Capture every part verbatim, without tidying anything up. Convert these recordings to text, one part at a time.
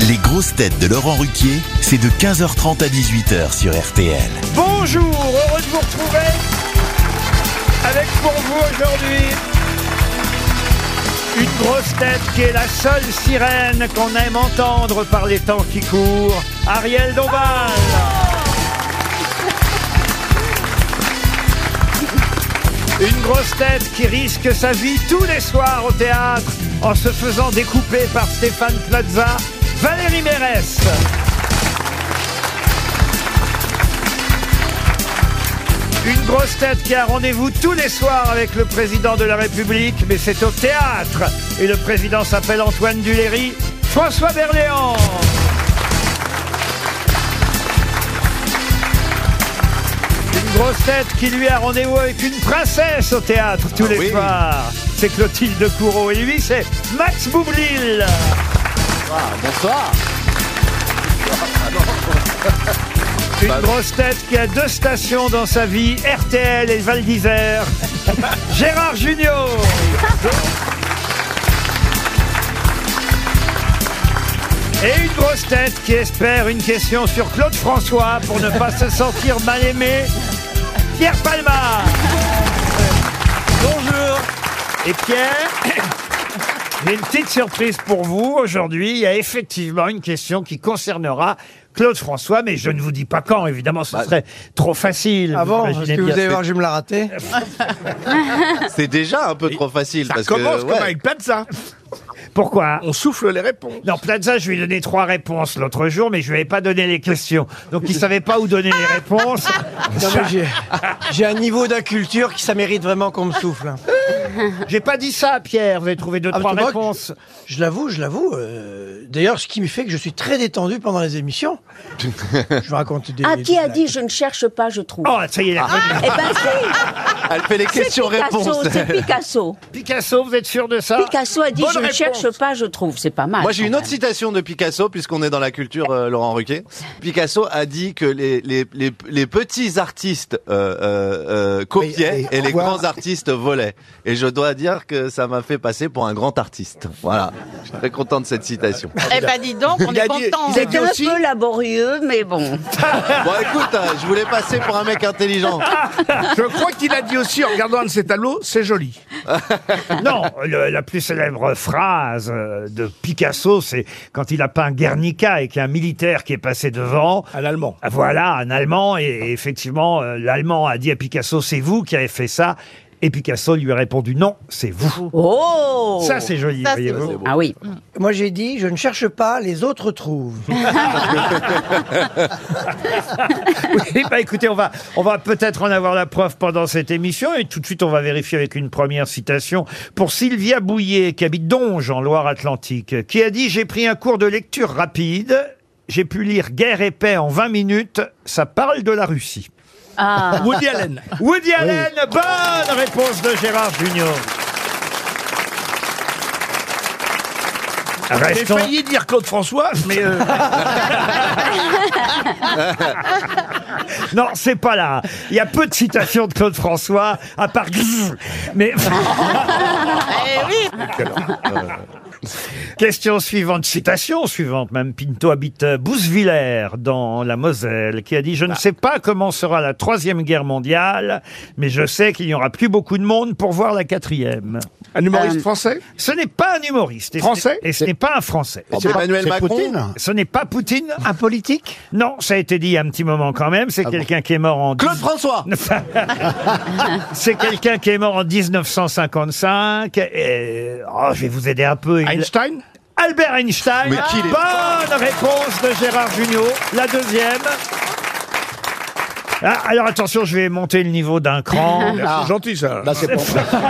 Les grosses têtes de Laurent Ruquier, c'est de quinze heures trente à dix-huit heures sur R T L. Bonjour, heureux de vous retrouver avec pour vous aujourd'hui une grosse tête qui est la seule sirène qu'on aime entendre par les temps qui courent, Ariel Dombal. Une grosse tête qui risque sa vie tous les soirs au théâtre en se faisant découper par Stéphane Plaza, Valérie Mérès. Une grosse tête qui a rendez-vous tous les soirs avec le président de la République, mais c'est au théâtre. Et le président s'appelle Antoine Duléry, François Berléand. Une grosse tête qui lui a rendez-vous avec une princesse au théâtre tous ah les oui. soirs. C'est Clotilde Courreau. Et lui, c'est Max Boublil. Bonsoir. Bonsoir. Une bah, grosse tête qui a deux stations dans sa vie, R T L et Val d'Isère. Gérard Junior. Et une grosse tête qui espère une question sur Claude François pour ne pas se sentir mal aimé, Pierre Palma. Bonjour. Et Pierre, j'ai une petite surprise pour vous. Aujourd'hui, il y a effectivement une question qui concernera Claude François, mais je ne vous dis pas quand, évidemment, ce serait trop facile. Ah bon, est-ce que vous allez voir, je vais me la rater. C'est déjà un peu trop facile. Ça parce commence que, comme ouais. avec Plaza. Pourquoi? On souffle les réponses. Non, Plaza, je lui ai donné trois réponses l'autre jour, mais je lui avais pas donné les questions. Donc, il savait pas où donner les réponses. Non, mais j'ai, j'ai un niveau d'inculture qui ça mérite vraiment qu'on me souffle. J'ai pas dit ça, Pierre. Vous avez trouvé deux, ah, trois moi, réponses. Je, je l'avoue, je l'avoue. Euh, d'ailleurs, ce qui me fait que je suis très détendu pendant les émissions. Je vous raconte des... Ah, des qui a blagues. dit je ne cherche pas, je trouve. Oh, ça y est, la Ah, eh ben si. Elle fait les questions-réponses. C'est Picasso. Picasso, vous êtes sûr de ça? Picasso a dit Bonne je ne réponse. cherche pas, je trouve. C'est pas mal. Moi, j'ai une quand autre même. citation de Picasso, puisqu'on est dans la culture, euh, Laurent Ruquier. Picasso a dit que les, les, les, les petits artistes euh, euh, euh, copiaient Et- et et les au revoir. grands artistes volaient. Et je dois dire que ça m'a fait passer pour un grand artiste. Voilà. Je suis très content de cette citation. Eh ben dis donc, on Il est a dit- content. il a C'est dit un aussi- peu laborieux, mais bon. Bon, écoute, euh, je voulais passer pour un mec intelligent. Je crois qu'il a dit aussi, en regardant un de ses tableaux, c'est joli. Non, le- la plus célèbre phrase euh, de Picasso, c'est quand il a peint Guernica et qu'il y a un militaire qui est passé devant. Un Allemand. Ah, voilà, un Allemand. Et, et effectivement, euh, l'Allemand a dit à Picasso, c'est vous qui avez fait ça. Et Picasso lui a répondu, non, c'est vous. Oh. Ça, c'est joli, Ça, c'est voyez-vous. beau. Ah oui. Moi, j'ai dit, je ne cherche pas, les autres trouvent. Oui, bah écoutez, on va, on va peut-être en avoir la preuve pendant cette émission. Et tout de suite, on va vérifier avec une première citation pour Sylvia Bouillet, qui habite Donge, en Loire-Atlantique, qui a dit « J'ai pris un cours de lecture rapide. J'ai pu lire Guerre et paix en vingt minutes. Ça parle de la Russie. » Ah. Woody Allen. Woody Allen, bonne réponse de Gérard Junior. J'ai Restons, failli dire Claude François, mais euh, non, c'est pas là. Il y a peu de citations de Claude François, à part Grrr. Mais Eh oui. question suivante, citation suivante. Même Pinto habite Bousvillers dans la Moselle, qui a dit « Je ne sais pas comment sera la troisième guerre mondiale, mais je sais qu'il n'y aura plus beaucoup de monde pour voir la quatrième. un humoriste Euh, français. » Ce n'est pas un humoriste. Et ce Français n'est- Et ce n'est pas un Français. C'est Emmanuel Macron. Ce n'est pas Poutine. Un politique? Non, ça a été dit il y a un petit moment quand même. C'est quelqu'un qui est mort en... Claude François. C'est quelqu'un qui est mort en dix-neuf cent cinquante-cinq. Et... oh, je vais vous aider un peu. Il- Einstein. Albert Einstein. Mais qui il est- Bonne réponse de Gérard Junior. La deuxième. Ah, alors attention, je vais monter le niveau d'un cran. C'est gentil ça. Là, c'est bon.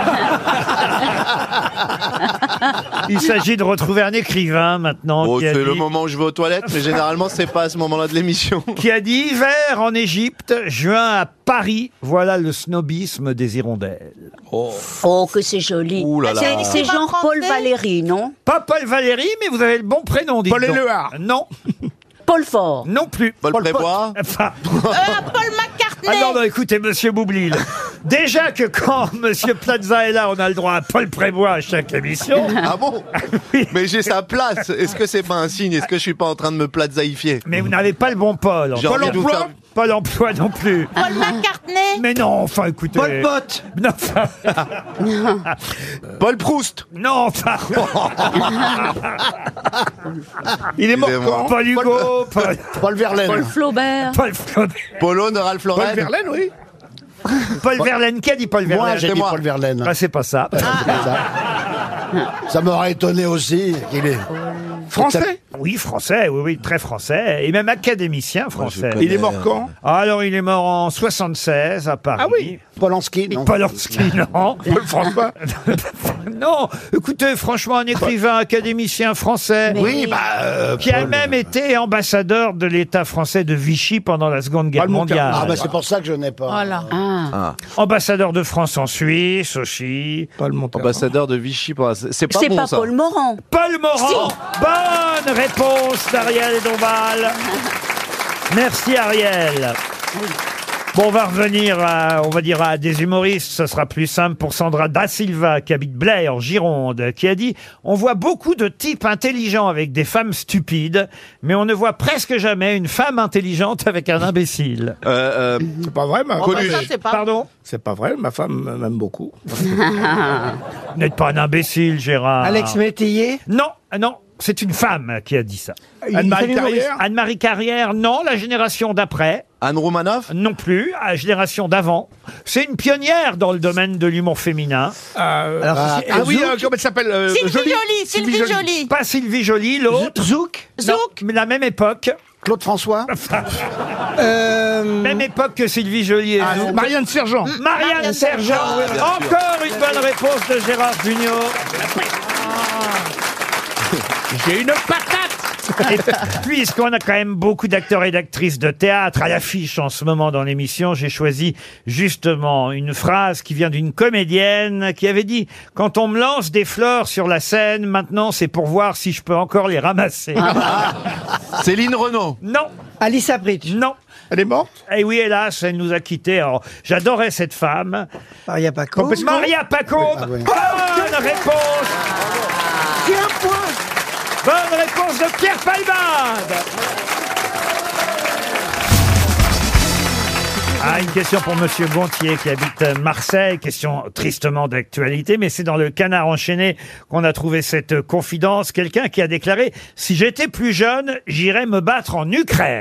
Il s'agit de retrouver un écrivain maintenant Bon, qui, a c'est le dit, moment où je vais aux toilettes, mais généralement, c'est pas à ce moment-là de l'émission. qui a dit hiver en Égypte, juin à Paris. Voilà le snobisme des hirondelles. Oh, que c'est joli. Ouh là là. C'est, c'est Écrivain Jean-Paul français. Valéry, non? Pas Paul Valéry, mais vous avez le bon prénom, dites Paul donc. Éluard. Non, Paul Fort. non plus. Paul Prébois. Enfin, Euh, Paul McCartney. McCartney. Ah non, bah écoutez, monsieur Boublil, déjà que quand monsieur Plaza est là, on a le droit à Paul Prébois à chaque émission. Ah bon? Oui. Mais j'ai sa place. Est-ce que c'est pas un signe? Est-ce que je suis pas en train de me plazaïfier? Mais vous n'avez pas le bon Paul. J'ai Paul envie de vous emploi faire- Pas l'emploi non plus. Paul McCartney. Mais non, enfin, écoutez. Paul Pot. Non, enfin. Paul Proust. Non, enfin. Il est mort Excusez-moi. quand? Paul Hugo, Paul, Paul Verlaine. Flaubert. Paul, Flaubert. Polo de Ralph Paul Lauren. Verlaine, oui. Paul Verlaine. Qui a dit Paul Moi, Verlaine? j'ai c'est dit moi. Paul Verlaine. Ah, c'est pas ça. Ça, ça m'aurait étonné aussi qu'il est. Français. Oui, français, oui, oui, très français. Et même académicien français. connais. Il est mort quand? Ah, alors, il est mort en soixante-seize à Paris. Ah oui. Polanski, non. Polanski, non. Paul François. Non, écoutez, franchement, un écrivain académicien français. Oui, bah. euh, Qui a Paul- même été ambassadeur de l'État français de Vichy pendant la Seconde Guerre Paul Monterrey. mondiale. Ah, bah c'est pour ça que je n'ai pas. Voilà. Ah. Ambassadeur de France en Suisse aussi. Paul Monterrey. Ambassadeur de Vichy. pour- C'est pas C'est bon pas ça. Paul Morand. Paul Morand. Bonne réponse d'Ariel et Dombal. Merci Ariel. Bon, on va revenir à, on va dire à des humoristes. Ce sera plus simple pour Sandra Da Silva, qui habite Blaye, en Gironde, qui a dit « On voit beaucoup de types intelligents avec des femmes stupides, mais on ne voit presque jamais une femme intelligente avec un imbécile. Euh, euh, C'est pas vrai, ma Oh, bah, Coluche. ça, c'est » pas... Pardon? C'est pas vrai, ma femme m'aime beaucoup. Vous n'êtes pas un imbécile, Gérard. Alex Métayer. Non, ah non, c'est une femme qui a dit ça. Anne-Marie Carrière. Anne-Marie Carrière, non. La génération d'après, Anne Romanoff. non plus. La génération d'avant. C'est une pionnière dans le domaine de l'humour féminin. Euh, Alors, ah, c'est- ah oui, Zouk. euh, comment elle s'appelle euh, Sylvie Joly. Joly, Sylvie Joly. Pas Sylvie Joly, l'autre. Zouk. Non, Zouk. mais la même époque. Claude François. euh, Même époque que Sylvie Joly et Ah, Zouk. Marianne Sergent. Marianne Marianne Sergent. Sergent. Encore une bonne réponse de Gérard Junior. J'ai une patate. Et puisqu'on a quand même beaucoup d'acteurs et d'actrices de théâtre à l'affiche en ce moment dans l'émission, j'ai choisi justement une phrase qui vient d'une comédienne qui avait dit « Quand on me lance des fleurs sur la scène, maintenant c'est pour voir si je peux encore les ramasser. Céline Renaud. Non, Alice Bridge. non. Elle est morte. Et oui, hélas, elle nous a quittés. Alors, j'adorais cette femme. Maria Paco. Maria Pacôme. Ah oui. Bonne réponse. Bonne réponse de Pierre Palmade. Ah, une question pour Monsieur Gontier qui habite Marseille. Question tristement d'actualité, mais c'est dans le Canard enchaîné qu'on a trouvé cette confidence. Quelqu'un qui a déclaré « Si j'étais plus jeune, j'irais me battre en Ukraine ».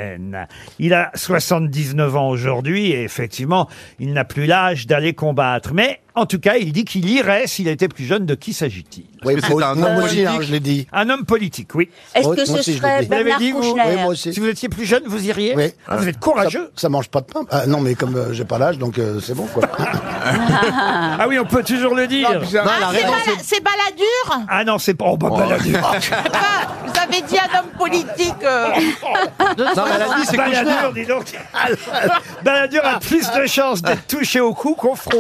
Il a soixante-dix-neuf ans aujourd'hui et effectivement, il n'a plus l'âge d'aller combattre. Mais en tout cas, il dit qu'il irait s'il était plus jeune. De qui s'agit-il? Oui, Parce que faut- c'est un moi homme aussi, hein, politique. je l'ai dit. Un homme politique, oui. Est-ce Moi- que moi ce aussi, je serait l'ai dit. Vous l'avez Bernard dit, vous? Kouchner? Oui, moi aussi. Si vous étiez plus jeune, vous iriez? Oui. Ah, vous êtes courageux. Ça, ça mange pas de pain. Ah, non, mais comme euh, j'ai pas l'âge, donc euh, c'est bon, quoi. Ah oui, on peut toujours le dire. Non, puis ça- Non, Ah, la c'est réponse Bala- c'est Balladur. Ah non, c'est pas... Oh, bah, Balladur. Ah, vous avez dit un homme politique. euh, de Non, mais elle a dit c'est Balladur, Kouchner. dis donc. Balladur a plus de chances d'être touché au cou qu'au front.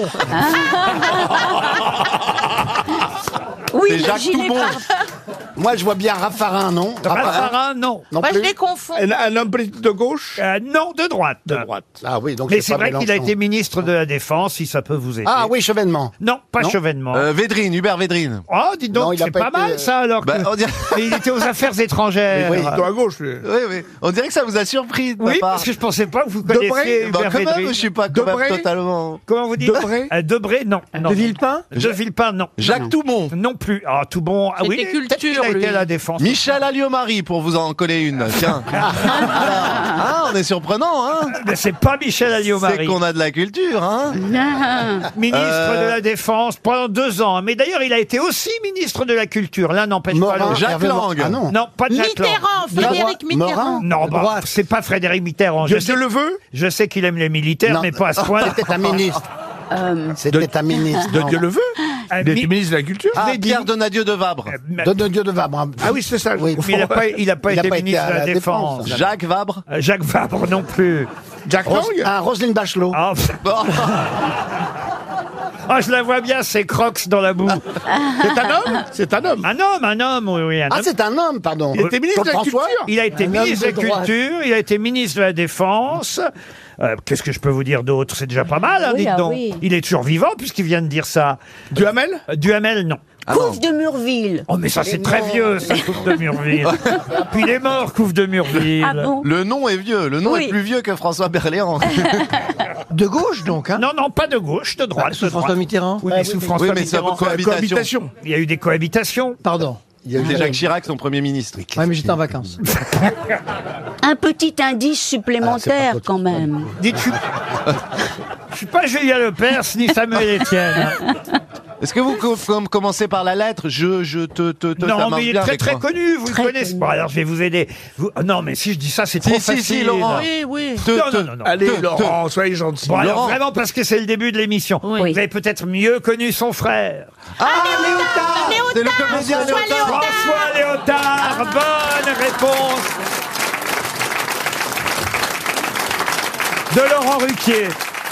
Oui, C'est le Jacques gilet Toubon. pare- Moi, je vois bien Raffarin, non? Raffarin, non. Non Moi, je plus. les confonds. Un, un homme politique de gauche. Euh, non, de droite. De droite. Ah oui, donc Mais c'est c'est pas vrai qu'il a Mélenchon. été ministre de la Défense, si ça peut vous aider. Ah oui, Chevènement. Non, pas Non. Chevènement. Euh, Védrine, Hubert Védrine. Oh, dis non, donc, il a c'est pas pas, été, mal euh, ça alors que... Bah, on dirait... Mais il était aux affaires étrangères. Oui, plutôt à gauche. lui. Oui, oui. On dirait que ça vous a surpris de ma Oui, part. parce que je pensais pas que vous Debré connaissiez Bah, Hubert quand même, Védrine. je suis pas quand même Debré totalement. Comment vous dites? Debré Euh, Debré, non. non. De Villepin? De Villepin, non. Jacques Toubon. Non plus. Ah, tout bon. Ah oui, C'était peut-être qu'il culture, a été lui. à la Défense. Michel Alliot-Marie, pour vous en coller une. Tiens. Ah, on est surprenant, hein. Mais c'est pas Michel C'est Alliot-Marie. qu'on a de la culture, hein. Ministre Euh. de la Défense pendant deux ans. Mais d'ailleurs, il a été aussi ministre de la Culture. L'un n'empêche pas Morin, l'autre. Jacques Hervé Morin. Lang. Ah non. Non, pas de Jacques Lang. Mitterrand, Frédéric Morin. Mitterrand. Non, De bah, droite. c'est pas Frédéric Mitterrand. Je Je sais, le veux. je sais qu'il aime les militaires, Non. mais pas à ce point. C'était un ministre. Euh, C'était un ministre. De non. Dieu le veut. Ah, Il était mi- ministre de la Culture. Ah, l'ai dit. Pierre Donadieu de Vabre. Mais- De, de Dieu de Vabre. Ah oui, c'est ça. Oui. mais il n'a pas, il a pas Il a été pas été ministre à de la la Défense. Défense. Jacques Vabre. Euh, Jacques Vabre non plus. Jack Ros- Lang. ah, Roselyne Bachelot. Ah, pff, ah, je la vois bien, ses crocs dans la boue. C'est un homme. C'est un homme. Un homme, un homme, oui, oui, un Ah, homme. c'est un homme, pardon. Il était ministre de la Claude François. Culture. Il a été Un ministre de homme la de droite. Culture, il a été ministre de la Défense. Euh, Qu'est-ce que je peux vous dire d'autre? C'est déjà pas mal, hein, Oui, dites ah donc. oui. Il est toujours vivant puisqu'il vient de dire ça. Duhamel? Euh, Duhamel, non. Ah non. Couve de Murville. Oh, mais ça, c'est très vieux, ça, Couve de Murville. Puis il est mort, Couve de Murville. Ah bon? Le nom est vieux, le nom Oui. est plus vieux que François Berléand. De gauche, donc, hein. Non, non, pas de gauche, de droite. Ah, sous de droite. François Mitterrand. Oui, mais sous François Oui, mais c'est Mitterrand. cohabitation. Cohabitation. Il y a eu des cohabitations. Pardon. Il y a eu Jacques Chirac, son premier ministre. Ouais, mais j'étais en vacances. Un petit indice supplémentaire quand même. Dites, je suis... je suis pas Julien Lepers ni Samuel Etienne. Est-ce que vous co- com- commencez par la lettre? Je, je, te, te, te, ça Non, marche mais il est bien très avec très moi. connu, vous Très le connaissez. connu. Bon, alors je vais vous aider. Vous- Non, mais si je dis ça, c'est trop Si, si, facile. si, Laurent. Oui, oui. Te- Non, te- non, non, non. Allez, Te- Laurent, soyez gentil. Bon, alors Laurent. vraiment parce que c'est le début de l'émission. Oui. Vous avez peut-être mieux connu son frère. Ah, Léotard, C'est le comédien François Léotard. François Léotard. Bonne réponse de Laurent Ruquier.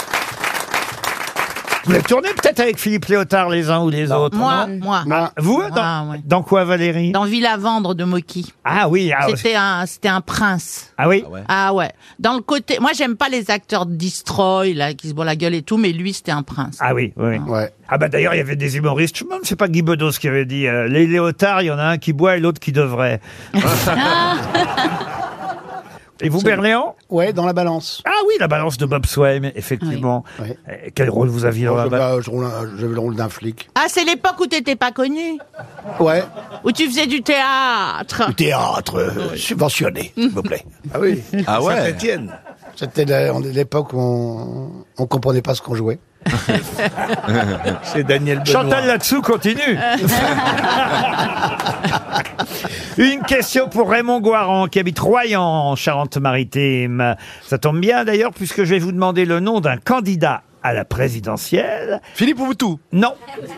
Vous avez tourné peut-être avec Philippe Léotard les uns ou les autres, Moi, non moi. Vous dans, Ah, ouais. dans quoi, Valérie? Dans Villavendre de Moki. Ah oui, ah, C'était un, c'était un prince. ah oui. Ah ouais. Dans le côté, moi j'aime pas les acteurs destroy là qui se boivent la gueule et tout, mais lui c'était un prince. Ah oui, oui. Ouais. Ah bah d'ailleurs, il y avait des humoristes. Je me demande, c'est pas Guy Bedos qui avait dit euh, les léotards, il y en a un qui boit et l'autre qui devrait. Et vous, Berléand? Ouais, dans la balance. Ah oui, la balance de Bob Swaim, effectivement. Oui. Euh, Quel rôle vous aviez dans Bon, la je- balance? bah, je roule un- J'avais le rôle d'un flic. Ah, c'est l'époque où t'étais pas connu, Ouais. où tu faisais du théâtre. Du théâtre euh, subventionné, s'il vous plaît. Ah oui. Ah ouais. Saint-Étienne. C'était la- on- l'époque où on, on comprenait pas ce qu'on jouait. C'est Daniel Benoît. Chantal là-dessous continue. Une question pour Raymond Guaran qui habite Royan en Charente-Maritime. Ça tombe bien d'ailleurs puisque je vais vous demander le nom d'un candidat à la présidentielle. Philippe Poutou. Non.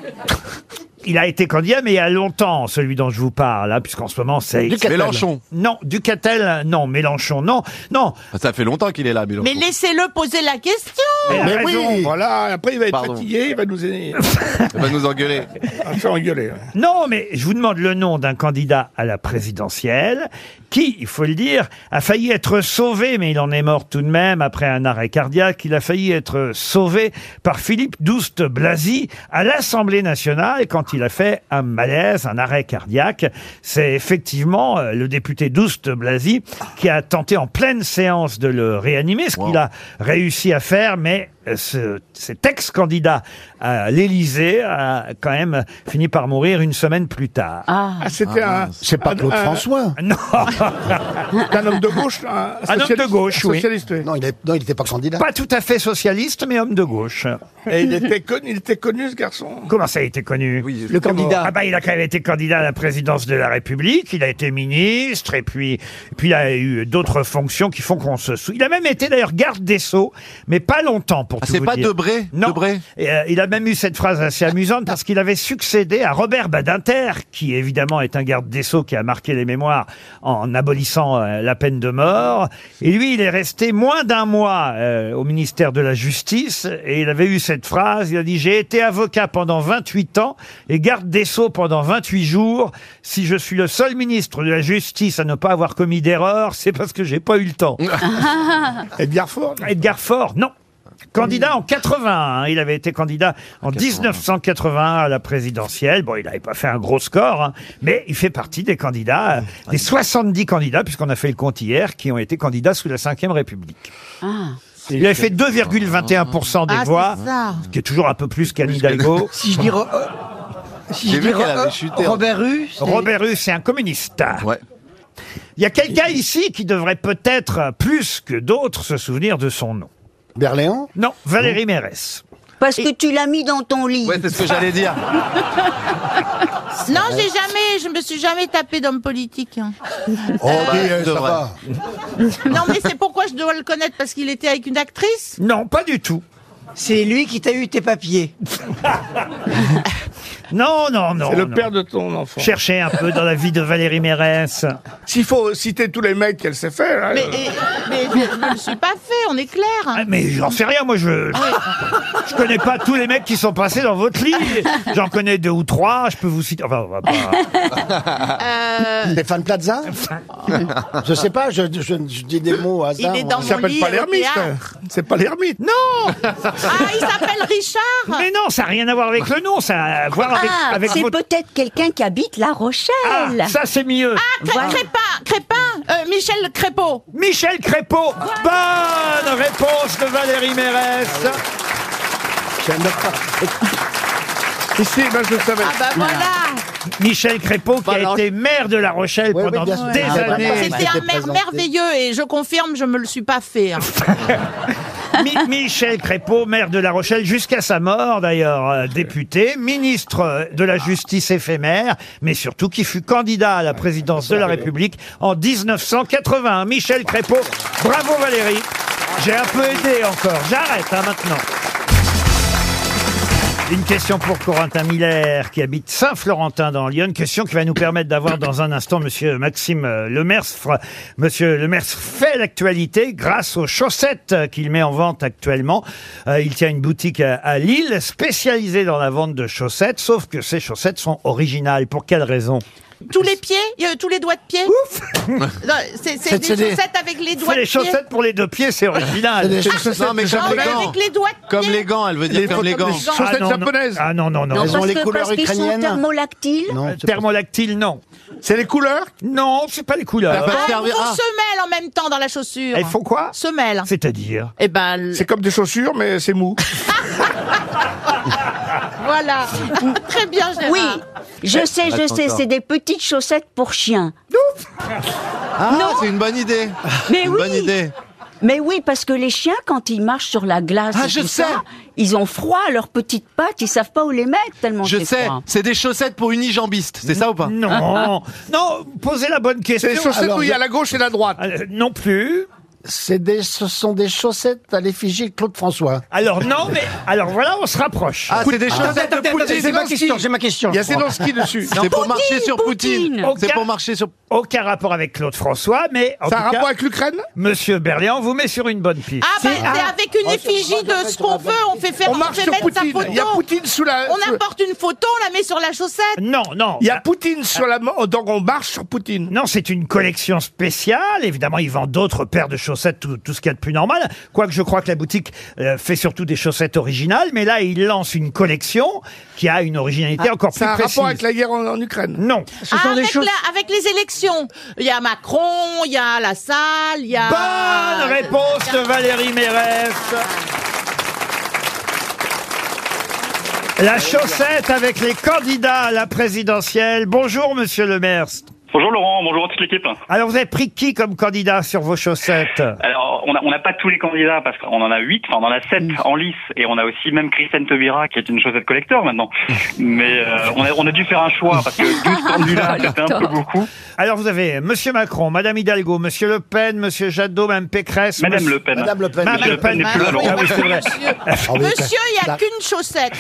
Il a été candidat, mais il y a longtemps, celui dont je vous parle, hein, puisqu'en ce moment, c'est... Ducatel. Mélenchon. Non, Ducatel, non. Mélenchon, non. Non. Ça fait longtemps qu'il est là, Mélenchon. Mais laissez-le poser la question. Elle a Mais raison. oui. Voilà, après il va être Pardon. fatigué, il va nous aider. Il va nous engueuler. On va faire engueuler. ouais. Non, mais je vous demande le nom d'un candidat à la présidentielle qui, il faut le dire, a failli être sauvé, mais il en est mort tout de même après un arrêt cardiaque. Il a failli être sauvé par Philippe Douste-Blazy à l'Assemblée nationale quand il a fait un malaise, un arrêt cardiaque. C'est effectivement euh, le député Douste-Blazy qui a tenté en pleine séance de le réanimer, ce qu'il a réussi à faire, mais euh, ce, cet ex-candidat à l'Élysée a quand même fini par mourir une semaine plus tard. Ah. Ah, c'était un. C'est pas un- Claude un- François. Non, Un homme de gauche, un, Un homme socialiste- de gauche, un oui. socialiste, oui. Non, il est- non, il n'était pas candidat. pas tout à fait socialiste, mais homme de gauche. Et il était connu, il était connu ce garçon. Comment ça a été connu? Oui, Le candidat. Ah bah il a quand même été candidat à la présidence de la République, il a été ministre et puis et puis il a eu d'autres fonctions qui font qu'on se sou... Il a même été d'ailleurs garde des Sceaux, mais pas longtemps pour Ah, tout c'est vous pas dire. Debré Non. Debré Et, euh, il a même eu cette phrase assez amusante parce qu'il avait succédé à Robert Badinter, qui évidemment est un garde des Sceaux qui a marqué les mémoires en abolissant euh, la peine de mort. Et lui, il est resté moins d'un mois euh, au ministère de la Justice et il avait eu cette phrase. Il a dit: j'ai été avocat pendant vingt-huit ans et garde des Sceaux pendant vingt-huit jours. Si je suis le seul ministre de la Justice à ne pas avoir commis d'erreur, c'est parce que j'ai pas eu le temps. Edgar Faure. Edgar Faure, non. Candidat en quatre-vingt-un, hein. Il avait été candidat en dix-neuf cent quatre-vingt-un à la présidentielle. Bon, il n'avait pas fait un gros score, hein, mais il fait partie des candidats, euh, des soixante-dix candidats, puisqu'on a fait le compte hier, qui ont été candidats sous la cinquième République. Ah. Il avait fait deux virgule vingt et un pour cent des Ah, voix, c'est ça. ce qui est toujours un peu plus qu'Anne Hidalgo. Si je dis, Ro- euh, si J'ai je vu dis qu'elle Ro- avait chuté, hein. Robert Rue, c'est- Robert Rue, c'est un communiste. Ouais. Il y a quelqu'un ici qui devrait peut-être, plus que d'autres, se souvenir de son nom. Berléand. Non, Valérie Mérès. Parce que tu l'as mis dans ton lit. Ouais, c'est ce que j'allais dire. Non, j'ai jamais, je me suis jamais tapé d'homme politique. hein. Oh, dis, euh, ça devrait. va. Non, mais c'est pourquoi je dois le connaître, parce qu'il était avec une actrice. Non, pas du tout. c'est lui qui t'a eu tes papiers. Non, non, non. C'est le non. père de ton enfant. Cherchez un peu dans la vie de Valérie Mérès. S'il faut citer tous les mecs qu'elle sait faire. hein, Mais, euh, et- mais je ne le suis pas fait, on est clair. Ah, mais j'en sais rien, moi je je connais pas tous les mecs qui sont passés dans votre lit. J'en connais deux ou trois, je peux vous citer. Enfin, on va pas. Euh, Stéphane Plaza Je sais pas, je, je, je dis des mots au hasard. il est dans Il mon s'appelle lit pas au l'ermite. théâtre. C'est pas l'ermite. Non, Ah, il s'appelle Richard. mais non, ça n'a rien à voir avec le nom, ça a à voir avec, Ah, avec c'est votre. peut-être quelqu'un qui habite La Rochelle. Ah, ça c'est mieux. Cré- Voilà. Crépin, Crépin, euh, Michel Crépeau. Michel Crépeau. Bonne réponse de Valérie Mérès. Ici, ben, je le savais. Ah bah voilà. Michel Crépeau qui Bah a alors, été maire de La Rochelle Oui, oui, pendant bien sûr. des Ah, années. voilà. C'était un C'était maire présenté. merveilleux et je confirme, je me le suis pas fait. hein. Mi- Michel Crépeau, maire de La Rochelle, jusqu'à sa mort d'ailleurs, euh, député, ministre euh, de la Justice éphémère, mais surtout qui fut candidat à la présidence de la République en dix-neuf cent quatre-vingt-un. Michel Crépeau, bravo Valérie. J'ai un peu aidé encore. J'arrête hein, maintenant. Une question pour Corentin Miller, qui habite Saint-Florentin dans Lyon. Une question qui va nous permettre d'avoir dans un instant Monsieur Maxime euh, Lemersfre. Monsieur Lemersfre fait l'actualité grâce aux chaussettes qu'il met en vente actuellement. Euh, il tient une boutique à, à Lille, spécialisée dans la vente de chaussettes, sauf que ces chaussettes sont originales. Pour quelle raison? Tous les pieds, il y a tous les doigts de pied. Non, C'est c'est C'est- des c'est des- chaussettes avec les Faut doigts de les pied. chaussettes pour les deux pieds, c'est original. C'est des chaussettes Non, mais de comme Non, les mais gants. avec les doigts de Comme pied. les gants, elle veut dire Les comme les photos- gants. les chaussettes Ah, non, non. japonaises. Ah non, non, non. Non, Elles ont parce les que couleurs parce qu'ils sont ukrainiennes. thermolactiles. Non, c'est pas- Thermolactyle, non. C'est les couleurs. Non, c'est pas les couleurs. Ah, bah, Ah, servir- on ah. se mêle en même temps dans la chaussure. Elles font quoi? Semelle. C'est-à-dire? Eh ben, l- C'est comme des chaussures, mais c'est mou. voilà. Très bien, Gérard. Oui, je sais, je Attends, sais, attends. c'est des petites chaussettes pour chiens. Ah, Non. c'est une bonne idée. Mais Une oui. bonne idée. Mais oui, parce que les chiens, quand ils marchent sur la glace, Ah, et je tout sais. ça, ils ont froid à leurs petites pattes, ils savent pas où les mettre tellement Je c'est sais, froid. c'est des chaussettes pour unijambistes, c'est ça ou pas? Non, non, posez la bonne question. C'est les chaussettes Alors, où il y a je- la gauche et la droite. Euh, non plus. C'est des, ce sont des chaussettes à l'effigie de Claude François. Alors non, mais alors voilà, on se rapproche. Ah, c'est des chaussettes de Poutine. C'est ma question, c'est ma question. Il y a Zelensky dessus. C'est pour marcher sur Poutine. Poutine. C'est pour marcher sur. Aucun rapport avec Claude François, mais en Ça a tout un rapport cas, avec l'Ukraine. Monsieur Berléand vous met sur une bonne piste. Ah, bah, c'est avec une effigie de ce qu'on veut, on fait faire, On marche fait sur mettre sa Poutine. photo. Il y a Poutine sous la. On sous- apporte une photo, on la met sur la chaussette. Non, non. Il y a Poutine sur la. mo- Donc on marche sur Poutine. Non, c'est une collection spéciale. Évidemment, ils vendent d'autres paires de chaussettes, tout, tout ce qu'il y a de plus normal. Quoique je crois que la boutique euh, fait surtout des chaussettes originales. Mais là, ils lancent une collection qui a une originalité encore plus Ça a un précise. rapport avec la guerre en, en Ukraine. Non. Ce Ah, sont des avec, choses. la- avec les élections. Il y a Macron, il y a la salle, il y a... Bonne réponse de Valérie Mérès. La chaussette avec les candidats à la présidentielle. Bonjour, monsieur Le Merst. Bonjour Laurent, bonjour à toute l'équipe. Alors, vous avez pris qui comme candidat sur vos chaussettes? Alors, on n'a on n'a pas tous les candidats parce qu'on en a huit, enfin on en a sept en lice et on a aussi même Christiane Taubira qui est une chaussette collector maintenant. Mais euh, on, a, on a dû faire un choix parce que douze candidats c'était un peu beaucoup. Alors, vous avez monsieur Macron, madame Hidalgo, monsieur Le Pen, monsieur Jadot, madame Pécresse. Madame monsieur- Le Pen. Madame Le Pen. Madame Monsieur Le Pen. n'est plus là, Ah oui, Laurent. Ah oui, c'est vrai. Monsieur, oui, Monsieur, il n'y a ça- qu'une chaussette.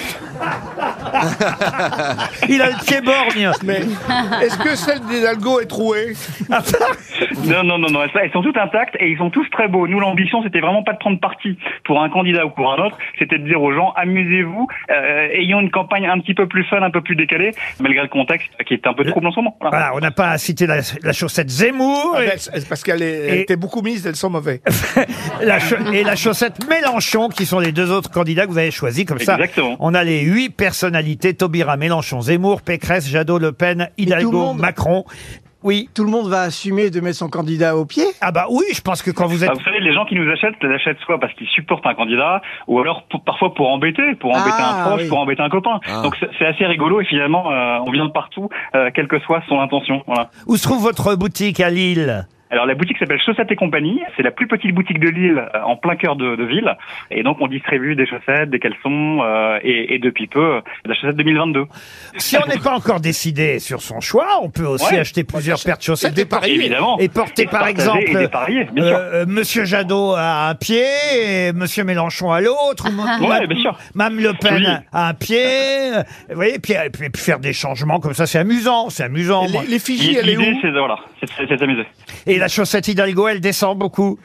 Il a le pied borgne. Mais est-ce que celle d'Hidalgo est trouée? Non, non, non, non, elles, elles sont toutes intactes et ils sont tous très beaux. Nous, l'ambition, c'était vraiment pas de prendre parti pour un candidat ou pour un autre, c'était de dire aux gens, amusez-vous, euh, ayons une campagne un petit peu plus fun, un peu plus décalée, malgré le contexte qui est un peu trouble en ce moment. Voilà. Voilà, on n'a pas cité la, la chaussette Zemmour Ah et, ben, c'est parce qu'elle est- elle Et- était beaucoup mise, elles sont mauvais. la, cha- et la chaussette Mélenchon, qui sont les deux autres candidats que vous avez choisis. Comme ça, Exactement. on a les huit personnalités, Taubira, Mélenchon, Zemmour, Pécresse, Jadot, Le Pen, tout le Hidalgo, monde- Macron. Oui. Tout le monde va assumer de mettre son candidat au pied. Ah bah oui, je pense que quand vous êtes... Ah, vous savez, les gens qui nous achètent, les achètent soit parce qu'ils supportent un candidat, ou alors pour- parfois pour embêter, pour embêter Ah, un proche, oui. pour embêter un copain. Ah. Donc c'est c'est assez rigolo et finalement, euh, on vient de partout, euh, quelle que soit son intention. Voilà. Où se trouve votre boutique à Lille? Alors la boutique s'appelle Chaussettes et Compagnie. C'est la plus petite boutique de Lille, euh, en plein cœur de, de ville. Et donc on distribue des chaussettes, des caleçons euh, et, et depuis peu euh, la chaussette deux mille vingt-deux. Si on n'est pas encore décidé sur son choix, on peut aussi Ouais. acheter plusieurs paires de chaussettes Évidemment. et porter Et par partager exemple et dépareiller, bien sûr. euh, Monsieur Jadot à un pied et Monsieur Mélenchon à l'autre, ou ma- Ouais, ma- bien sûr. Mme Le Pen Oui. à un pied. euh, Vous voyez, puis, et puis, puis faire des changements comme ça, c'est amusant, c'est amusant. moi. Les, les Fidji, elle est L'idée, où c'est de- voilà, c'est c'est- c'est de s'amuser. Et la chaussette Hidalgo, elle descend beaucoup.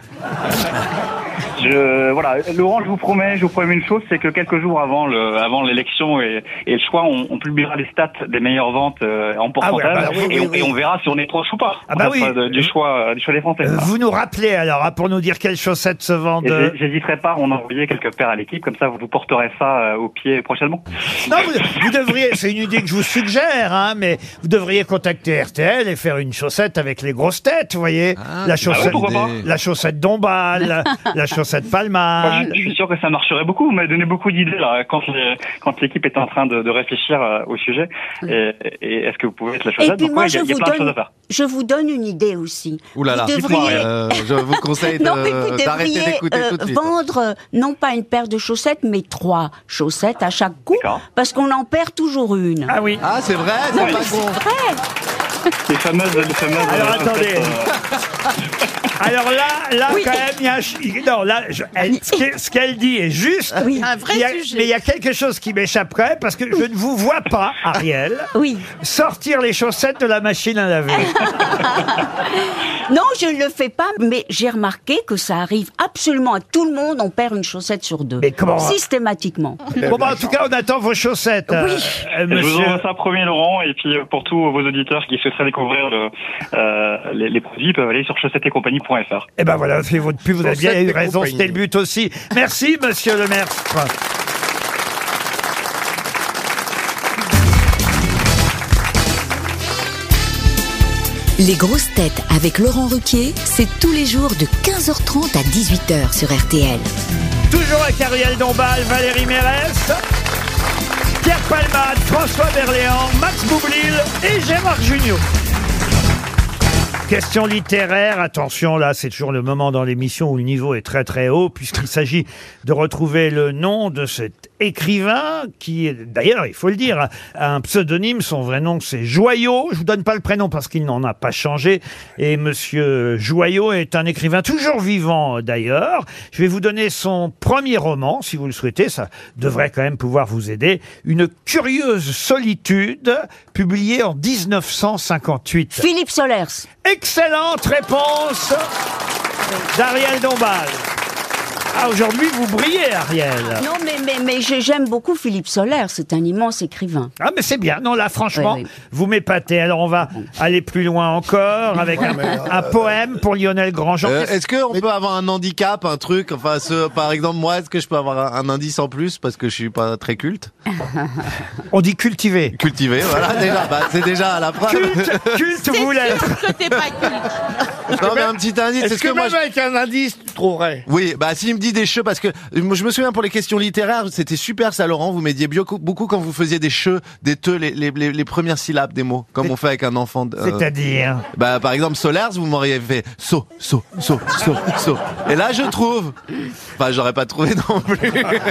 Je, voilà, Laurent, je vous promets, je vous promets une chose, c'est que quelques jours avant le, avant l'élection et, et le choix, on, on publiera les stats des meilleures ventes euh, en pourcentage Ah ouais, bah oui, et, oui, on, oui. et on verra si on est proche ou pas. Ah bah Ça oui. sera de- du choix, euh, du choix des Français. Euh, Vous nous rappelez alors, hein, pour nous dire quelles chaussettes se vendent. Et euh, j'ai- j'hésiterai pas à en envoyer quelques paires à l'équipe, comme ça vous vous porterez ça euh, au pied prochainement. Non, vous, vous devriez, c'est une idée que je vous suggère, hein, mais vous devriez contacter R T L et faire une chaussette avec les grosses têtes, vous voyez. Ah, la c'est une chaussette, bonne idée. Pourquoi la chaussette Dombal, la, la chaussette Moi, Palma. je, je suis sûr que ça marcherait beaucoup. Vous m'avez donné beaucoup d'idées là quand les- quand l'équipe est en train de, de réfléchir euh, au sujet. Et, et est-ce que vous pouvez être la Et chaussette? puis Donc, moi, ouais, il y je a, il y a vous plein de choses à donne, faire. je vous donne une idée aussi. Ouh là là. Vous Dites-moi, devriez, euh, je vous conseille de- non, mais vous d'arrêter devriez d'écouter euh, tout de suite. vendre euh, non pas une paire de chaussettes, mais trois chaussettes à chaque coup, D'accord. parce qu'on en perd toujours une. Ah oui. Ah, c'est vrai, c'est Non, pas mais con. c'est vrai. Les fameuses, les fameuses. Alors, euh, attendez. chaussettes, euh, Alors là, là, Oui. quand même, il y a un ch- non, là, je- elle- ce qu'elle- ce qu'elle dit est juste. Oui. Un vrai Il y a- sujet. mais il y a quelque chose qui m'échappe quand même, parce que je ne vous vois pas, Ariel, Oui. sortir les chaussettes de la machine à laver. Non, je ne le fais pas, mais j'ai remarqué que ça arrive absolument à tout le monde. On perd une chaussette sur deux. Mais comment- Systématiquement. Bon, bah, en tout cas, on attend vos chaussettes, euh, Oui. euh, Je vous monsieur. envoie ça premier, Laurent, et puis euh, pour tous vos auditeurs qui souhaiteraient découvrir le, euh, les, les produits, ils peuvent aller sur chaussettes et compagnie point f r. Eh ben voilà, c'est votre pub, vous avez bien Chaussettes eu et raison, compagnie. c'était le but aussi. Merci, monsieur le maire. Les grosses têtes avec Laurent Ruquier, c'est tous les jours de quinze heures trente à dix-huit heures sur R T L. Toujours avec Ariel Dombal, Valérie Mérès, Pierre Palmade, François Berléand, Max Boublil et Gérard Jugnot. Question littéraire, attention là, c'est toujours le moment dans l'émission où le niveau est très très haut puisqu'il s'agit de retrouver le nom de cet écrivain qui, est- d'ailleurs, il faut le dire, a un pseudonyme, son vrai nom c'est Joyau. Je vous donne pas le prénom parce qu'il n'en a pas changé. Et monsieur Joyau est un écrivain toujours vivant d'ailleurs. Je vais vous donner son premier roman, si vous le souhaitez, ça devrait quand même pouvoir vous aider. Une curieuse solitude, publié en dix-neuf cent cinquante-huit. Philippe Solers. Excellente réponse d'Ariel Dombal. Ah, aujourd'hui, vous brillez, Ariel. Non, mais, mais, mais j'ai- j'aime beaucoup Philippe Solers. C'est un immense écrivain. Ah, mais c'est bien. Non, là, franchement, Oui, oui. vous m'épatez. Alors, on va aller plus loin encore avec un, un poème pour Lionel Grandjean. Euh, est-ce qu'on peut avoir un handicap, un truc, enfin, ce, par exemple, moi, est-ce que je peux avoir un, un indice en plus parce que je suis pas très culte? On dit cultivé. Cultivé, voilà, déjà, bah, c'est déjà à la preuve. Culte, culte, vous l'êtes. que t'es pas culte. Non, mais un petit indice, Est-ce est-ce que, que moi, même je- avec un indice, tu trouverais? Oui, bah s'il me dit des cheux, parce que euh, moi, je me souviens pour les questions littéraires, c'était super ça, Laurent. Vous m'aidiez beaucoup, beaucoup quand vous faisiez des cheux, des te, les, les, les, les premières syllabes des mots, comme on fait avec un enfant. de- euh, C'est-à-dire. Bah par exemple Solers, vous m'auriez fait so, so, so, so, so. Et là je trouve. Enfin j'aurais pas trouvé non plus.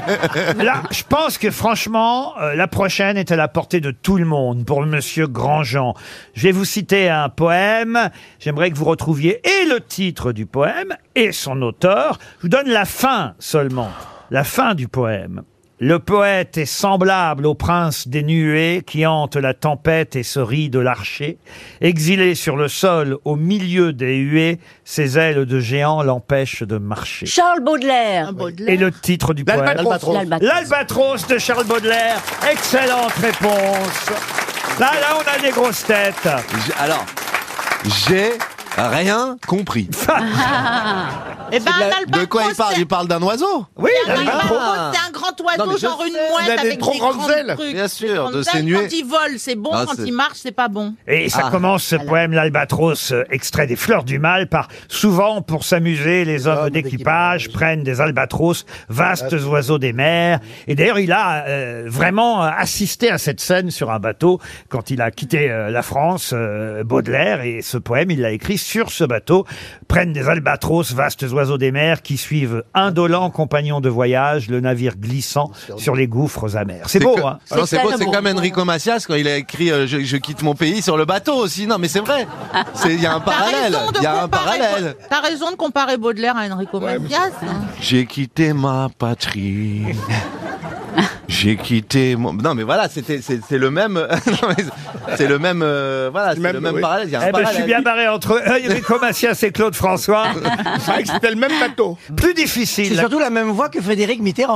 Là, je pense que franchement, euh, la prochaine est à la portée de tout le monde pour monsieur Grandjean. Je vais vous citer un poème. J'aimerais que vous retrouviez et le titre du poème et son auteur. Je vous donne la fin seulement. La fin du poème. Le poète est semblable au prince des nuées qui hante la tempête et se rit de l'archer. Exilé sur le sol au milieu des huées, ses ailes de géant l'empêchent de marcher. Charles Baudelaire. Un Baudelaire. Et le titre du poème. L'Albatros. L'Albatros. L'Albatros de Charles Baudelaire. Excellente réponse. Là, là, on a des grosses têtes. J'ai- Alors, j'ai rien compris. Eh ben, un De quoi il albatros, parle c'est- Il parle d'un oiseau. Oui, un l'Albatros. albatros, c'est un grand grand Non, mais oiseau, je genre une sais. mouette Il a des avec trop des grandes grandes ailes. trucs. Bien Des sûr, grandes de ailes, ses nuées. Quand il vole, c'est bon. Ah, quand c'est- il marche, c'est pas bon. Et ça Ah. commence ce poème, l'Albatros, euh, extrait des Fleurs du Mal, par souvent pour s'amuser, les hommes Hommes d'équipage d'équipage. prennent des albatros, vastes oiseaux des mers. Et d'ailleurs, il a euh, vraiment assisté à cette scène sur un bateau quand il a quitté euh, la France, euh, Baudelaire, et ce poème, il l'a écrit sur ce bateau. Prennent des albatros, vastes oiseaux des mers, qui suivent indolents compagnons de voyage, le navire glissant sur les gouffres amers. C'est beau, co- hein? Non, c'est beau, c'est tellement comme beau. Enrico Macias quand il a écrit euh, je, je quitte mon pays sur le bateau aussi. Non, mais c'est vrai. C'est- Il y a un T'as parallèle. raison de Il y a un comparer- parallèle. T'as raison de comparer Baudelaire à Enrico Macias. hein. J'ai quitté ma patrie. J'ai quitté mon... Non, mais voilà, c'était, c'est, c'est le même... Non, mais c'est le même... euh, voilà, c'est Même, le même oui. parallèle. Il y a un Eh ben, je suis parallèle. bien barré entre Enrico Macias et Claude François. C'est vrai que c'était le même bateau. Plus C'est difficile. surtout la même voix que Frédéric Mitterrand.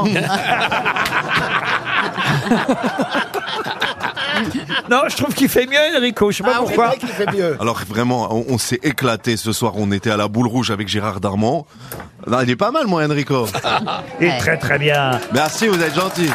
Non, je trouve qu'il fait mieux, Enrico. Je sais pas Ah, pourquoi. c'est vrai qu'il fait mieux. Alors vraiment, on, on s'est éclaté ce soir. On était à la Boule Rouge avec Gérard Darmon. Non, il est pas mal, moi, Enrico. Et très très bien. Merci, vous êtes gentil.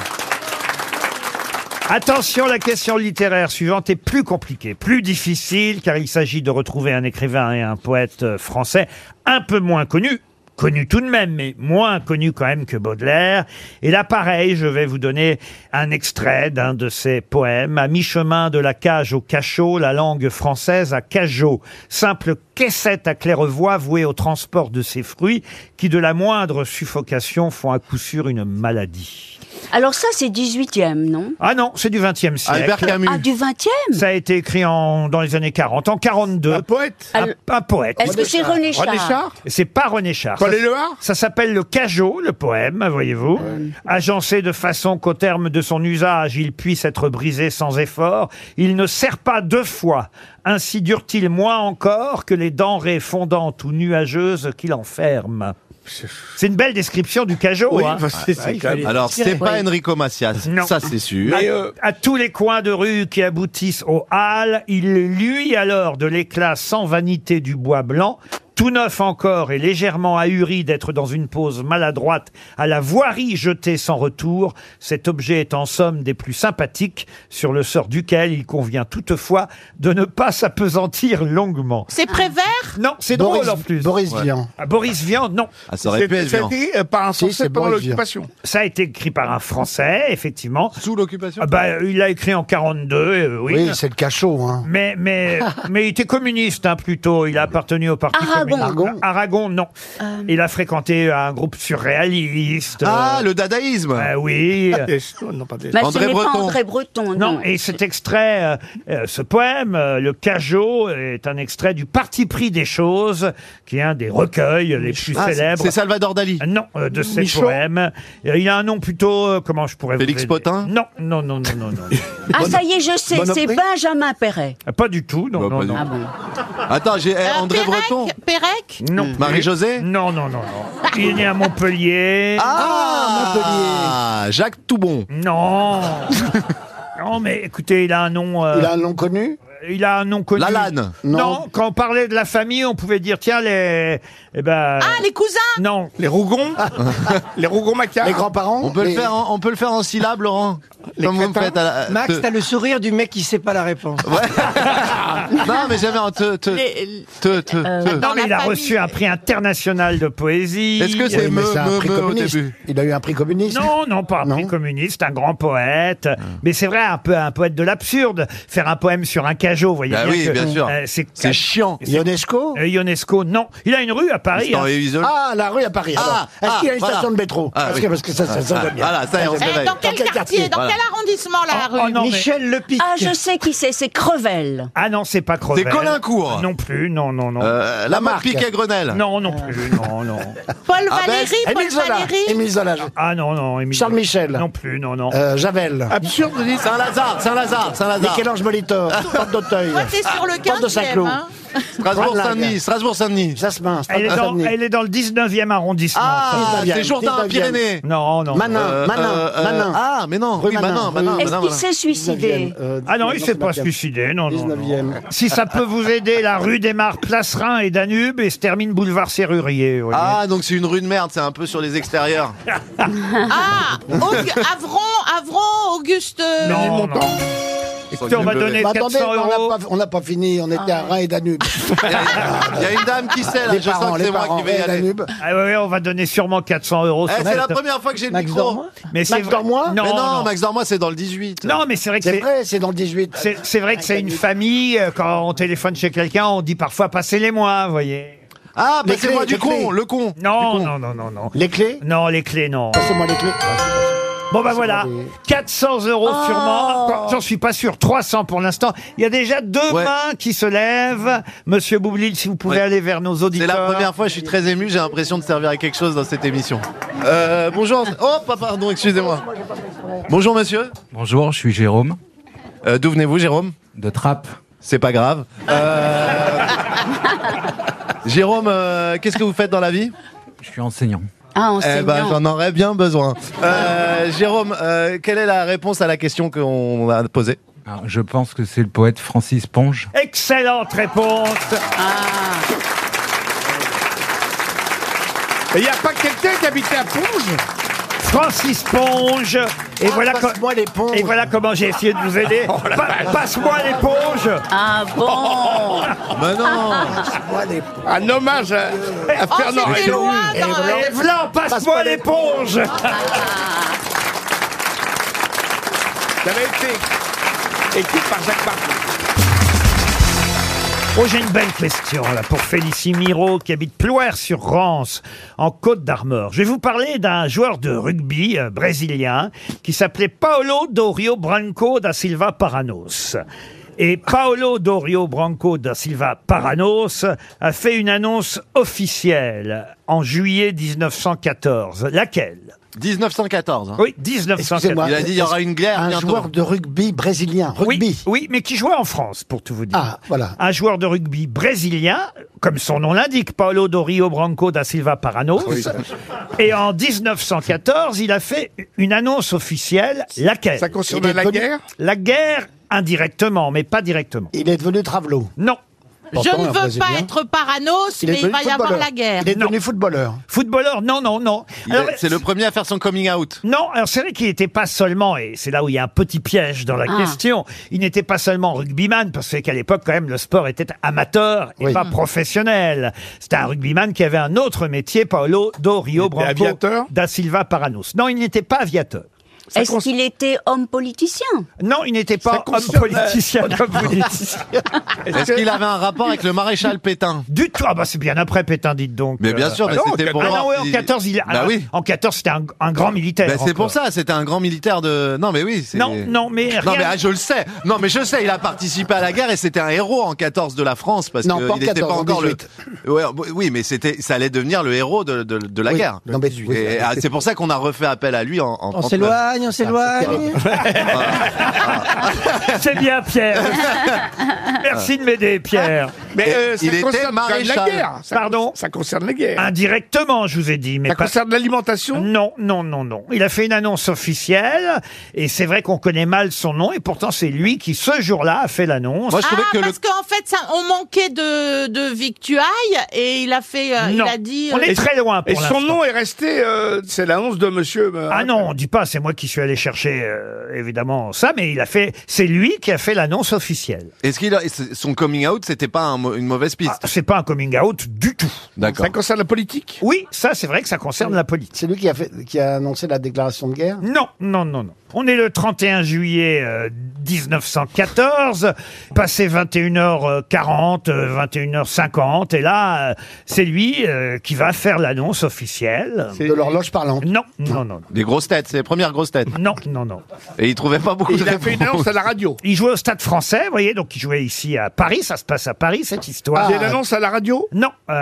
Attention, la question littéraire suivante est plus compliquée, plus difficile, car il s'agit de retrouver un écrivain et un poète euh, français un peu moins connus. Connu tout de même, mais moins connu quand même que Baudelaire. Et là, pareil, je vais vous donner un extrait d'un de ses poèmes. À mi-chemin de la cage au cachot, la langue française à cajot. Simple caissette à claire-voie vouée au transport de ses fruits, qui de la moindre suffocation font à coup sûr une maladie. Alors ça, c'est dix-huitième, non? Ah non, c'est du vingtième siècle. Albert Camus. Ah, du vingtième? Ça a été écrit en, dans les années quarante, en quarante-deux. Un poète. Un, un poète. Est-ce que c'est René Char? René Char. C'est pas René Char. Paul Ça- Éluard. Ça s'appelle le cajot, le poème, voyez-vous. Agencé de façon qu'au terme de son usage, il puisse être brisé sans effort. Il ne sert pas deux fois. Ainsi dure-t-il moins encore que les denrées fondantes ou nuageuses qu'il enferme. C'est une belle description du cajot. Oui, hein. enfin, c'est c'est quand même- Alors, c'est pas Enrico Macias. Non. Ça, c'est sûr. Mais, euh, À tous les coins de rue qui aboutissent aux halles, il luit alors de l'éclat sans vanité du bois blanc, tout neuf encore et légèrement ahuri d'être dans une pose maladroite à la voirie jetée sans retour. Cet objet est en somme des plus sympathiques, sur le sort duquel il convient toutefois de ne pas s'apesantir longuement. C'est Prévert? Non, c'est Boris, drôle en plus. Boris Ouais. Vian. Ah, Boris Vian, non. Ah, ça aurait pu c'est- être ça a bien. été euh, par un Si, Français c'est pendant Boris Vian. l'occupation. Ça a été écrit par un Français, effectivement. Sous l'occupation. Ah bah, il l'a écrit en quarante-deux, euh, oui. Oui, c'est le cachot. Hein. Mais, mais, mais il était communiste, hein, plutôt. Il a appartenu au Parti Aragon. communiste. Aragon. Aragon, non. Il a fréquenté un groupe surréaliste. Ah, euh, le dadaïsme. euh, oui. Des- non, non, pas des- Mais André ce n'est Breton. pas André Breton, non. Non, et cet extrait, euh, euh, ce poème, euh, le Cajot, est un extrait du Parti pris des choses, qui est un des recueils les plus Ah, c'est- célèbres. c'est Salvador Dali. Euh, Non, euh, de ces Michaud. poèmes. Euh, Il a un nom plutôt, euh, comment je pourrais Félix vous aider Potin. Non, non, non, non, non, non. Ah, ça y est, je sais, c'est Monoprix. Benjamin Perret. Ah, pas du tout, non, Bah, non, pas non. du Ah bon. Attends, j'ai eh, Euh, André Pérec Breton. Pérec? Non. Marie-José. Non, non, non, non. Il est né à Montpellier. Ah, Montpellier. Jacques Toubon. Non. Non, mais écoutez, il a un nom. euh, Il a un nom connu. il a un nom connu. Lalanne. Non. Non. Quand on parlait de la famille, on pouvait dire tiens les. Eh ben. Ah, les cousins? Non. Les Rougons. Les Rougons-Macquart. Les grands-parents. On peut le les- faire, en, on peut le faire en syllabes, Laurent. Comme vous me crétins. faites à la. Max, te- t'as le sourire du mec qui sait pas la réponse. Non, mais j'avais un te, te, Les- te, te, Euh, te. Non, Dans mais la il a famille. reçu un prix international de poésie. Est-ce que c'est Oui, mais me, c'est un me, prix me au communiste. début? Il a eu un prix communiste. Non, non, pas un Non. prix communiste, un grand poète. Mais c'est vrai, un peu un poète de l'absurde. Faire un poème sur un cajot, vous voyez Bah bien oui, que, bien sûr. euh, c'est C'est chiant. Ionesco. Euh, Ionesco, non. Il a une rue à Paris. Dans hein. les isoles. Ah, la rue à Paris. Ah, alors. Est-ce ah, qu'il y a une voilà. station de métro Ah, parce, oui. que, parce que ça, ça, ça Ah, va bien. voilà, ça y est, on se Eh, réveille. dans quel quel quartier? quartier Dans Voilà. quel arrondissement, la Oh, rue? oh, non, mais- Michel Lepic. Ah, je sais qui c'est, c'est Crevel. Ah non, c'est pas Crevel. C'est Colincourt. Non plus, non, non, non. Euh, la marque marque. Piquet-Grenelle. Non, non plus, non, non. Paul Ah, ben, Valéry? Paul Émile Zola. Valéry? Émile Zola. Ah non, non, Émile. Charles Michel. Non plus, non, non. Euh, Javel. Absurde de dire. Saint-Lazare, Saint-Lazare, Saint-Lazare. Michel-Ange Molitor. Porte d'Auteuil. Moi, c'est sur le Porte de Saint-Cloud. quinzième. Hein. Strasbourg-Saint-Denis, Strasbourg-Saint-Denis. Jasmin. Elle est, dans, Saint-Denis. elle est dans le dix-neuvième arrondissement. Ah, dix-neuvième, c'est Jourdain-Pyrénées. Non, non. Manin, Euh, Manin, euh, euh, Manin. Ah, mais non, Rue oui, Manin, Manin, Manin, rue- Est-ce Manin, qu'il Manin. s'est suicidé? Euh, Ah non, il non, s'est c'est pas Baptiste. suicidé, non, non, non. dix-neuvième. Si ça peut vous aider, la rue des Mares, Place Rhin et Danube, et se termine boulevard Serrurier. vous voyez. Ah, donc c'est une rue de merde, c'est un peu sur les extérieurs. Ah, Aug- Avron, Avron, Auguste. euh, non, non. Écoutez, on va donner Bah, attendez, quatre cents on euros. n'a pas, on n'a pas fini, on était à Rhin et Danube. Il y, a, il y a une dame qui sait, là, Les je sens parents, que c'est les moi parents, qui vais y Rhin et aller. Danube. Ah ouais, ouais, on va donner sûrement quatre cents euros. Eh, sur c'est la cette- première fois que j'ai le Max micro. Dormois Mais c'est Max vrai- Dormois Non, Mais non, non. Max Dormois, c'est dans le dix-huit. Non, mais c'est vrai que C'est c'est... vrai, c'est dans le dix-huit. C'est c'est vrai que c'est une famille. euh, Quand on téléphone chez quelqu'un, on dit parfois passez-les-moi, vous voyez. Ah, bah Les c'est clés, moi du les con, clés. le con. Non, Du con. non, non, non, non. Les clés Non, les clés, non. Passez-moi les clés. Bon, bah voilà. les- quatre cents euros sûrement. J'en suis pas sûr. trois cents pour l'instant. Il y a déjà deux Ouais. mains qui se lèvent. Monsieur Boublil, si vous pouvez Ouais. aller vers nos C'est auditeurs. la première fois, je suis très ému, j'ai l'impression de servir à quelque chose dans cette émission. Euh, bonjour. Oh, pas- pardon, excusez-moi. Bonjour monsieur. Bonjour, je suis Jérôme. Euh, D'où venez-vous, Jérôme? De Trappes. C'est pas grave. Euh... Jérôme, euh, qu'est-ce que vous faites dans la vie? Je suis enseignant. Ah, Eh enseignant. ben, j'en aurais bien besoin. Euh, Jérôme, euh, quelle est la réponse à la question qu'on a posée? Alors, je pense que c'est le poète Francis Ponge. Excellente réponse. Il n'y a pas quelqu'un qui habitait à Ponge? Francis Ponge. Et voilà, co- Passe-moi l'éponge. et voilà comment j'ai essayé de vous aider. Pa- Passe-moi l'éponge. Ah bon? Mais non. Passe-moi l'éponge. Un hommage à, à Oh, Fernand c'était Reynaud. loin. Et dans- voilà. Et voilà, passe-moi Passe-moi l'éponge. Ça avait été écrit par Jacques Martin. Oh, j'ai une belle question là pour Félicie Miro qui habite Plouer-sur-Rance en Côte d'Armor. Je vais vous parler d'un joueur de rugby euh, brésilien qui s'appelait Paulo Dorio Branco da Silva Paranos. Et Paulo Dorio Branco da Silva Paranos a fait une annonce officielle en juillet dix-neuf cent quatorze. Laquelle? dix-neuf cent quatorze. hein. Oui, dix-neuf cent Excusez-moi. quatorze. Il a dit il y aura une guerre Un bientôt. joueur de rugby brésilien. Rugby. Oui, oui, mais qui jouait en France, pour tout vous dire. Ah, voilà. Un joueur de rugby brésilien, comme son nom l'indique, Paulo Dorio Branco da Silva Paranos. Et en dix-neuf cent quatorze, il a fait une annonce officielle, laquelle? Ça concernait Il est la devenu- guerre? La guerre indirectement, mais pas directement. Il est devenu Travelo. Non. Je Pourtant, ne un veux Brésilien. pas être Paranos, Il est mais il devenu va y avoir footballeur. la guerre. Il est Non. devenu footballeur. Footballeur, non, non, non. Il Alors, est- C'est le premier à faire son coming out. Non, alors c'est vrai qu'il n'était pas seulement, et c'est là où il y a un petit piège dans la Ah. question, il n'était pas seulement rugbyman, parce qu'à l'époque, quand même, le sport était amateur et Oui. pas professionnel. C'était un rugbyman qui avait un autre métier, Paulo do Rio était Branco aviateur da Silva Paranos. Non, il n'était pas aviateur. Est-ce cons- qu'il était homme politicien? Non, il n'était pas homme concernait- politicien, comme vous dites. Est-ce qu'il avait un rapport avec le maréchal Pétain? Du tout. Ah bah c'est bien après Pétain, dites donc. Mais bien Euh, sûr, mais non, c'était pour Ah voir non, ouais, en si- quatorze, il a- Bah alors, oui. en quatorze, c'était un, un grand militaire. Bah, c'est encore. pour ça, c'était un grand militaire de. Non, mais oui. c'est- Non, non, mais Non, rien- mais ah, je le sais. Non, mais je sais, il a participé à la guerre et c'était un héros en quatorze de la France parce Non, que pas en il n'était pas quatorze, en encore dix-huit. le. Ouais, oui, mais c'était, ça allait devenir le héros de, de, de la Oui, guerre. non, mais oui, Et, oui. ah, c'est pour ça qu'on a refait appel à lui en. en On trente-neuf. s'éloigne, on s'éloigne. C'est bien, Pierre. Merci de m'aider, Pierre. Mais euh, ça il était concerne quand même la maréchal. guerre. Ça Pardon con- Ça concerne la guerre. Indirectement, je vous ai dit, mais Ça pas... concerne l'alimentation? Non, non, non, non. Il a fait une annonce officielle, et c'est vrai qu'on connaît mal son nom, et pourtant c'est lui qui, ce jour-là, a fait l'annonce. Moi, je Ah, trouvais que le. parce qu'en fait, ça, on manquait de, de victuailles et il a fait, euh, il Non. a dit. On euh, est très loin pour Et son l'instant. nom est resté, euh, c'est l'annonce de monsieur. euh, Ah non, on dit pas, c'est moi qui suis allé chercher, euh, évidemment, ça, mais il a fait, c'est lui qui a fait l'annonce officielle. Est-ce qu'il a son coming out, c'était pas un mo- une mauvaise piste? Ah, c'est pas un coming out du tout. D'accord. Ça concerne la politique? Oui, ça, c'est vrai que ça concerne la politique. C'est lui qui a, fait, qui a annoncé la déclaration de guerre. Non, non, non, non. On est le trente et un juillet euh, dix-neuf cent quatorze, passé vingt et une heures quarante, euh, vingt et une heures cinquante, et là, euh, c'est lui euh, qui va faire l'annonce officielle. De l'horloge parlante. Non, non, non, Des grosses têtes, c'est les premières grosses têtes. non, non, non. Et il trouvait pas beaucoup Et de il a fait une annonce à la radio. Il jouait au Stade Français, vous voyez, donc il jouait ici à Paris, ça se passe à Paris, cette histoire. Il y a une annonce à la radio? Non, euh,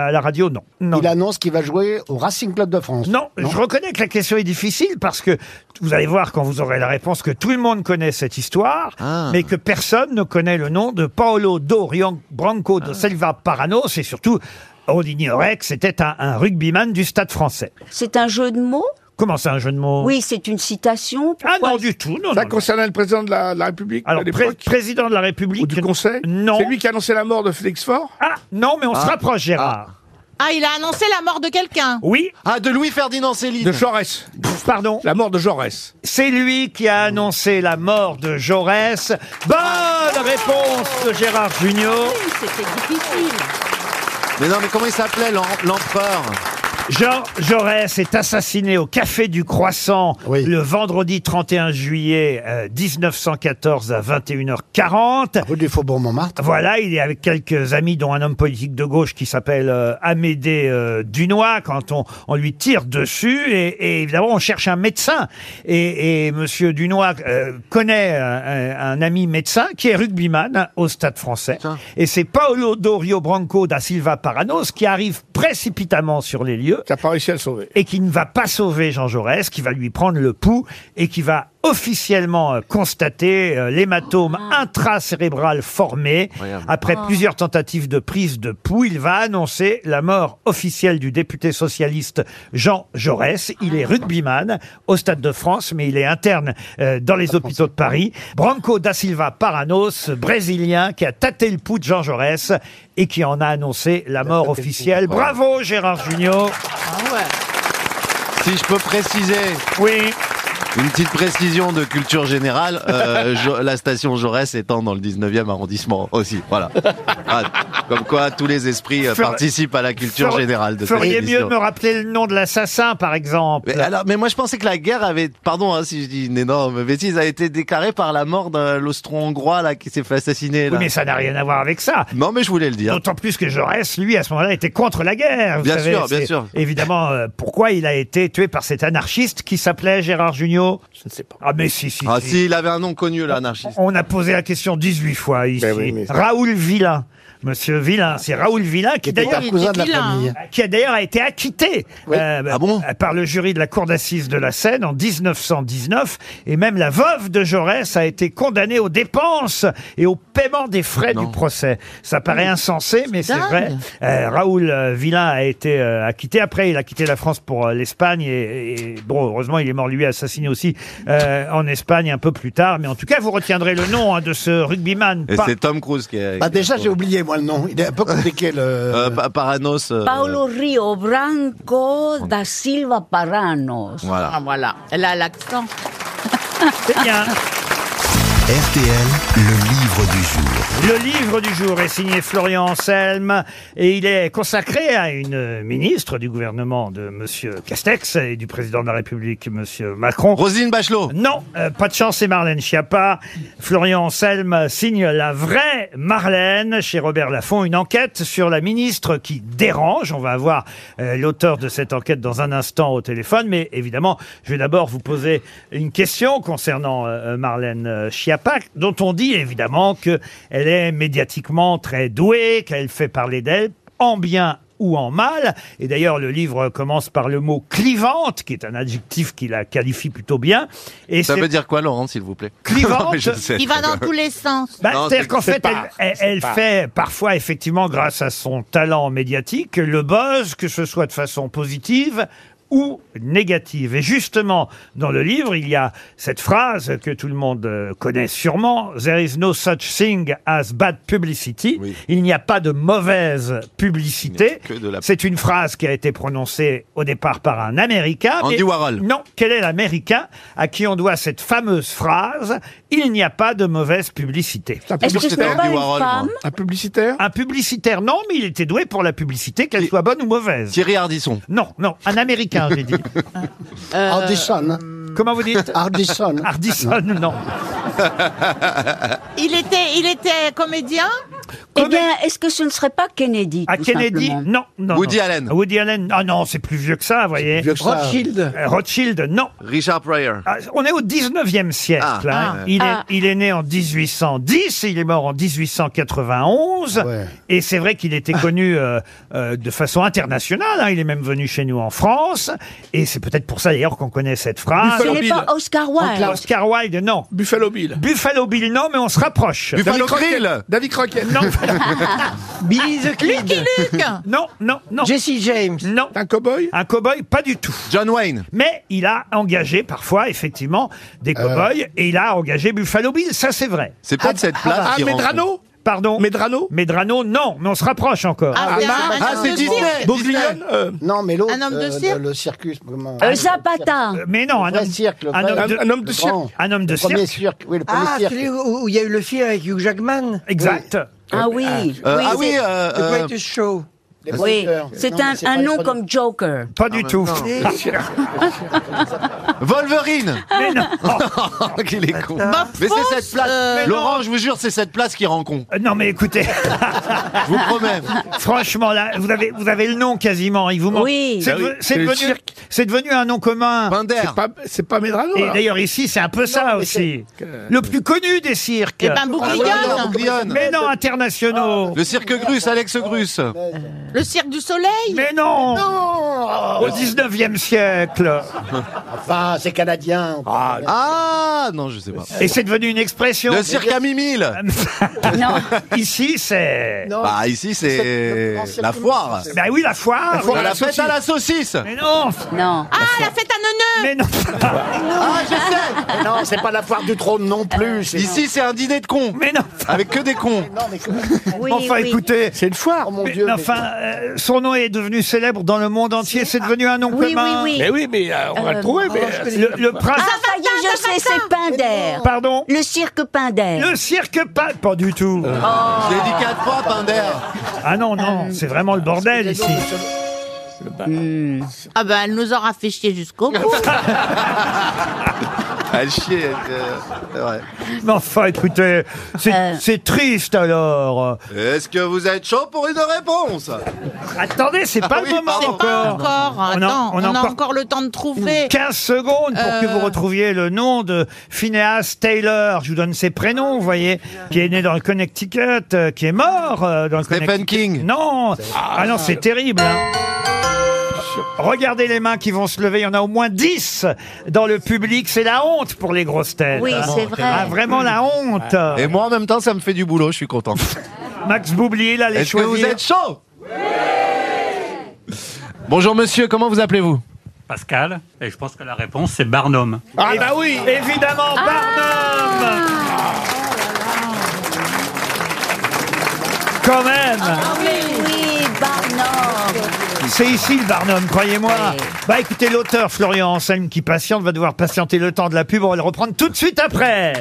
à la radio, non. non. Il annonce qu'il va jouer au Racing Club de France. Non, je reconnais que la question est difficile parce que vous allez voir quand vous aurez la réponse que tout le monde connaît cette histoire, Ah. mais que personne ne connaît le nom de Paolo do Rio Branco de Silva Paranos et surtout, on ignorait que c'était un, un rugbyman du Stade français. C'est un jeu de mots? Comment c'est un jeu de mots? Oui, c'est une citation. Ah Pourquoi non, du tout. Non, Ça non, concernait le président de la, de la République Alors, de pré- l'époque président de la République. ou du Conseil? Non. C'est lui qui a annoncé la mort de Félix Faure? Ah, non, mais on se Ah. rapproche, Gérard. Ah, il a annoncé la mort de quelqu'un. Oui, Ah, de Louis-Ferdinand Céline. De Jaurès. pardon. La mort de Jaurès. C'est lui qui a annoncé la mort de Jaurès. Bonne réponse de Gérard Junior. Oui, c'était difficile. Mais non, mais comment il s'appelait, l'em- l'empereur? Jean Jaurès est assassiné au Café du Croissant Oui. le vendredi trente et un juillet euh, dix-neuf cent quatorze à vingt et une heures quarante. Rue du Faubourg Montmartre. Voilà, il est avec quelques amis, dont un homme politique de gauche qui s'appelle euh, Amédée euh, Dunois, quand on, on lui tire dessus, et, et évidemment on cherche un médecin. Et, et Monsieur Dunois euh, connaît un, un ami médecin qui est rugbyman au Stade français. Tiens. Et c'est Paolo do Rio Branco da Silva Paranos qui arrive précipitamment sur les lieux Qui n'a pas réussi à le sauver. et qui ne va pas sauver Jean Jaurès, qui va lui prendre le pouls et qui va officiellement euh, constater euh, l'hématome intracérébral formé. Incroyable. Après plusieurs tentatives de prise de pouls, il va annoncer la mort officielle du député socialiste Jean Jaurès. Il est rugbyman au Stade de France, mais il est interne euh, dans les hôpitaux de Paris. Branco da Silva Paranos, brésilien, qui a tâté le pouls de Jean Jaurès et qui en a annoncé la mort officielle. Bravo Gérard Junior. Ah ouais. Si je peux préciser, Oui. une petite précision de culture générale, euh, Jo- la station Jaurès étant dans le dix-neuvième arrondissement aussi, voilà. Ah, comme quoi, tous les esprits euh, Fer- participent à la culture Fer- générale de cette Feriez mieux émission. de me rappeler le nom de l'assassin, par exemple. Mais, alors, mais moi je pensais que la guerre avait, pardon hein, si je dis une énorme bêtise, a été déclarée par la mort de l'austro-hongrois là qui s'est fait assassiner. Oui, Là. mais ça n'a rien à voir avec ça. Non mais je voulais le dire. D'autant plus que Jaurès, lui, à ce moment-là, était contre la guerre. vous Bien savez. sûr, bien C'est sûr. Évidemment, euh, pourquoi il a été tué par cet anarchiste qui s'appelait Gérard Junior? Je ne sais pas. Ah, mais si, si, Ah si. si, il avait un nom connu l'anarchiste. On a posé la question dix-huit fois ici. Ben oui, mais- Raoul Villain. Monsieur Villain, c'est Raoul Villain qui Était d'ailleurs un cousin de la vilain, famille. qui a d'ailleurs été acquitté euh, Ah bon par le jury de la cour d'assises de la Seine en dix-neuf cent dix-neuf, et même la veuve de Jaurès a été condamnée aux dépenses et au paiement des frais Non. du procès. Ça paraît insensé, mais c'est dingue. vrai. Euh, Raoul euh, Villain a été euh, acquitté. Après, il a quitté la France pour euh, l'Espagne et, et bon, heureusement, il est mort lui assassiné aussi euh, en Espagne un peu plus tard. Mais en tout cas, vous retiendrez le nom hein, de ce rugbyman. Et Pas- c'est Tom Cruise qui est. Bah déjà, j'ai oublié, moi, le nom. Il est un peu compliqué, le... Euh, Pa- Paranos. euh, Paolo Rio Branco da Silva Paranos. Voilà. Ah, voilà. Elle a l'accent. C'est bien. R T L, le livre du jour. Le livre du jour est signé Florian Anselme et il est consacré à une ministre du gouvernement de Monsieur Castex et du président de la République, Monsieur Macron. Roselyne Bachelot. Non, euh, pas de chance, c'est Marlène Schiappa. Florian Anselme signe la vraie Marlène chez Robert Laffont, une enquête sur la ministre qui dérange. On va avoir euh, l'auteur de cette enquête dans un instant au téléphone, mais évidemment, je vais d'abord vous poser une question concernant euh, Marlène euh, Schiappa, dont on dit évidemment qu'elle est médiatiquement très douée, qu'elle fait parler d'elle en bien ou en mal. Et d'ailleurs, le livre commence par le mot clivante, qui est un adjectif qui la qualifie plutôt bien. Et Ça c'est veut dire quoi, Laurent, s'il vous plaît? clivante. Non, mais je sais. Il va dans tous les sens. Bah, Non, c'est-à-dire c'est- qu'en c'est fait, pas- elle, elle- c'est elle pas. fait parfois, effectivement, grâce à son talent médiatique, le buzz, que ce soit de façon positive ou négative. Et justement, dans le livre, il y a cette phrase que tout le monde euh, connaît sûrement, « There is no such thing as bad publicity Oui. ». Il n'y a pas de mauvaise publicité. Que de la- C'est une phrase qui a été prononcée au départ par un Américain. Andy mais- Warhol. Non, quel est l'Américain à qui on doit cette fameuse phrase « Il n'y a pas de mauvaise publicité ». Un Est-ce que ce C'était n'est Andy pas une Warhol, moi. femme? Un publicitaire? Un publicitaire, non, mais il était doué pour la publicité, qu'elle Et- soit bonne ou mauvaise. Thierry Ardisson. Non, non, un Américain, j'ai dit. Ardisson. Comment vous dites Ardisson. Ardisson, non. Il était, il était comédien. Eh bien, est-ce que ce ne serait pas Kennedy À tout Kennedy, simplement non, non. Woody non. Allen. Woody Allen, ah non, c'est plus vieux que ça, vous voyez. Vieux que ça. Rothschild. Euh, Rothschild, non. Richard Pryor. Ah, on est au dix-neuvième siècle. Ah, hein. ah. il, Ah. Est, il est né en dix-huit cent dix, il est mort en dix-huit cent quatre-vingt-onze. Ouais. Et c'est vrai qu'il était connu euh, euh, de façon internationale. hein. Il est même venu chez nous en France. Et c'est peut-être pour ça d'ailleurs qu'on connaît cette phrase. Ce Buffalo n'est Bill. pas Oscar Wilde. Oscar Wilde, non. Buffalo Bill. Buffalo Bill, non, mais on se rapproche. Buffalo David Crockett. Grill. David Crockett. Non, Billy the Kid. Lucky Luke. non, non, non. Jesse James. Non. Un cow-boy. Un cow-boy, pas du tout. John Wayne. Mais il a engagé parfois, effectivement, des cow-boys et il a engagé Buffalo Bill, ça c'est vrai. C'est peut-être cette place Ah, qui rend Medrano. Pardon Medrano. Medrano, non, mais on se rapproche encore. Ah, c'est un- un Ah, homme c'est de Disney. cirque. Bourguignon. euh, Non, mais l'autre, Un homme de euh, cirque le, le circus. Comment... Euh, Zapata. Euh, mais non, un Le vrai homme, cirque, le un vrai- homme de, un, un homme de le cirque. grand. un homme de Le premier cirque. cirque. Oui, le premier Ah, cirque. celui où où il y a eu le film avec Hugh Jackman. Exact. Ah oui. Euh, oui, ah oui, c'est- euh, The euh, Greatest Show. Les oui. producteurs. C'est Non, un, mais c'est un pas les nom producteurs. comme Joker. Pas du tout. Wolverine. Mais non. Oh, qu'il est con. Bah, Mais fausse, c'est cette place. euh, Laurent, je vous jure, c'est cette place qui rend con. Euh, Non, mais écoutez, Je vous promets. franchement, là, vous avez, vous avez le nom quasiment. Il vous manque. Oui. C'est Ah oui, deve- c'est c'est le devenu, cirque. c'est devenu un nom commun. Pinder. C'est pas, c'est pas Medrano. Et alors. d'ailleurs, ici, c'est un peu ça mais aussi. Le plus connu des cirques. Eh ben, Ah, Bourguignon. voilà, Bouglione. Mais non, internationaux. Le cirque Grus, Alex Grus. Le cirque du soleil. Mais non, au dix-neuvième siècle. Enfin, c'est canadien. Ah, non, je sais pas. Et c'est devenu une expression. Le cirque à Mimile. Non. Ici, c'est... Non. Bah, ici, c'est la foire. Ben oui, la foire. Voilà, la fête à la saucisse. Mais non, Non. Ah, la fête à neuneux. mais non. Ah, je sais. Mais non, c'est pas la foire du trône non plus. c'est- Ici, c'est un dîner de cons. Mais non. Avec que des cons. Non, mais Oui, Enfin, oui. écoutez. C'est une foire. oh mon Mais, Dieu. mais mais- enfin, euh, son nom est devenu célèbre dans le monde entier. C'est devenu un nom Oui, oui, commun. oui. Mais oui, mais euh, on va le trouver. Mais euh, Le, le prince. Ah, ça y est, je sais, c'est Pinder. Pardon. Le cirque Pinder. Le cirque pas. Pas du tout. Je l'ai dit quatre fois, Pinder. Ah non, non, c'est vraiment le bordel ici. Ah ben, elle nous aura fait chier jusqu'au bout. Elle chie. elle, euh, c'est vrai. Mais enfin, écoutez, c'est Euh. c'est triste alors. Est-ce que vous êtes chaud pour une réponse? Attendez, c'est pas Ah le oui, moment pardon. Pas encore. encore. On a- Attends, on on a a, encore- encore... le temps de trouver. quinze secondes pour que Euh. vous retrouviez le nom de Phineas Taylor. Je vous donne ses prénoms, vous voyez, qui est né dans le Connecticut, euh, qui est mort euh, dans le Stephen Connecticut. King. Non, ah non, c'est terrible. hein. Regardez les mains qui vont se lever. Il y en a au moins dix dans le public. C'est la honte pour les grosses têtes. Oui, hein. c'est vrai. Ah, vraiment la honte. Et moi, en même temps, ça me fait du boulot, je suis content. Max Boublil, là, les Est-ce que vous choisir. êtes chaud? Bonjour monsieur, comment vous appelez-vous? Pascal, et je pense que la réponse c'est Barnum. ah bah oui. Évidemment, Barnum. Quand même. Ah oui, oui, Barnum. C'est ici le Barnum, croyez-moi. Oui. Bah écoutez, l'auteur Florian Anselme qui patiente va devoir patienter le temps de la pub. On va le reprendre tout de suite après.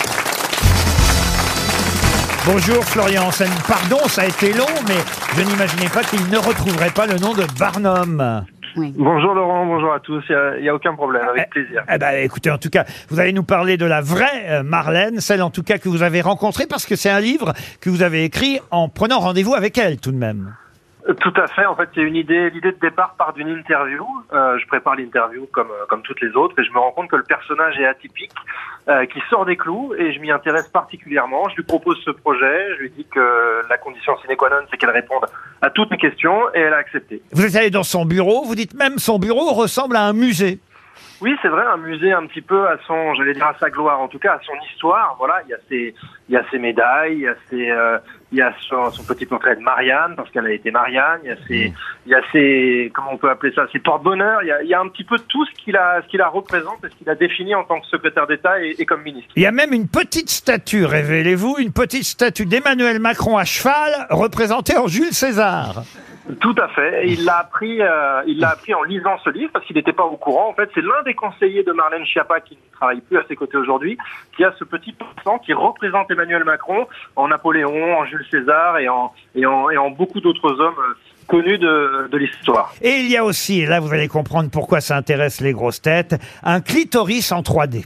Bonjour Florian Anselme. Pardon, ça a été long, mais je n'imaginais pas qu'il ne retrouverait pas le nom de Barnum. Bonjour Laurent, bonjour à tous, il n'y a, a aucun problème, avec plaisir. Eh ben, écoutez, en tout cas, vous allez nous parler de la vraie euh, Marlène, celle en tout cas que vous avez rencontrée, parce que c'est un livre que vous avez écrit en prenant rendez-vous avec elle tout de même. Tout à fait, en fait c'est une idée, l'idée de départ part d'une interview, euh, je prépare l'interview comme, euh, comme toutes les autres et je me rends compte que le personnage est atypique, euh, qui sort des clous et je m'y intéresse particulièrement, je lui propose ce projet, je lui dis que la condition sine qua non c'est qu'elle réponde à toutes mes questions et elle a accepté. Vous êtes allé dans son bureau, vous dites même son bureau ressemble à un musée. Oui, c'est vrai, un musée un petit peu à son, j'allais dire à sa gloire, en tout cas à son histoire. Voilà, il y a ses, il y a ses médailles, il y a ses, euh, il y a son, son petit portrait de Marianne parce qu'elle a été Marianne. Il y a ses, il y a ses, comment on peut appeler ça, ses porte-bonheur. Il y a, il y a un petit peu tout ce qu'il a, ce qu'il la représente et ce qu'il a défini en tant que secrétaire d'État et, et comme ministre. Il y a même une petite statue, révélez-vous, une petite statue d'Emmanuel Macron à cheval, représentée en Jules César. Tout à fait. Et il l'a appris, euh, il l'a appris en lisant ce livre parce qu'il n'était pas au courant. En fait, c'est l'un des conseillers de Marlène Schiappa qui ne travaille plus à ses côtés aujourd'hui, qui a ce petit passant qui représente Emmanuel Macron en Napoléon, en Jules César et en et en, et en beaucoup d'autres hommes euh, connus de, de l'histoire. Et il y a aussi, et là vous allez comprendre pourquoi ça intéresse les grosses têtes, un clitoris en trois D.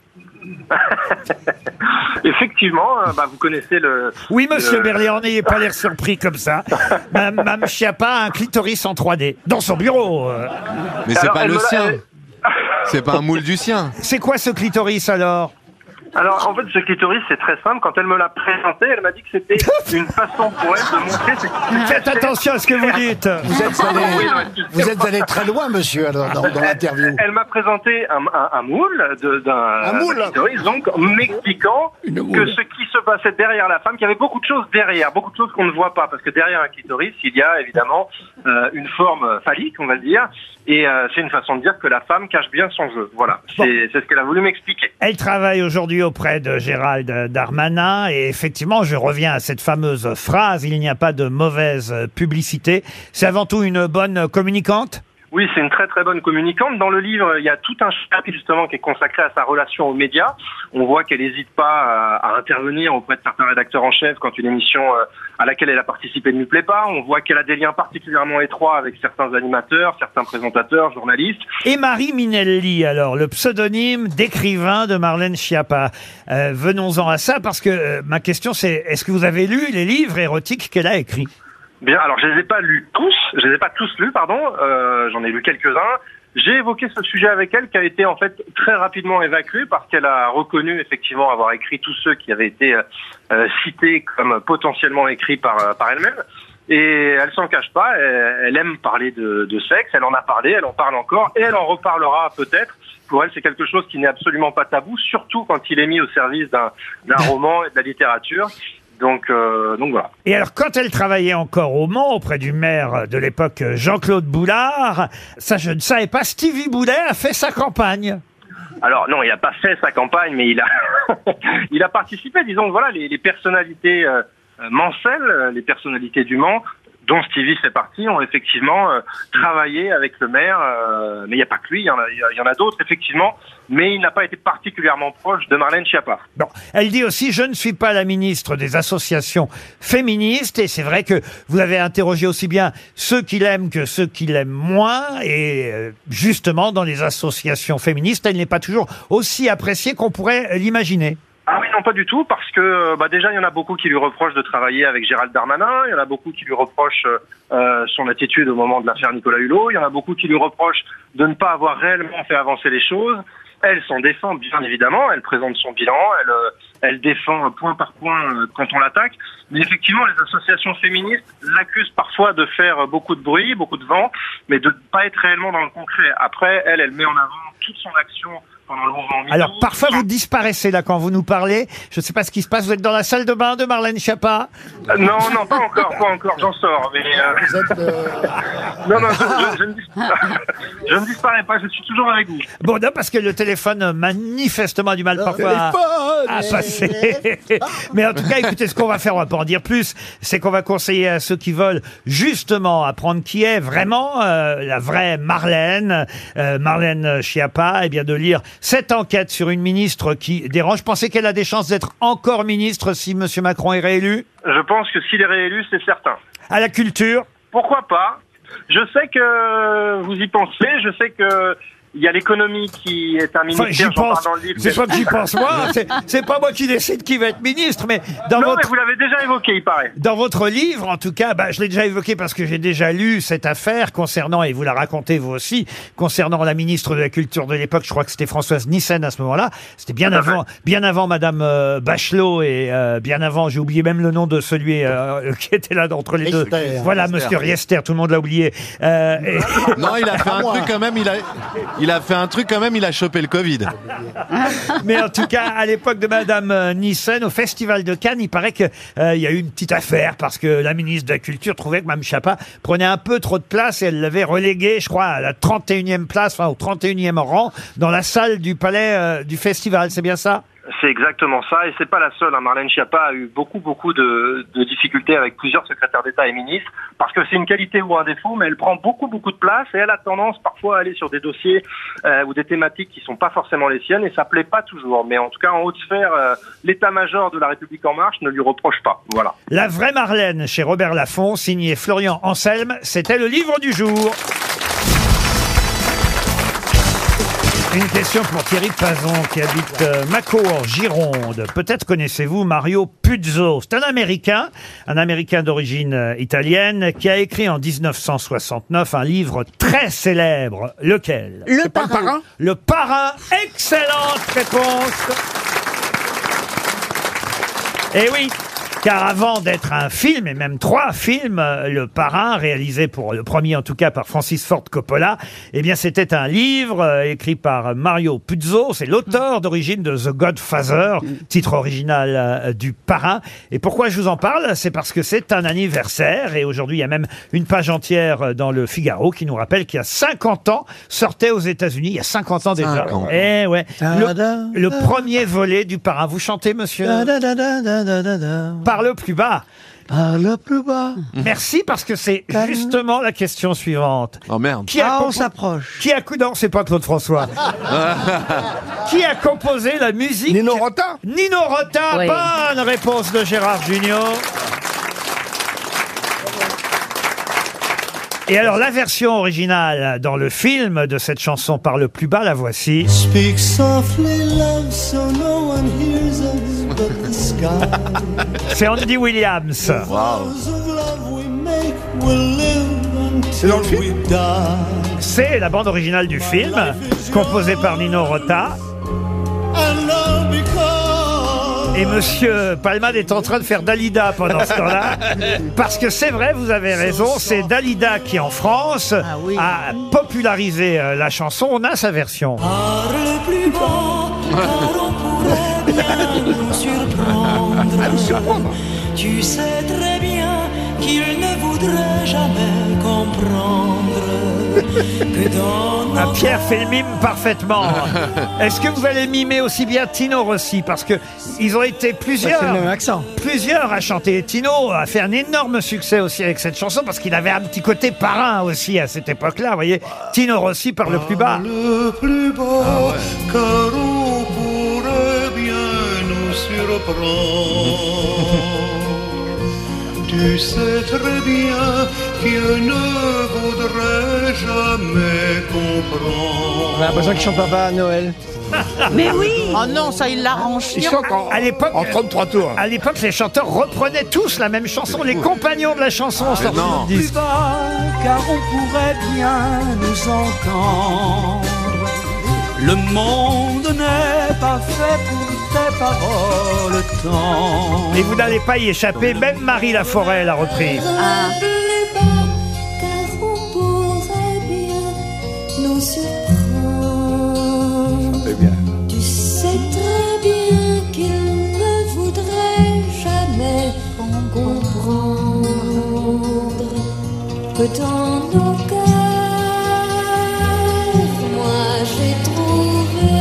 Effectivement, euh, bah, vous connaissez le... Oui, monsieur le... Berléand, n'ayez pas l'air surpris comme ça. Mme, Mme Schiappa a un clitoris en trois D, dans son bureau. euh. Mais c'est Alors, pas elle le me l'a- sien. elle- C'est pas un moule du sien. C'est quoi ce clitoris alors? Alors, en fait, ce clitoris, c'est très simple. Quand elle me l'a présenté, elle m'a dit que c'était une façon pour elle de montrer... ses- Faites attention à ce que vous dites. Vous êtes Oui, allé, non, excusez-moi. vous êtes allé très loin, monsieur, alors, dans, dans l'interview. Elle m'a présenté un, un, un moule de- d'un Un moule. d'un clitoris, donc m'expliquant que ce qui se passait derrière la femme, qu'il y avait beaucoup de choses derrière, beaucoup de choses qu'on ne voit pas, parce que derrière un clitoris, il y a évidemment euh, une forme phallique, on va le dire, et euh, c'est une façon de dire que la femme cache bien son jeu. Voilà, Bon. c'est c'est ce qu'elle a voulu m'expliquer. Elle travaille aujourd'hui auprès de Gérald Darmanin et effectivement, je reviens à cette fameuse phrase, il n'y a pas de mauvaise publicité. C'est avant tout une bonne communicante? Oui, c'est une très très bonne communicante. Dans le livre, il y a tout un chapitre justement qui est consacré à sa relation aux médias. On voit qu'elle n'hésite pas à, à intervenir auprès de certains rédacteurs en chef quand une émission euh, à laquelle elle a participé ne lui plaît pas. On voit qu'elle a des liens particulièrement étroits avec certains animateurs, certains présentateurs, journalistes. Et Marie Minelli, alors, le pseudonyme d'écrivain de Marlène Schiappa. Euh, venons-en à ça, parce que euh, ma question c'est, est-ce que vous avez lu les livres érotiques qu'elle a écrits? Bien, alors je les ai pas lus tous, je les ai pas tous lus, pardon, euh, j'en ai lu quelques-uns. J'ai évoqué ce sujet avec elle qui a été en fait très rapidement évacué parce qu'elle a reconnu effectivement avoir écrit tous ceux qui avaient été euh, cités comme potentiellement écrits par, euh, par elle-même. Et elle s'en cache pas, elle, elle aime parler de, de sexe, elle en a parlé, elle en parle encore et elle en reparlera peut-être. Pour elle, c'est quelque chose qui n'est absolument pas tabou, surtout quand il est mis au service d'un d'un roman et de la littérature. Donc, euh, donc voilà. Et alors, quand elle travaillait encore au Mans, auprès du maire de l'époque, Jean-Claude Boulard, ça je ne savais pas, Stevie Boulet a fait sa campagne. Alors non, il n'a pas fait sa campagne, mais il a il a participé. Disons que voilà, les, les personnalités euh, mancelles, les personnalités du Mans, dont Stevie fait partie, ont effectivement euh, travaillé avec le maire. Euh, mais il n'y a pas que lui, il y en a, il y en a d'autres effectivement. Mais il n'a pas été particulièrement proche de Marlène Schiappa. Bon, elle dit aussi, je ne suis pas la ministre des associations féministes, et c'est vrai que vous avez interrogé aussi bien ceux qui l'aiment que ceux qui l'aiment moins, et euh, justement, dans les associations féministes, elle n'est pas toujours aussi appréciée qu'on pourrait l'imaginer. Ah oui, non, pas du tout, parce que bah déjà, il y en a beaucoup qui lui reprochent de travailler avec Gérald Darmanin, il y en a beaucoup qui lui reprochent euh, son attitude au moment de l'affaire Nicolas Hulot, il y en a beaucoup qui lui reprochent de ne pas avoir réellement fait avancer les choses. Elle s'en défend, bien évidemment, elle présente son bilan, elle, euh, elle défend point par point euh, quand on l'attaque, mais effectivement, les associations féministes l'accusent parfois de faire beaucoup de bruit, beaucoup de vent, mais de ne pas être réellement dans le concret. Après, elle, elle met en avant toute son action pendant le mouvement MeToo. Alors, parfois, vous disparaissez là quand vous nous parlez. Je ne sais pas ce qui se passe. Vous êtes dans la salle de bain de Marlène Schiappa? Euh, non, non, pas encore, pas encore, j'en sors. Mais euh... Vous êtes, euh, non, non, je, je, je, ne disparais, je ne disparais pas, je suis toujours avec vous. Bon, non, parce que le téléphone, manifestement, a du mal parfois à, à passer. Mais en tout cas, écoutez, ce qu'on va faire, on va pas en dire plus, c'est qu'on va conseiller à ceux qui veulent justement apprendre qui est vraiment euh, la vraie Marlène, euh, Marlène Schiappa, et bien de lire cette enquête sur une ministre qui dérange. Pensez qu'elle a des chances d'être encore ministre si M. Macron est réélu? Je pense que s'il est réélu, c'est certain. À la culture? Pourquoi pas? Je sais que vous y pensez, je sais que il y a l'économie qui est un ministère, Enfin, j'y j'en parle pense. dans le livre. C'est pas que j'y pense moi, c'est, c'est pas moi qui décide qui va être ministre, mais dans non, votre... mais vous l'avez déjà évoqué, il paraît. Dans votre livre, en tout cas, bah, je l'ai déjà évoqué parce que j'ai déjà lu cette affaire concernant, et vous la racontez vous aussi, concernant la ministre de la Culture de l'époque, je crois que c'était Françoise Nyssen à ce moment-là. C'était bien avant, bien avant Madame euh, Bachelot et euh, bien avant, j'ai oublié même le nom de celui euh, qui était là entre les deux. Riester. Voilà, Monsieur Riester, tout le monde l'a oublié. Euh, et... Non, il a fait un truc quand même, il a, il a fait un truc quand même, il a chopé le Covid. Mais en tout cas, à l'époque de Madame Nyssen, au Festival de Cannes, il paraît qu'il euh, y a eu une petite affaire parce que la ministre de la Culture trouvait que Mme Schiappa prenait un peu trop de place et elle l'avait reléguée, je crois, à la trente et unième place, enfin au trente et unième rang, dans la salle du palais euh, du festival. C'est bien ça? C'est exactement ça, et c'est pas la seule. Hein. Marlène Schiappa a eu beaucoup, beaucoup de, de difficultés avec plusieurs secrétaires d'État et ministres, parce que c'est une qualité ou un défaut, mais elle prend beaucoup, beaucoup de place, et elle a tendance parfois à aller sur des dossiers euh, ou des thématiques qui sont pas forcément les siennes, et ça plaît pas toujours. Mais en tout cas, en haute sphère, euh, l'état-major de la République En Marche ne lui reproche pas. Voilà. La vraie Marlène, chez Robert Laffont, signé Florian Anselme, c'était le livre du jour. Une question pour Thierry Pazon qui habite euh, Mâcon en Gironde. Peut-être connaissez-vous Mario Puzo. C'est un Américain, un Américain d'origine euh, italienne qui a écrit en dix-neuf cent soixante-neuf un livre très célèbre. Lequel? Le parrain. Le Parrain. Excellente réponse. Eh oui. Car avant d'être un film, et même trois films, euh, Le Parrain, réalisé pour le premier en tout cas par Francis Ford Coppola, eh bien c'était un livre euh, écrit par Mario Puzo, c'est l'auteur d'origine de The Godfather, titre original euh, du Parrain. Et pourquoi je vous en parle? C'est parce que c'est un anniversaire, et aujourd'hui il y a même une page entière dans le Figaro qui nous rappelle qu'il y a cinquante ans, sortait aux États-Unis, il y a cinquante ans déjà. cinquante. Eh ouais, le, le premier volet du Parrain. Vous chantez, monsieur? Par le plus bas. Par le plus bas. Merci, parce que c'est justement la question suivante. Oh merde. Qui a Ah, on compo- s'approche. Qui a cou- non, c'est pas Claude François. Qui a composé la musique? Nino Rota. Nino Rota. Oui. Bonne réponse de Gérard Junior. Et alors, la version originale dans le film de cette chanson Par le plus bas, la voici. Speak softly, love, so no one hears us but the sky. C'est Andy Williams. Vows of love we make will live C'est dans le until film we die. C'est la bande originale du film, composée par Nino Rota. And all because Et monsieur Palmade est en train de faire Dalida pendant ce temps-là. Parce que c'est vrai, vous avez raison, c'est Dalida qui, en France, Ah oui. a popularisé euh, la chanson. On a sa version. par le plus bas, car on pourrait bien nous surprendre. Tu sais très bien qu'il ne voudrait jamais comprendre que dans Ah, nos Pierre fait le mime parfaitement. Est-ce que vous allez mimer aussi bien Tino Rossi? Parce que ils ont été plusieurs, C'est le même accent. plusieurs à chanter. Tino a fait un énorme succès aussi avec cette chanson parce qu'il avait un petit côté parrain aussi à cette époque-là. Vous voyez, Tino Rossi par le plus bas. le plus bas, car on pourrait bien nous surprendre. Tu sais très bien qu'il ne voudrait jamais comprendre. On a l'impression qu'il chante Papa à Noël. Mais oui. Oh non, ça il l'arrange. Ils sont en, À l'époque, en trente-trois tours. À l'époque, les chanteurs reprenaient tous la même chanson. Les compagnons de la chanson ont sorti non. le disque. Bas, car on pourrait bien nous entendre. Le monde n'est pas fait pour tes paroles tendres. Et vous n'allez pas y échapper, même Marie Laforêt l'a repris. Ah. Car on pourrait bien nous surprendre. C'est bien. Tu sais très bien qu'il ne voudrait jamais comprendre que dans nos cœurs, moi j'ai trouvé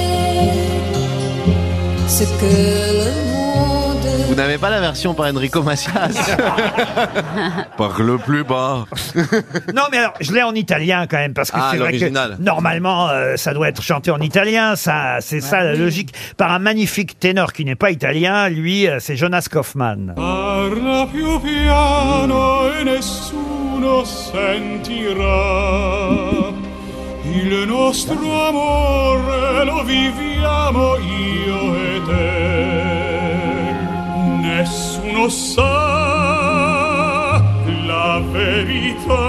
ce que le monde. Vous n'avez pas la version par Enrico Macias? Par le plus bas. Non, mais alors, je l'ai en italien quand même, parce que Ah, c'est vrai que l'original. normalement, euh, ça doit être chanté en italien. Ça, c'est ça la logique. Par un magnifique ténor qui n'est pas italien. Lui, euh, c'est Jonas Kaufmann. Parla più piano e nessuno sentirà. Il nostro amore lo viviamo io e te. Nessuno sa la verità,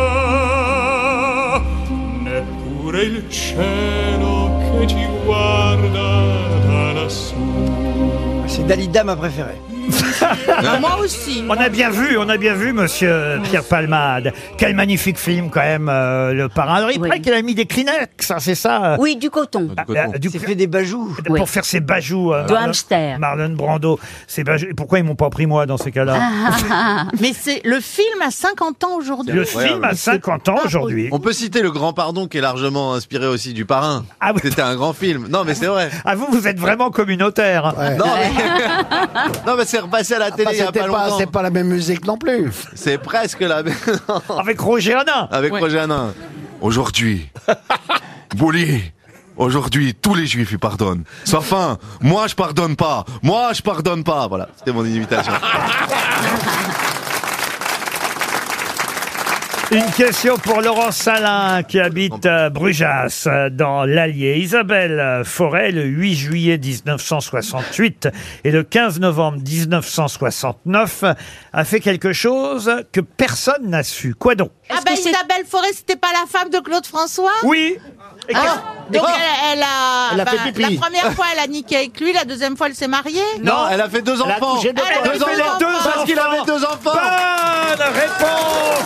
neppure il cielo che ci guarda da lassù. C'est Dalida ma préférée. Ah, moi aussi. On a bien vu, on a bien vu, monsieur Pierre Palmade. Quel magnifique film, quand même, euh, Le Parrain. Alors, il Oui. paraît qu'il a mis des Kleenex, hein, c'est ça? Oui, du coton. Ah, euh, du C'est coup, fait des bajoux. pour Oui. faire ses bajoux. euh, De Marlon- hamster. Marlon Brando. Ses bajoux. Et pourquoi ils m'ont pas pris, moi, dans ces cas-là? Mais c'est le film a cinquante ans aujourd'hui. Le incroyable. film a cinquante ans aujourd'hui. On peut citer Le Grand Pardon qui est largement inspiré aussi du Parrain. Ah oui. C'était un grand film. Non mais c'est vrai. Ah, vous, vous êtes vraiment communautaire. hein. Non mais, non, mais c'est repassé à la télé Bah, il y a c'était pas pas, longtemps. c'est pas la même musique non plus. C'est presque la même. Avec Roger Hanin. Avec Roger Hanin. Aujourd'hui, Bouli, aujourd'hui, tous les juifs ils pardonnent. Sauf un, moi je pardonne pas. Moi je pardonne pas. Voilà, c'était mon invitation. Une question pour Laurent Salin qui habite euh, Brujas euh, dans l'Allier. Isabelle Forêt, le huit juillet dix-neuf cent soixante-huit et le quinze novembre dix-neuf cent soixante-neuf, a fait quelque chose que personne n'a su. Quoi donc? Ah ben Isabelle Forêt, c'était pas la femme de Claude François? Oui. Et Ah, qu'est-ce- donc elle, elle a, Elle a bah, fait pipi. la première fois elle a niqué avec lui, la deuxième fois elle s'est mariée. Non, elle a fait deux Elle a enfants. couché deux Elle a fois. fait Deux deux enfants. enfants. Parce qu'il avait deux enfants. Bonne réponse.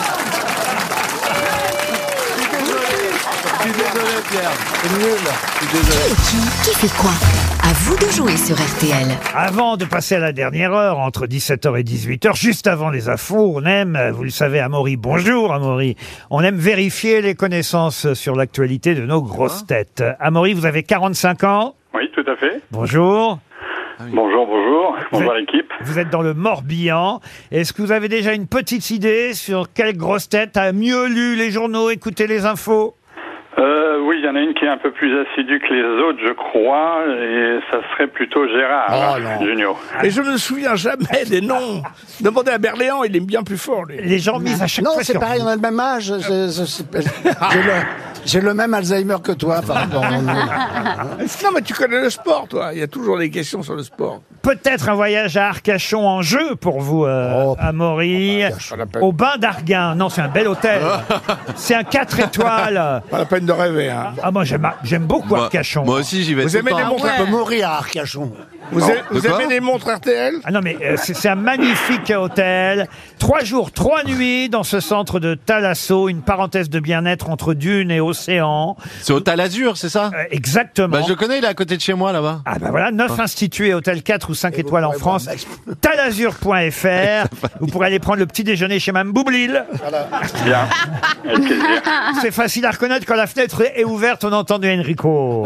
Je suis désolé, Pierre. C'est nul. Je suis désolé. Qui est qui Qui fait quoi? À vous de jouer sur R T L. Avant de passer à la dernière heure, entre dix-sept heures et dix-huit heures, juste avant les infos, on aime, vous le savez, Amaury, bonjour Amaury, on aime vérifier les connaissances sur l'actualité de nos grosses têtes. Amaury, vous avez quarante-cinq ans? Oui, tout à fait. Bonjour. Bonjour, bonjour. Bonjour l'équipe. Vous êtes dans le Morbihan. Est-ce que vous avez déjà une petite idée sur quelle grosse tête a mieux lu les journaux, écouté les infos? Euh, oui, il y en a une qui est un peu plus assidue que les autres, je crois, et ça serait plutôt Gérard Oh, non. Junior. Et je ne me souviens jamais des noms. Demandez à Berléand, il est bien plus fort, lui. Les gens misent à chaque Non, fois c'est sur pareil, vous. on a le même âge. je- je- je- J'ai le, j'ai le même Alzheimer que toi, pardon. Non, mais tu connais le sport, toi. Il y a toujours des questions sur le sport. Peut-être un voyage à Arcachon en jeu pour vous, euh, Oh, Amaury. Pas la peine. Au Bain d'Arguin. Non, c'est un bel hôtel. C'est un quatre étoiles. Pas la peine de rêver, hein. Ah, moi, j'aime, j'aime beaucoup Moi, Arcachon. moi aussi, j'y vais Vous tout le aimez les temps. montres On peut mourir à Arcachon. Vous, Non, aimez, de vous quoi aimez les montres R T L? Ah non, mais euh, c'est, c'est un magnifique hôtel. Trois jours, trois nuits dans ce centre de Thalasso, une parenthèse de bien-être entre dunes et océan. C'est au Talazur, c'est ça? Euh, exactement. Bah, je le connais, il est à côté de chez moi, là-bas. Ah bah voilà, neuf instituts et hôtels quatre ou cinq Et vous étoiles en pourrez voir France. Max. talazur point f r. Vous pourrez aller prendre le petit déjeuner chez Mme Boublil. Bien. Avec plaisir. C'est facile à reconnaître quand la fenêtre est ouverte, on entend du Enrico.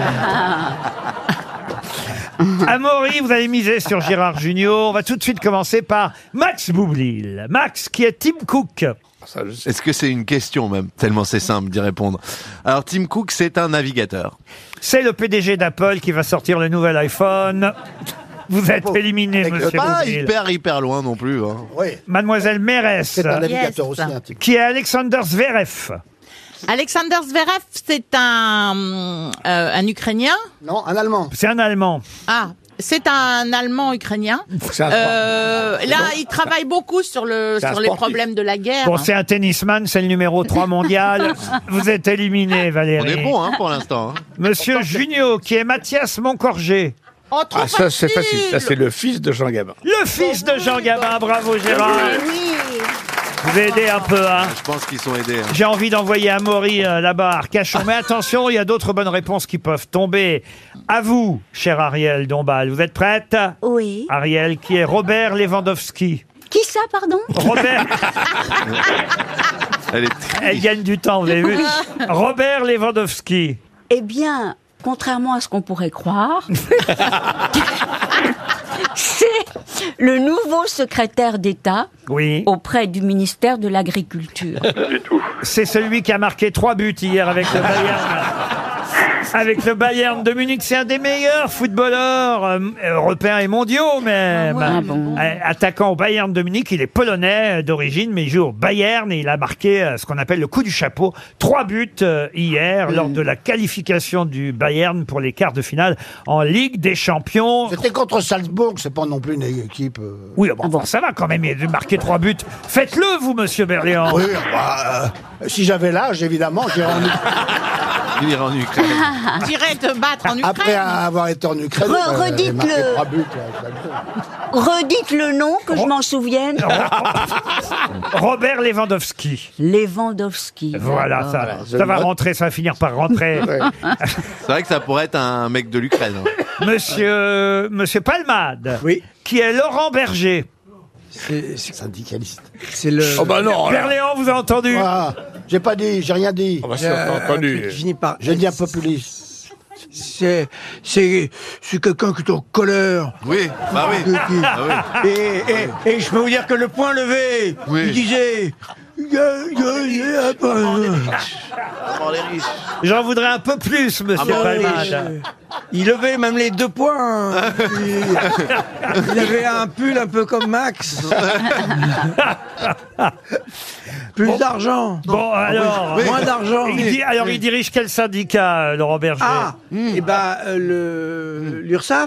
Amaury, vous allez miser sur Gérard Junior. On va tout de suite commencer par Max Boublil. Max, qui est Tim Cook. Ça, je sais. Est-ce que c'est une question même? Tellement c'est simple d'y répondre. Alors, Tim Cook, c'est un navigateur. C'est le P D G d'Apple qui va sortir le nouvel iPhone. Vous êtes éliminé, monsieur Pas Boublil. hyper, hyper loin non plus. Hein. Oui, Mademoiselle Mérès, c'est un navigateur Yes. aussi, un type. qui est Alexander Zverev. Alexander Zverev, c'est un euh, un Ukrainien. Non, un Allemand. C'est un Allemand. Ah, c'est un Allemand ukrainien. C'est un Euh, là, il travaille beaucoup sur le C'est un sur les sportif. problèmes de la guerre. Bon, c'est un tennisman, c'est le numéro trois mondial. Vous êtes éliminé, On Valérie. est bon hein, pour l'instant. Hein. Monsieur Junio, qui est Mathias Moncorgé. Oh, trop Ah, ça, c'est facile. facile. Ça, c'est le fils de Jean Gabin. Le fils de Jean Gabin, bravo Gérard. Vous aidez un peu, hein. Je pense qu'ils sont aidés. Hein. J'ai envie d'envoyer Amaury euh, là-bas à Arcachon. Mais attention, il y a d'autres bonnes réponses qui peuvent tomber. À vous, cher Ariel Dombal. Vous êtes prête? Oui. Ariel, qui est Robert Lewandowski. Qui ça, pardon? Robert, Elle est elle triste. gagne du temps, vous avez vu. Robert Lewandowski. Eh bien, contrairement à ce qu'on pourrait croire, c'est le nouveau secrétaire d'État Oui. auprès du ministère de l'Agriculture. Pas du tout. C'est celui qui a marqué trois buts hier avec le Bayern. Avec le Bayern de Munich, c'est un des meilleurs footballeurs euh, européens et mondiaux même. Ah bon. Euh, Attaquant au Bayern de Munich, il est polonais euh, d'origine, mais il joue au Bayern et il a marqué euh, ce qu'on appelle le coup du chapeau. Trois buts euh, hier lors de la qualification du Bayern pour les quarts de finale en Ligue des Champions. C'était contre Salzbourg, c'est pas non plus une équipe. euh, Oui, bon, bon, ça va quand même, il a marqué trois buts. Faites-le, vous, monsieur Berléand. Oui, bah, euh, si j'avais l'âge, évidemment, j'irais en Il ira en Ukraine. J'irais te battre en Ukraine. Après avoir été en Ukraine, Re- euh, j'ai redites-le. marqué trois buts, là, Salzbourg. Redites le nom, que je m'en souvienne. Robert Lewandowski. Lewandowski. Voilà, ça, Voilà, je ça va note. rentrer, ça va finir par rentrer. C'est vrai que ça pourrait être un mec de l'Ukraine. Hein. Monsieur, monsieur Palmade, Oui. qui est Laurent Berger. C'est c'est- Syndicaliste. c'est le. Oh bah non. là. Berléand vous a entendu. Ah, j'ai pas dit, j'ai rien dit. Oh bah, c'est c'est un- un entendu. truc qui finit par. J'ai dit un populiste. C'est c'est c'est quelqu'un qui est en colère. Oui, bah oui. Qui- qui- Ah oui. Et, et, et je peux vous dire que le point levé, Oui. il disait J'en voudrais un peu plus, monsieur Ah, Palmade. Il levait même les deux poings. hein. Il, il avait un pull un peu comme Max. Plus d'argent. Bon, alors. Moins d'argent. Il dit- alors, il dirige quel syndicat, euh, Laurent Berger? Ah, et ben euh, le l'URSSAF.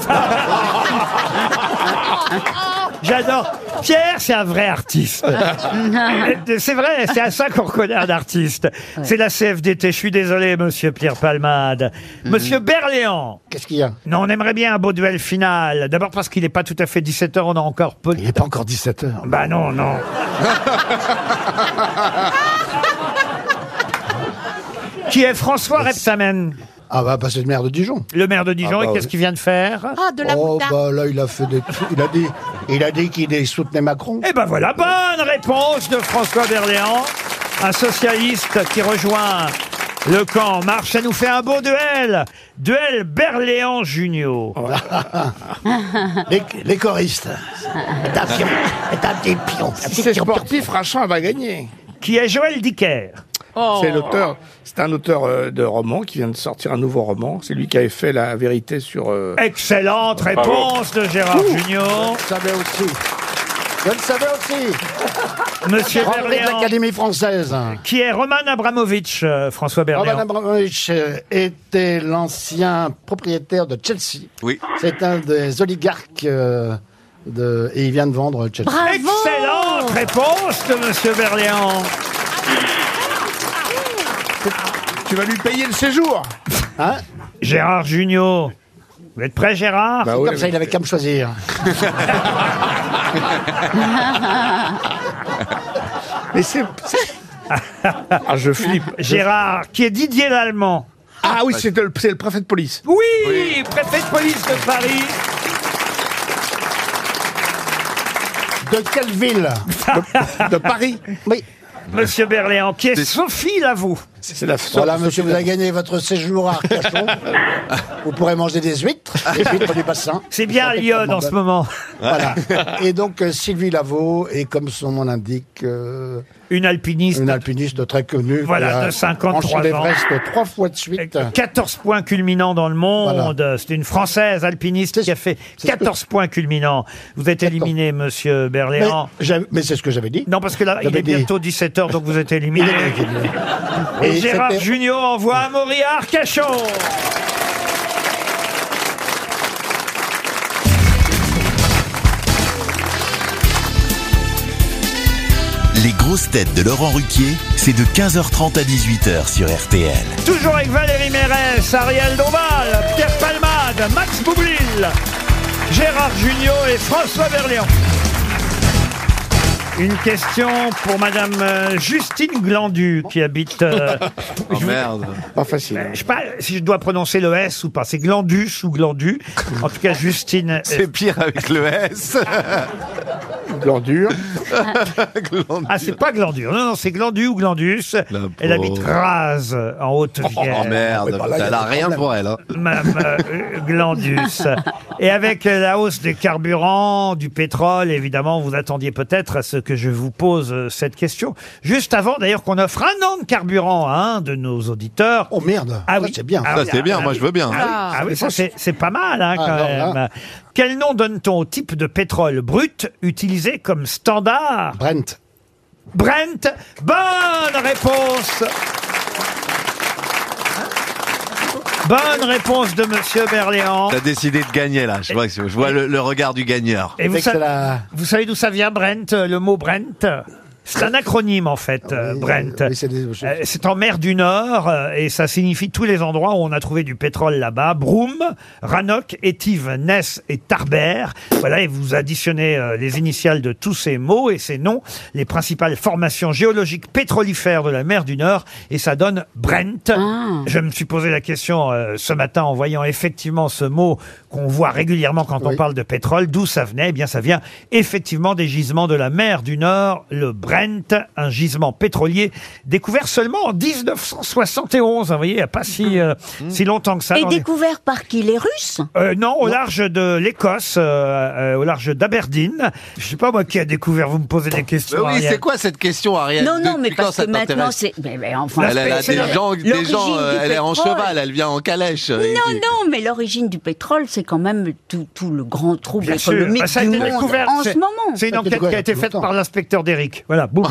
J'adore. Pierre, c'est un vrai artiste. C'est vrai, c'est à ça qu'on reconnaît un artiste. C'est la C F D T. Je suis désolé, monsieur Pierre Palmade. Monsieur Berléand. Qu'est-ce qu'il y a? Non, on aimerait bien un beau duel final. D'abord parce qu'il n'est pas tout à fait dix-sept heures, on a encore peu de Il n'est pas encore dix-sept heures. Bah non, non. Qui est François Rebsamen? Ah bah, bah c'est le maire de Dijon. Le maire de Dijon, Ah bah et qu'est-ce oui. qu'il vient de faire? Ah, de la Oh moutarde. bah là il a fait des trucs. Il a dit, il a dit qu'il soutenait Macron. Eh ben voilà, bonne réponse de François Berléand, un socialiste qui rejoint le camp En Marche. Ça nous fait un beau duel. Duel Berléand-Junio. les, les choristes. C'est un pion. C'est un petit pion. Un petit C'est pion. sportif, Rachan va gagner. Qui est Joël Dicker. Oh. C'est l'auteur, c'est un auteur euh, de roman qui vient de sortir un nouveau roman. C'est lui qui avait fait La vérité sur. euh, Excellente réponse de Gérard Junior. Je le savais aussi. Je le savais aussi. Monsieur Grand prix de Berléand. l'Académie française. Qui est Roman Abramovitch, euh, François Roman Berléand. Abramovich euh, était l'ancien propriétaire de Chelsea. Oui. C'est un des oligarques euh, de, et il vient de vendre Chelsea. Bravo. Excellente réponse de monsieur Berléand. Tu vas lui payer le séjour. Hein? Gérard Junior. Vous êtes prêt, Gérard? Bah oui, Comme ça, il avait qu'à me choisir. mais c'est. c'est- Ah, je flippe. Gérard, qui est Didier Lallemand. Ah oui, c'est le, c'est le préfet de police. Oui, préfet de police de Paris. De quelle ville? De Paris. Oui. Monsieur Berléand, qui est Sophie Lavaux. C'est la Voilà, monsieur, vous avez gagné votre séjour à Arcachon. Vous pourrez manger des huîtres, des huîtres du bassin. C'est bien à Lyon en ce moment. Voilà. Et donc, euh, Sylvie Lavaux est, comme son nom l'indique, euh, Une alpiniste. une alpiniste très connue. Voilà, qui a de cinquante-trois franchi ans. l'Everest trois fois de suite. quatorze points culminants dans le monde. C'est une Française alpiniste qui a fait quatorze points culminants. Vous êtes éliminé, monsieur Mais, Berléand. j'avais- mais c'est ce que j'avais dit. Non, parce que là, il J'avais est dit. bientôt dix-sept heures, donc vous êtes éliminé. Il est éliminé. Et Et Gérard c'était- Junior envoie Amaury à Arcachon. Les grosses têtes de Laurent Ruquier, c'est de quinze heures trente à dix-huit heures sur R T L. Toujours avec Valérie Mérès, Ariel Dombal, Pierre Palmade, Max Boublil, Gérard Junior et François Berléand. Une question pour madame euh, Justine Glandu qui habite... euh, Oh merde. Pas facile. je sais pas si je dois prononcer le S ou pas. C'est Glandus ou Glandu. En tout cas, Justine... euh, C'est pire avec le S. Glandure. Ah, c'est pas Glandur. Non, non, c'est Glandu ou Glandus. Elle habite Raz, en Haute-Vienne. Oh merde, elle a rien pour elle. Hein. Madame euh, Glandus. Et avec la hausse des carburants, du pétrole, évidemment, vous attendiez peut-être à ce que je vous pose euh, cette question. Juste avant, d'ailleurs, qu'on offre un an de carburant à un de nos auditeurs. Oh merde, Ah ça, oui. c'est bien. Ah Ça, oui, c'est ah, bien, ah moi oui. je veux bien. Ah oui, ah oui, ça c'est c'est pas mal hein, Ah, quand alors même. Quel nom donne-t-on au type de pétrole brut utilisé comme standard? Brent. Brent. Bonne réponse. Bonne réponse de monsieur Berléand. T'as décidé de gagner là. Je vois, je vois le, le regard du gagneur. Et vous, Fait que sa- c'est la- vous savez d'où ça vient, Brent, euh, le mot Brent? C'est un acronyme en fait, euh, Oui, Brent. oui, c'est des- Euh, c'est en mer du Nord euh, et ça signifie tous les endroits où on a trouvé du pétrole là-bas. Broome, Rannoch, Étive, Ness et Tarbert. Voilà, et vous additionnez euh, les initiales de tous ces mots et ces noms, les principales formations géologiques pétrolifères de la mer du Nord, et ça donne Brent. Je me suis posé la question euh, ce matin en voyant effectivement ce mot qu'on voit régulièrement quand on Oui. parle de pétrole. D'où ça venait? Eh bien, ça vient effectivement des gisements de la mer du Nord, le Brent. Brent, un gisement pétrolier découvert seulement en dix-neuf cent soixante et onze. Vous voyez, il n'y a pas si, euh, si longtemps que ça. Et dans les- découvert par qui? Les Russes? Euh, non, au large de l'Écosse, euh, euh, au large d'Aberdeen. Je sais pas moi qui a découvert, vous me posez des questions. Mais oui, Ariel. c'est quoi cette question, Ariel? Non, non, mais Depuis quand parce ça que maintenant, t'intéresse? c'est... Mais, mais enfin, Elle, elle a c'est des la- gens, des l'origine gens euh, du elle est en pétrole. cheval, elle vient en calèche. Non, non, mais l'origine du pétrole, c'est quand même tout, tout le grand trouble Bien sûr. économique Bah, ça a du été monde découvert, en c'est- ce moment. C'est une Ça a été enquête qui a découvert été il y a faite longtemps. par l'inspecteur d'Eric. Voilà, boum.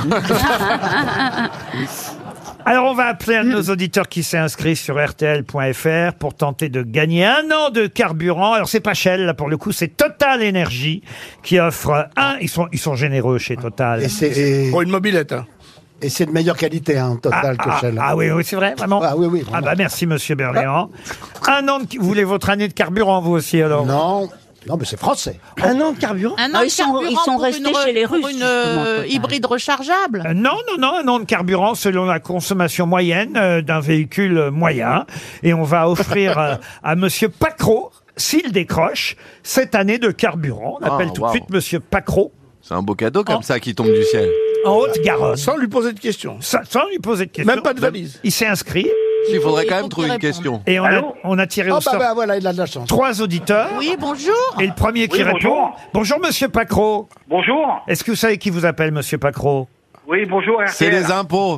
Alors, on va appeler un de nos auditeurs qui s'est inscrit sur R T L point F R pour tenter de gagner un an de carburant. Alors, c'est pas Shell, là, pour le coup, c'est Total Energy qui offre un. Ils sont, ils sont généreux chez Total. Et c'est et, Pour une mobilette. Hein. et c'est de meilleure qualité, hein, Total, ah, que ah, Shell. ah oui, oui, c'est vrai, vraiment. Ah oui, oui, Ah vraiment. bah merci, monsieur Berléand. Un an de... Vous voulez votre année de carburant, vous aussi, alors? Non, non, mais c'est français. Un an de carburant. Un Ah, an de ils sont- carburant ils sont pour restés une re- chez les pour Russes, une justement, euh, Total. hybride rechargeable. Euh, Non, non, non, un an de carburant selon la consommation moyenne euh, d'un véhicule euh, moyen. Et on va offrir euh, à monsieur Pacro, s'il décroche, cette année de carburant. On Ah, appelle tout wow. de suite monsieur Pacro, C'est un beau cadeau comme ça qui tombe du ciel. en Haute-Garonne. Sans lui poser de questions. Sans, sans lui poser de questions. Même pas de valise. Il s'est inscrit Il faudrait Il quand faut même trouver qu'il une réponde. question. et on a, Allô on a tiré Oh au bah, sort bah voilà, il a de la chance. trois auditeurs. Oui, bonjour. Et le premier qui Oui, répond... bonjour. Bonjour, monsieur Pacro. Bonjour. Est-ce que vous savez qui vous appelle, monsieur Pacro? Oui, bonjour, R T L. C'est les impôts.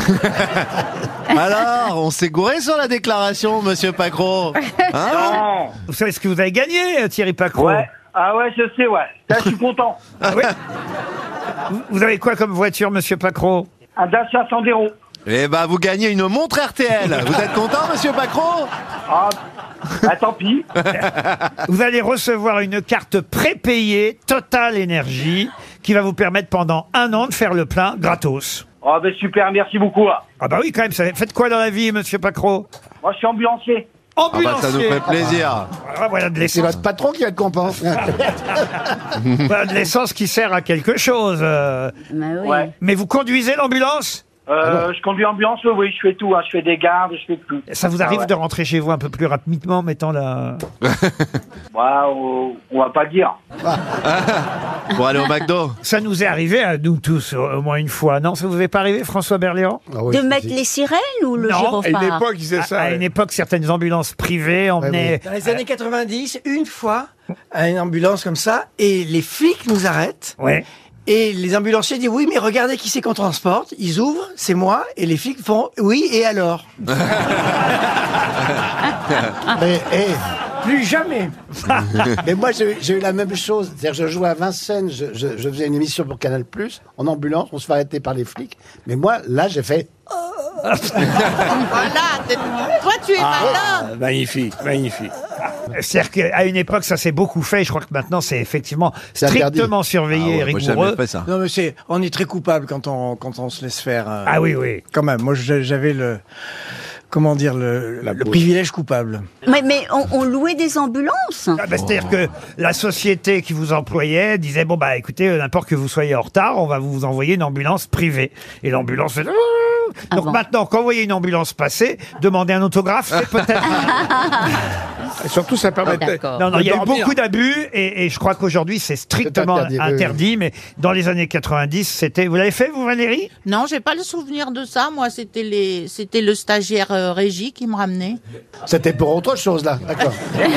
Alors, on s'est gouré sur la déclaration, monsieur Pacro. Hein? Non. Vous savez ce que vous avez gagné, Thierry Pacro? Ouais. Ah ouais, je sais, ouais. Là, je suis content. Ah oui. Vous- Vous avez quoi comme voiture, monsieur Pacro? Un Dacia Sandero. Eh ben, vous gagnez une montre R T L. Vous êtes content, monsieur Pacro? Ah, bah, tant pis. Vous allez recevoir une carte prépayée Total Energy qui va vous permettre pendant un an de faire le plein gratos. Ah, ben super, merci beaucoup. Là. Ah bah oui, quand même, ça faites quoi dans la vie, monsieur Pacro? Moi, je suis ambulancier. Ah bah, Ambulancier. ça nous fait plaisir. Ah, voilà de C'est l'essence. votre patron qui va être content. Voilà de l'essence qui sert à quelque chose. euh. Bah oui. Ouais. Mais vous conduisez l'ambulance? Euh, je conduis ambulance, oui, oui, je fais tout. Hein. Je fais des gardes, je fais tout. Ça vous arrive Ah ouais. de rentrer chez vous un peu plus rapidement en mettant la... Bah, on, on va pas le dire. Pour aller au McDo. Ça nous est arrivé à nous tous au au moins une fois, non? Ça vous est pas arrivé, François Berléand? Ah oui, De si, mettre si. les sirènes ou le Non, À une gyrophare? époque, il faisait À, ça. à ouais. une époque, certaines ambulances privées emmenaient... Dans les années quatre-vingt-dix, une fois, à une ambulance comme ça, et les flics nous arrêtent. Ouais. Et les ambulanciers disent oui, mais regardez qui c'est qu'on transporte. Ils ouvrent, c'est moi, et les flics font oui, et alors? Mais, eh, Plus jamais. mais moi, j'ai j'ai eu la même chose. C'est-à-dire, je jouais à Vincennes, je, je, je faisais une émission pour Canal+, en ambulance, on se fait arrêter par les flics. Mais moi, là, j'ai fait... Voilà. t'es- Toi, tu es malin. Ah, magnifique, magnifique. C'est-à-dire qu'à une époque, ça s'est beaucoup fait. Je crois que maintenant, c'est effectivement C'est interdit. strictement surveillé et Ah ouais, moi, j'ai rigoureux. jamais fait ça. Non, mais c'est, on est très coupable quand on, quand on se laisse faire. euh, Ah oui, oui. Quand même, moi j'a- j'avais le, comment dire, le, La le bourse. privilège coupable. Mais, mais on, on louait des ambulances. Ah bah, c'est-à-dire que la société qui vous employait disait, bon, bah écoutez, euh, n'importe que vous soyez en retard, on va vous envoyer une ambulance privée. Et l'ambulance fait... Ah Donc bon. maintenant, quand vous voyez une ambulance passer, demandez un autographe, c'est peut-être... Et surtout, ça permettait. d'accord. Non, non, de il y a eu dormir. beaucoup d'abus et, et je crois qu'aujourd'hui c'est strictement C'est interdit, interdit, oui, oui. mais dans les années quatre-vingt-dix, c'était... Vous l'avez fait, vous, Valérie? Non, j'ai pas le souvenir de ça. Moi, c'était les, c'était le stagiaire euh, Régie qui me ramenait. C'était pour autre chose, là. D'accord.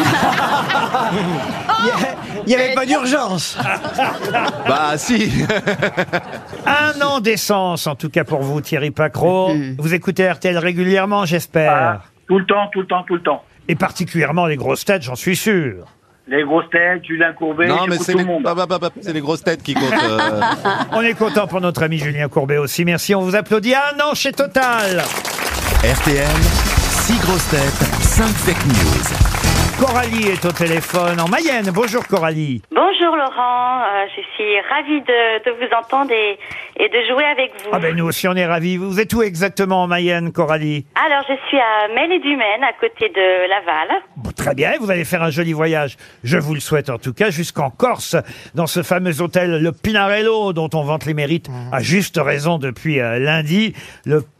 Il n'y avait pas d'urgence. Bah, si. Un an d'essence, en tout cas pour vous, Thierry Pacro. Vous écoutez R T L régulièrement, j'espère. Ah, tout le temps, tout le temps, tout le temps. Et particulièrement les grosses têtes, j'en suis sûr. Les grosses têtes, Julien Courbet, Non, mais j'écoute c'est tout les, le monde. bah, bah, bah, bah, c'est les grosses têtes qui comptent. euh. On est content pour notre ami Julien Courbet aussi. Merci, on vous applaudit. Un an chez Total. R T L, six grosses têtes, cinq fake news. Coralie est au téléphone en Mayenne. Bonjour Coralie. Bonjour Laurent, euh, je suis ravie de, de vous entendre et, et de jouer avec vous. Ah ben nous aussi on est ravis. Vous êtes où exactement en Mayenne, Coralie? Alors je suis à Melle-et-du-Maine, à côté de Laval. Bon, très bien, vous allez faire un joli voyage. Je vous le souhaite en tout cas, jusqu'en Corse, dans ce fameux hôtel, le Pinarello, dont on vante les mérites à juste raison depuis euh, lundi. Le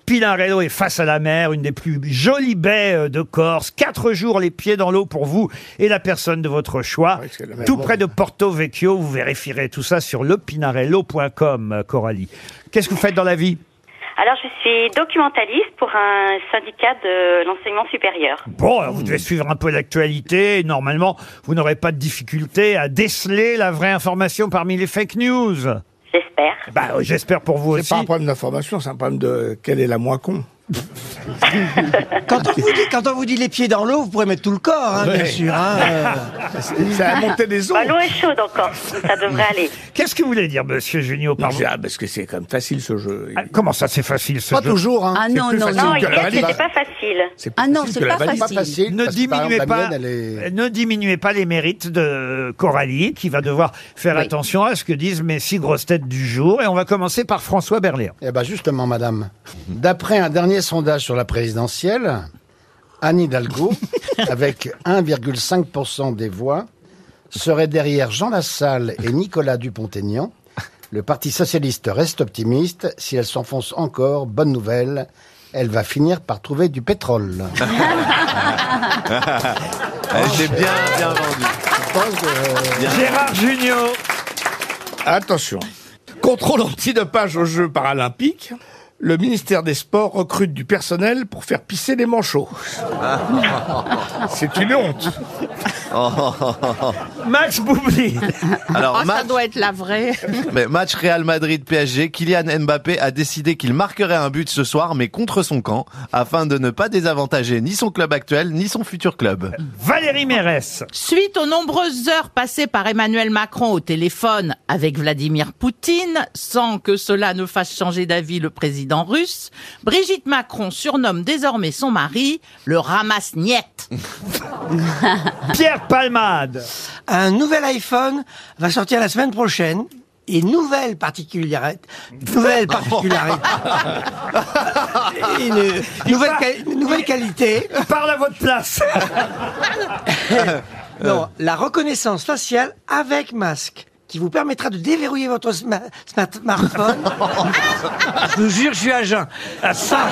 Pinarello est face à la mer, une des plus jolies baies euh, de Corse. Quatre jours les pieds dans l'eau pour vous et la personne de votre choix. Oui, c'est la même Tout monde. près de Porto Vecchio. Vous vérifierez tout ça sur le pinarello point com, euh, Coralie. Qu'est-ce que vous faites dans la vie? Alors, je suis documentaliste pour un syndicat de l'enseignement supérieur. Bon, alors vous devez suivre un peu l'actualité. Normalement, vous n'aurez pas de difficulté à déceler la vraie information parmi les fake news. J'espère. Bah, euh, j'espère pour vous C'est aussi. pas un problème d'information, c'est un problème de quelle est la moins con. Quand on, vous dit, quand on vous dit les pieds dans l'eau, vous pourrez mettre tout le corps, hein, bien Ouais. sûr. Hein, euh. C'est à monter des eaux. Bah, l'eau est chaude encore, ça devrait aller. Qu'est-ce que vous voulez dire, monsieur Junio, Non, pardon? c'est- ah, parce que c'est quand même facile ce jeu. Ah, comment ça, c'est facile, ce Pas jeu? toujours, hein. Ah non, plus non, facile non. Non, que la hier, valise. c'était pas facile. C'est plus Ah non, facile c'est que la pas valise. facile. Pas facile. Ne parce que, par diminuez exemple, la pas, mienne, elle est- ne diminuez pas les mérites de Coralie, qui va devoir faire Oui. attention à ce que disent mes six grosses têtes du jour. Et on va commencer par François Berléand. Eh ben justement, madame. D'après un dernier sondage sur la présidentielle, Anne Hidalgo, avec un virgule cinq pour cent des voix, serait derrière Jean Lassalle et Nicolas Dupont-Aignan. Le Parti socialiste reste optimiste. Si elle s'enfonce encore, bonne nouvelle, elle va finir par trouver du pétrole. Elle était bien, bien vendue. Je pense que- Gérard Junior. Attention. Contrôle antidopage aux Jeux paralympiques. Le ministère des Sports recrute du personnel pour faire pisser les manchots. C'est une honte. Max Boublil. Alors, Oh, ça match, doit être la vraie. mais match Real Madrid-P S G, Kylian Mbappé a décidé qu'il marquerait un but ce soir, mais contre son camp, afin de ne pas désavantager ni son club actuel, ni son futur club. Valérie Mérès. Suite aux nombreuses heures passées par Emmanuel Macron au téléphone avec Vladimir Poutine, sans que cela ne fasse changer d'avis le président russe, Brigitte Macron surnomme désormais son mari le ramasse-niette. Pierre Palmade. Un nouvel iPhone va sortir la semaine prochaine. Et nouvelle particularité, nouvelle particularité, une nouvelle, quali- une nouvelle qualité. Parle à votre place. Non, la reconnaissance faciale avec masque, qui vous permettra de déverrouiller votre sma- smart- smartphone. Je vous jure, je suis à jeun. Ça,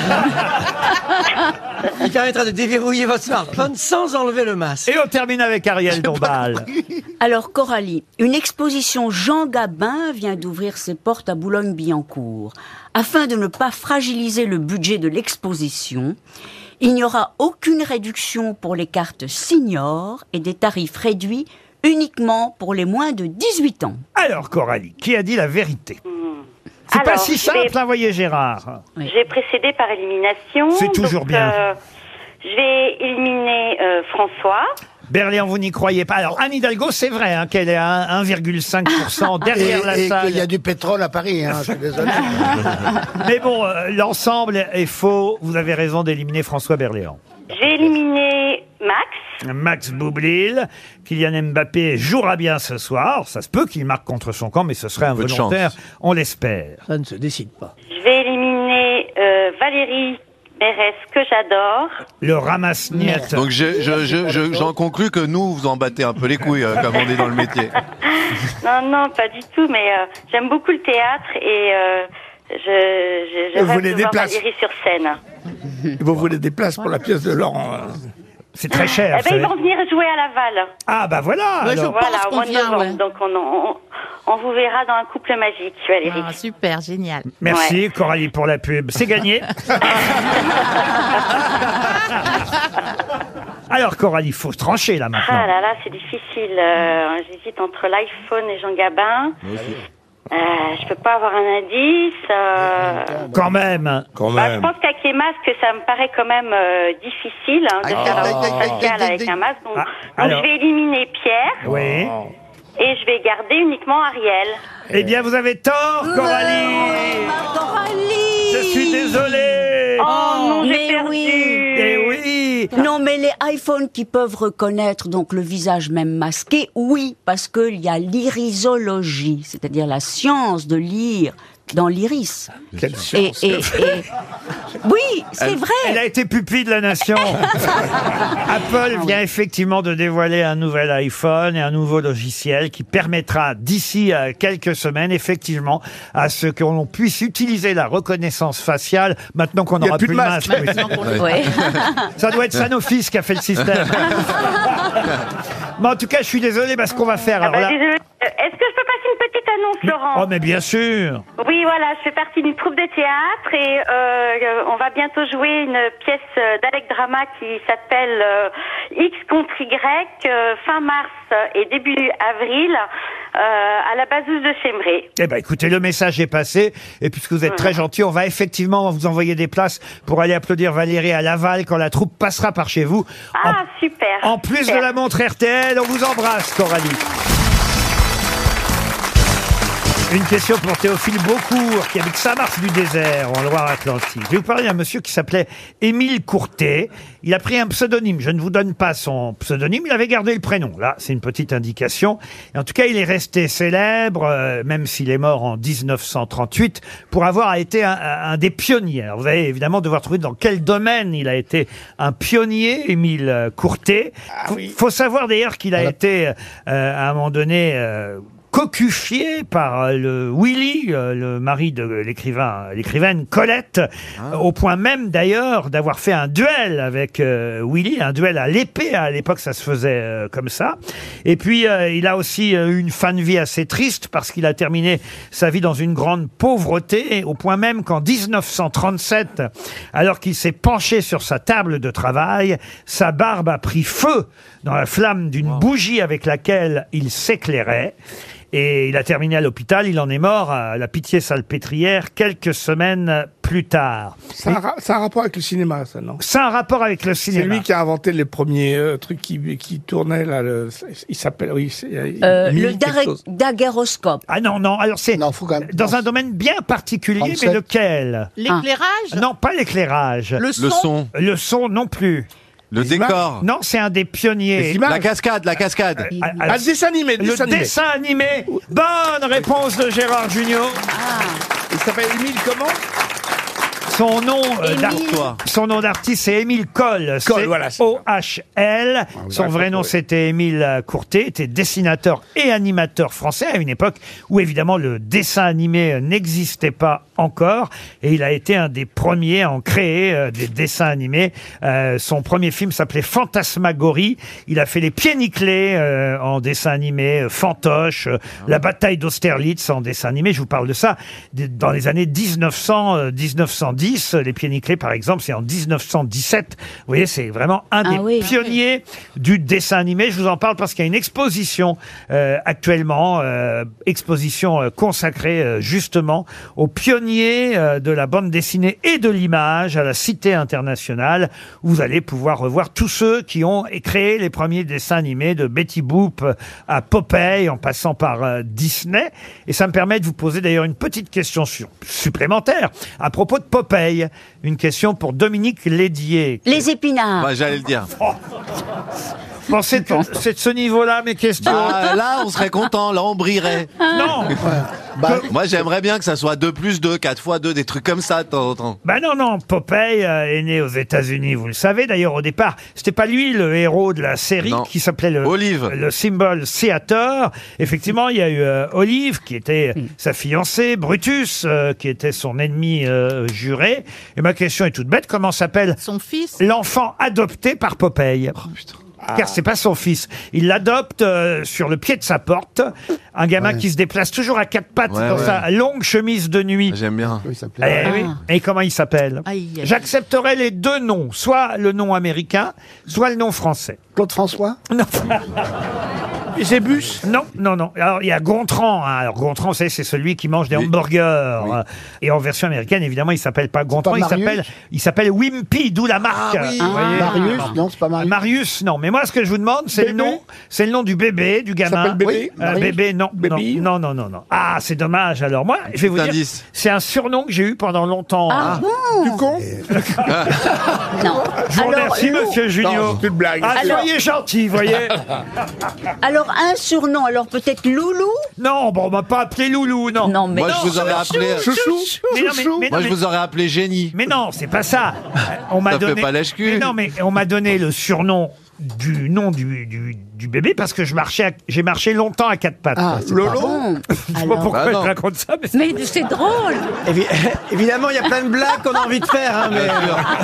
qui permettra de déverrouiller votre smartphone sans enlever le masque. Et on termine avec Ariel Dombal. Alors Coralie, une exposition Jean Gabin vient d'ouvrir ses portes à Boulogne-Billancourt. Afin de ne pas fragiliser le budget de l'exposition, il n'y aura aucune réduction pour les cartes seniors et des tarifs réduits uniquement pour les moins de dix-huit ans. Alors Coralie, qui a dit la vérité? C'est Alors, pas si je vais- simple, hein, voyez Gérard. Oui. J'ai précédé par élimination. C'est toujours donc, bien. euh, je vais éliminer euh, François. Berléand, vous n'y croyez pas. Alors, Anne Hidalgo, c'est vrai hein, qu'elle est à un virgule cinq pour cent derrière la et, et salle. qu'il y a du pétrole à Paris, hein, je suis désolé. Mais bon, euh, l'ensemble est faux. Vous avez raison d'éliminer François Berléand. Je vais éliminer Max. Max Boublil, Kylian Mbappé jouera bien ce soir. Ça se peut qu'il marque contre son camp, mais ce serait Peu de involontaire. On l'espère. Ça ne se décide pas. Je vais éliminer euh, Valérie Mérès, que j'adore. Le ramasse-niette. Donc je, je, je, je- j'en conclus que nous, vous en battez un peu les couilles, euh, comme on dit dans le métier. Non, non, pas du tout, mais euh, j'aime beaucoup le théâtre et euh, je, je, je Vous rêve voulez de des voir places Valérie sur scène. Vous voulez des places pour la pièce de Laurent. hein. C'est très cher. Eh ben, vous ils savez. vont venir jouer à Laval. Ah bah voilà. Ouais, je alors. pense Voilà, au qu'on mois de vient, novembre. ouais. Donc on, on, on vous verra dans un couple magique, Valérie. Ah, super, génial. Merci Coralie pour la pub. C'est gagné. Alors Coralie, il faut trancher là maintenant. Ah là là, c'est difficile. Euh, J'hésite entre l'iPhone et Jean Gabin. Euh, je peux pas avoir un indice. Euh... Quand même. Quand Bah, je même. pense qu'avec les masques, ça me paraît quand même euh, difficile hein, de faire un spécial avec un masque. Donc, Ah, donc alors. je vais éliminer Pierre Oui. et je vais garder uniquement Ariel. Eh bien, vous avez tort, Coralie. Coralie. Je suis désolé. Oh non, j'ai Mais perdu. oui. Eh oui. Non, mais les iPhones qui peuvent reconnaître donc le visage même masqué, oui, parce qu'il y a l'irisologie, c'est-à-dire la science de lire dans l'iris. Quelle Et, chance. et, et- Oui, c'est Elle- vrai. Elle a été pupille de la nation. Apple vient effectivement de dévoiler un nouvel iPhone et un nouveau logiciel qui permettra d'ici à quelques semaines, effectivement, à ce qu'on puisse utiliser la reconnaissance faciale maintenant qu'on Il y a n'aura plus plus de de masque. masque. Maintenant qu'on le- Ouais. Ça doit être Sanofi qui a fait le système. Mais en tout cas, je suis désolé parce qu'on va faire. Ah Alors bah, là- désolé. Euh, Est-ce que je peux passer une petite annonce, Laurent? Oh, mais bien sûr. Oui, voilà, je fais partie d'une troupe de théâtre et euh, on va bientôt jouer une pièce euh, d'Alec Drama qui s'appelle euh, X contre Y, euh, fin mars et début avril, euh, à la Bazouze de Chemré. Eh ben, écoutez, le message est passé. Et puisque vous êtes très gentil, on va effectivement vous envoyer des places pour aller applaudir Valérie à Laval quand la troupe passera par chez vous. Ah, super. En plus super. de la montre R T L, on vous embrasse, Coralie. Une question pour Théophile Beaucourt, qui habite Saint-Mars-du-Désert, en Loire-Atlantique. Je vais vous parler d'un monsieur qui s'appelait Émile Courtet. Il a pris un pseudonyme. Je ne vous donne pas son pseudonyme. Il avait gardé le prénom. Là, c'est une petite indication. Et en tout cas, il est resté célèbre, euh, même s'il est mort en dix-neuf cent trente-huit, pour avoir été un, un des pionniers. Alors, vous allez évidemment devoir trouver dans quel domaine il a été un pionnier, Émile Courtet. Faut, faut savoir d'ailleurs qu'il a été, euh, à un moment donné... euh, cocufié par le Willy, euh, le mari de l'écrivain, l'écrivaine Colette, euh, au point même d'ailleurs d'avoir fait un duel avec euh, Willy, un duel à l'épée. À l'époque, ça se faisait euh, comme ça. Et puis, euh, il a aussi euh, eu une fin de vie assez triste parce qu'il a terminé sa vie dans une grande pauvreté, au point même qu'en dix-neuf cent trente-sept, alors qu'il s'est penché sur sa table de travail, sa barbe a pris feu dans la flamme d'une bougie avec laquelle il s'éclairait. Et il a terminé à l'hôpital, il en est mort à la Pitié-Salpêtrière quelques semaines plus tard. C'est un, ra- c'est un rapport avec le cinéma, ça, non? C'est un rapport avec le C'est cinéma. lui qui a inventé les premiers euh, trucs qui, qui tournaient, là. Le, il s'appelle, oui. c'est- Euh, Émile le quelque daré- chose. daguerroscope. Ah non, non, alors c'est Non, faut quand même. dans un domaine bien particulier, trente-sept. mais lequel? L'éclairage Non, pas l'éclairage. Le Le son, son, Le son non plus. le Les décor, Non, c'est un des pionniers. Les images. la cascade, la cascade. Ah, Ah, alors, le dessin animé, le le dessin animé. dessin animé. Bonne réponse de Gérard Junior. Il s'appelle Émile comment? Son nom euh, Émile. d'art- son nom d'artiste, c'est Émile Coll. Coll, voilà, c'est O H L. Son vrai nom, c'était Émile Courtet. Était dessinateur et animateur français à une époque où, évidemment, le dessin animé n'existait pas encore. Et il a été un des premiers à en créer euh, des dessins animés. Euh, son premier film s'appelait Fantasmagorie. Il a fait Les Pieds Nickelés euh, en dessin animé, euh, Fantoche, euh, La Bataille d'Austerlitz en dessin animé. Je vous parle de ça d- dans les années dix-neuf cents, euh, dix-neuf cent dix. Les Pieds Nickelés, par exemple, c'est en dix-neuf cent dix-sept. Vous voyez, c'est vraiment un Ah des oui. pionniers du dessin animé. Je vous en parle parce qu'il y a une exposition euh, actuellement, euh, exposition euh, consacrée euh, justement aux pionniers euh, de la bande dessinée et de l'image à la Cité internationale, où vous allez pouvoir revoir tous ceux qui ont créé les premiers dessins animés, de Betty Boop à Popeye, en passant par euh, Disney. Et ça me permet de vous poser d'ailleurs une petite question su- supplémentaire à propos de Popeye. Une question pour Dominique Lédier. Les épinards. Ouais, j'allais le dire. Bon, c'est de, c'est de ce niveau-là, mes questions. Bah, là, on serait content, là, on brillerait. Non. Bah, Moi, j'aimerais bien que ça soit deux plus deux, quatre fois deux, des trucs comme ça de temps en temps. Bah non, non, Popeye euh, est né aux États-Unis, vous le savez. D'ailleurs, au départ, c'était pas lui le héros de la série Non. qui s'appelait le, Olive. le Symbol Theater. Effectivement, il y a eu euh, Olive, qui était sa fiancée, Brutus, euh, qui était son ennemi euh, juré. Et ma question est toute bête, comment s'appelle son fils. l'enfant adopté par Popeye? Car c'est pas son fils. Il l'adopte euh, sur le pied de sa porte. Un gamin Ouais. qui se déplace toujours à quatre pattes Ouais, dans ouais. sa longue chemise de nuit. J'aime bien. oui, ça plaît. Eh oui. Et comment il s'appelle? Aïe, aïe. J'accepterai les deux noms, soit le nom américain, soit le nom français. Claude François Non, Zébus? non, non, non. Alors il y a Gontran. Hein. Alors Gontran, vous savez, c'est celui qui mange des Oui. hamburgers. Oui. Euh, Et en version américaine, évidemment, il s'appelle pas Gontran, pas il Marius s'appelle, il s'appelle Wimpy, d'où la marque. Ah oui. Vous voyez Marius Non, c'est pas Marius. Marius, non. Mais moi, ce que je vous demande, c'est le Bébé nom, c'est le nom du bébé, du gamin. s'appelle bébé Oui. Euh, Marius. bébé, non, Baby. non, non, non, non, non. Ah, c'est dommage. Alors moi, je vais vous Petit dire, indice. c'est un surnom que j'ai eu pendant longtemps. Ah Du con? non. Je vous Alors, remercie, Laurent- Monsieur Non, Junior. c'est une blague. Ah, Alors- soyez gentil, voyez. Alors alors un surnom, alors peut-être Loulou? Non, bon, on m'a pas appelé Loulou, non. Non, mais Moi, je vous aurais appelé Chouchou. Mais non, mais- mais non, Moi, je mais- vous aurais appelé Génie. Mais non, c'est pas ça. On m'a Ça fait donné. pas lèche-cul. Mais non, mais on m'a donné le surnom du nom du, du, du bébé parce que je marchais, à- j'ai marché longtemps à quatre pattes. Ah, c'est Lolo. Bon, Je sais pas alors- pourquoi Bah je non. raconte ça, mais c'est- Mais c'est drôle. Évi- évidemment, il y a plein de blagues qu'on a envie de faire, hein, mais...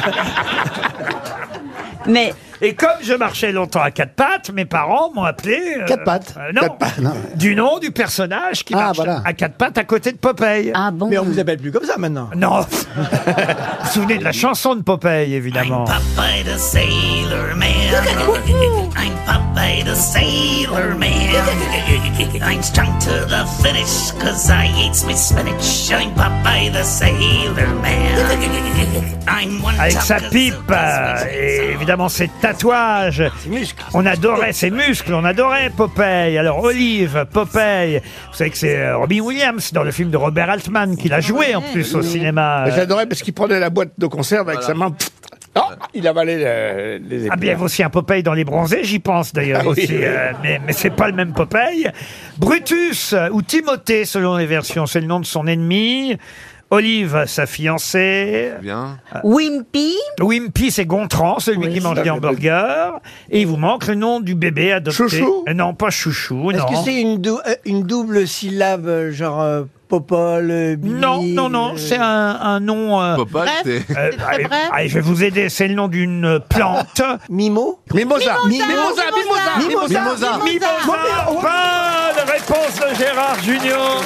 Mais Et comme je marchais longtemps à quatre pattes, mes parents m'ont appelé. euh, Quatre pattes. euh, non, Quatre pattes, non. du nom du personnage qui Ah, marche voilà. à quatre pattes à côté de Popeye. ah bon. Mais on vous appelle plus comme ça maintenant. Non. Vous vous souvenez de la chanson de Popeye, évidemment. Popeye the Sailor Man. I'm Popeye the Sailor Man. I'm strong to the finish cause I eat my spinach. I'm Popeye the Sailor Man. I'm one Avec tough sa cause pipe of- euh, et évidemment ses tatouages. On adorait ses muscles, on adorait Popeye. Alors Olive, Popeye, vous savez que c'est euh, Robin Williams dans le film de Robert Altman qui l'a joué en plus au cinéma. Mais J'adorais parce qu'il prenait la boîte de conserve avec sa main. Oh, il avalait euh, les Ah bien, il y a aussi un Popeye dans Les Bronzés, j'y pense d'ailleurs Ah oui, aussi, oui. euh, mais, mais c'est pas le même Popeye. Brutus euh, ou Timothée selon les versions, c'est le nom de son ennemi. Olive, sa fiancée. Bien. Wimpy. Wimpy, c'est Gontran, celui Oui, qui mange ça, des je- hamburgers. Et il vous manque le nom du bébé adopté. Chouchou Euh, Non, pas Chouchou, Est-ce non. que c'est une, dou- euh, une double syllabe, euh, genre euh, Popol, euh, Billy, Non, non, non, euh, c'est un, un nom... euh, Popol, Bref. c'est... euh, C'est très allez, bref. allez, je vais vous aider, c'est le nom d'une plante. Mimo Mimosa. Mimosa. Mimosa. Mimosa. Mimosa. Mimosa. Mimosa. Bonne réponse de Gérard Junior.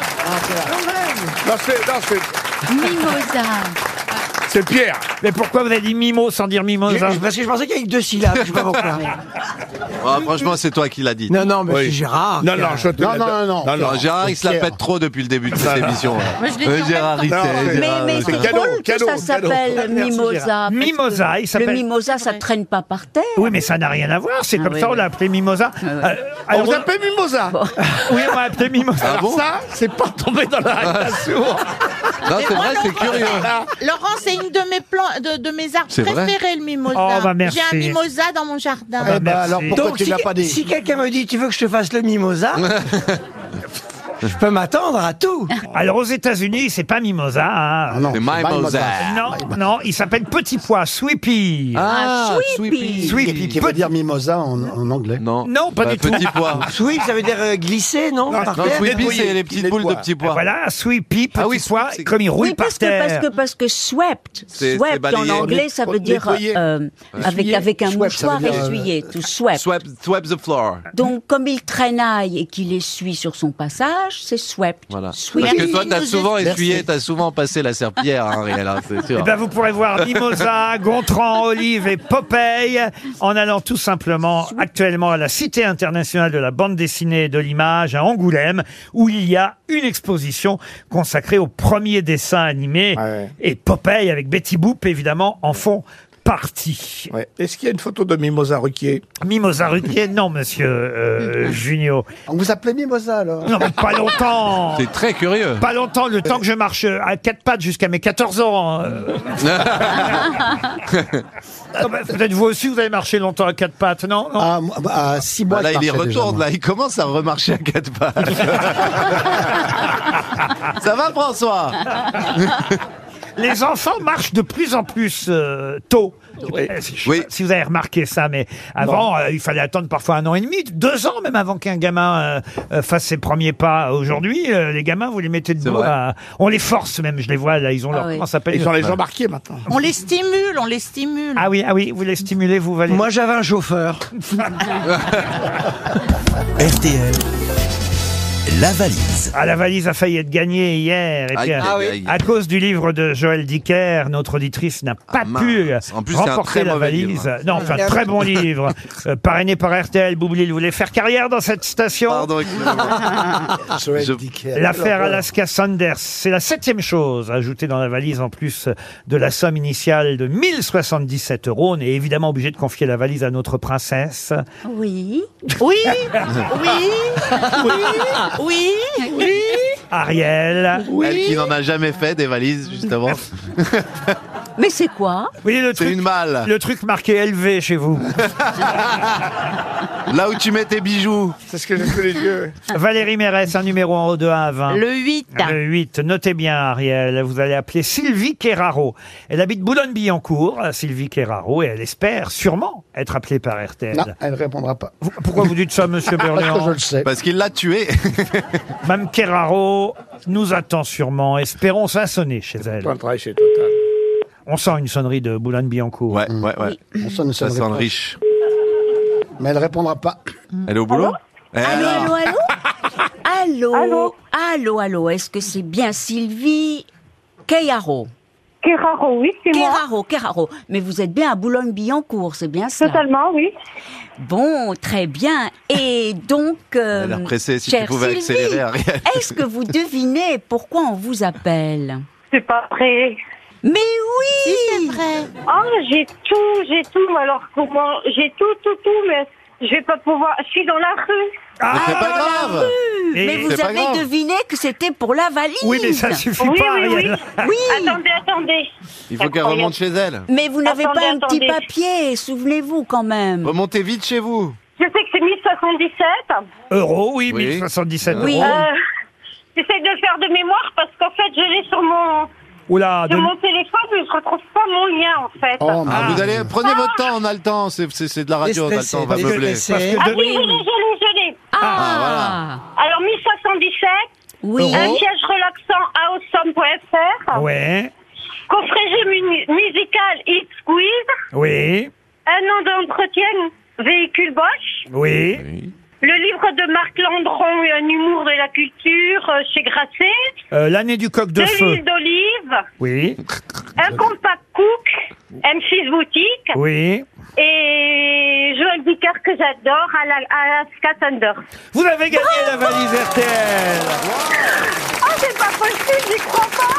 Non, c'est, non, c'est, Mimosa. c'est Pierre. Mais pourquoi vous avez dit Mimo sans dire Mimosa? Je- Parce que je pensais qu'il y avait deux syllabes, je sais pas pourquoi. Ah, franchement, c'est toi qui l'as dit. Non, non, mais Oui. c'est Gérard. Non, non, je te Non, la non, donne. non, non. Non, Gérard, il se la Pierre. pète trop depuis le début de cette émission. là. Moi, je l'ai dit Euh, en Gérard, même il temps. sait, Non, Mais, Gérard, mais euh, c'est cadeau, drôle que cadeau, ça cadeau. s'appelle Merci, Mimosa. Gérard. parce que Mimosa, il Le s'appelle... mimosa, ça traîne pas par terre. Oui, mais ça n'a rien à voir, c'est Ah comme oui, ça, on oui. l'a appelé Mimosa. ouais. Euh, On alors, vous appelle Mimosa. oui, on m'a appelé Mimosa. Ah bon Ça, c'est pas tombé dans la rédaction. Non, c'est vrai, c'est curieux. Laurent, c'est une de mes plans, de, de mes arbres C'est vrai préférés, le mimosa. Oh, bah, merci. J'ai un mimosa dans mon jardin. bah, Eh ben, merci. alors pourquoi Donc, tu si, l'as pas dit si quelqu'un me dit, tu veux que je te fasse le mimosa, je peux m'attendre à tout. Alors aux États-Unis, c'est pas Mimosa. hein. Ah non, C'est c'est Mimosa. Non, non, il s'appelle Petit Pois, Sweepy. Ah, Sweepy. Sweepy. Qui veut dire mimosa en, en anglais. Non. Non, pas Bah, du tout. Petit pois. Sweep, ça veut dire euh, glisser, non, par Non, terre Sweepy, nettoyer, c'est les il petites boules de nettoie. petits pois. Voilà, Sweepy, Petit Ah oui, Pois, sweep, c'est- comme il roule Oui, par parce que, parce terre. que, parce que swept, C'est- c'est swept en balayer. anglais, ça veut dire Nettoyer. euh, avec, Essuyer. avec un Swept, ça veut mouchoir dire, euh, essuyé, to swept. Swept, swept the floor. Donc, comme il traînaille et qu'il essuie sur son passage, c'est swept. Voilà. Sweep. Parce que toi, t'as nous souvent explique. essuyé, t'as souvent passé la serpillière, hein, Ariel, hein, c'est Eh sûr. ben, vous pourrez voir Mimosa, Gontran, Olive et Popeye en allant tout simplement actuellement à la Cité internationale de la bande dessinée et de l'image à Angoulême, où il y a une exposition consacrée aux premiers dessins animés. Ouais. Et Popeye avec Betty Boop, évidemment, en font partie. Ouais. Est-ce qu'il y a une photo de Mimosa Ruquier? Mimosa Ruquier, non, monsieur euh, Junio. On vous appelait mimosa alors. Non, mais pas longtemps. C'est très curieux. Pas longtemps, le temps que je marche à quatre pattes jusqu'à mes quatorze ans. euh. Ah bah, peut-être vous aussi, vous avez marché longtemps à quatre pattes, non, non Ah, moi, bah, à six mois. Bah, là, je il y marchais déjà, retourne, moi. là, il commence à remarcher à quatre pattes. Ça va, François? Les enfants marchent de plus en plus euh, tôt. Oui. Je sais Oui. pas si vous avez remarqué ça, mais avant, euh, il fallait attendre parfois un an et demi, deux ans même avant qu'un gamin euh, euh, fasse ses premiers pas. Aujourd'hui, euh, les gamins, vous les mettez debout. vrai. à- On les force même, je les vois là, ils ont Ah leur... oui. Comment ça s'appelle Ils ont les embarqués maintenant. On les stimule, on les stimule. Ah oui, ah oui, vous les stimulez, vous valez. Moi, j'avais un chauffeur. R T L, la valise. Ah, la valise a failli être gagnée hier. Et Aïe, puis, aïe, à- aïe. à cause du livre de Joël Dicker, notre auditrice n'a pas Ah, mince. pu euh, En plus, c'est un remporter très la mauvais valise. livre. Non, enfin, très bon livre. Euh, parrainé par R T L, Boublil voulait faire carrière dans cette station. Pardon, excusez-moi. Joël Je- Dicker. L'affaire Alaska Sanders, c'est la septième chose ajoutée dans la valise en plus de la somme initiale de mille soixante-dix-sept euros. On est évidemment obligé de confier la valise à notre princesse. Oui. Oui, oui, oui, oui, oui. Ariel. Elle qui n'en a jamais fait des valises, justement. Mais c'est quoi? Oui, le C'est truc, une malle. le truc marqué élevé chez vous. Là où tu mets tes bijoux. C'est ce que j'ai sous les yeux. Valérie Mérès, un numéro en haut de un à vingt. Le huit. Le huit. Notez bien, Ariel. Vous allez appeler Sylvie Kerraro. Elle habite Boulogne-Billancourt, Sylvie Kerraro, et elle espère sûrement être appelée par R T L. Non, elle ne répondra pas. Vous- pourquoi vous dites ça, monsieur Parce que je Berléand? le sais. Parce qu'il l'a tué. Mme Kerraro nous attend sûrement. Espérons ça sonner chez elle. Pas de travail chez Total. On sent une sonnerie de Boulogne-Billancourt. Ouais, ouais, ouais. On sonne, Ça sonne sent réponse. riche. Mais elle répondra pas. Elle est au boulot? Eh Allô, alors allô, allô? Allô? Allô, allô, est-ce que c'est bien Sylvie Kerraro? Kerraro, oui, c'est moi. Kerraro, Kerraro. Mais vous êtes bien à Boulogne-Billancourt, c'est bien ça? Totalement, oui. Bon, très bien. Et donc, euh, Elle a l'air pressée, si chère tu pouvais Sylvie, accélérer, Ariel. est-ce que vous devinez pourquoi on vous appelle? C'est pas vrai. Mais oui! C'est vrai. Oh, j'ai tout, j'ai tout. Alors, comment? J'ai tout, tout, tout, mais je vais pas pouvoir. Je suis dans la rue. Mais c'est pas grave. Et- Mais vous c'est pas avez grave. deviné que c'était pour la valise. Oui, mais ça suffit Oui, pas, oui, oui. Ariel. Oui. Attendez, attendez. Il faut qu'elle Incroyable. remonte chez elle. Mais vous n'avez Attendez, pas un petit attendez. papier, souvenez-vous quand même. Remontez vite chez vous. Je sais que c'est mille soixante-dix-sept. Euros, oui, Oui. mille soixante-dix-sept Oui. euros. Euh, j'essaie de le faire de mémoire parce qu'en fait, je l'ai sur mon, Oula, sur de- mon téléphone, mais je retrouve pas mon lien, en fait. Oh, Ah, mais vous allez, prenez votre temps, on a le temps. C'est, c'est, c'est de la radio, on a le temps, on va Laissez, meubler. laissez. parce que Ah de- oui, je l'ai, je l'ai, je l'ai. Ah, Alors, mille soixante-dix-sept, oui. un siège relaxant à awesome point f r, Ouais, coffret jeu mu- musical Hit Squeeze, oui, un an d'entretien véhicule Bosch, oui. le livre de Marc Landron et un humour de la culture euh, chez Grasset, Euh, L'année du coq de de feu. l'huile d'olive, Oui, un compact cook, M six boutique, oui. et Joël Dicard que j'adore à la, à la Scatander. Vous avez gagné la valise R T L. Oh, c'est pas possible, j'y crois pas.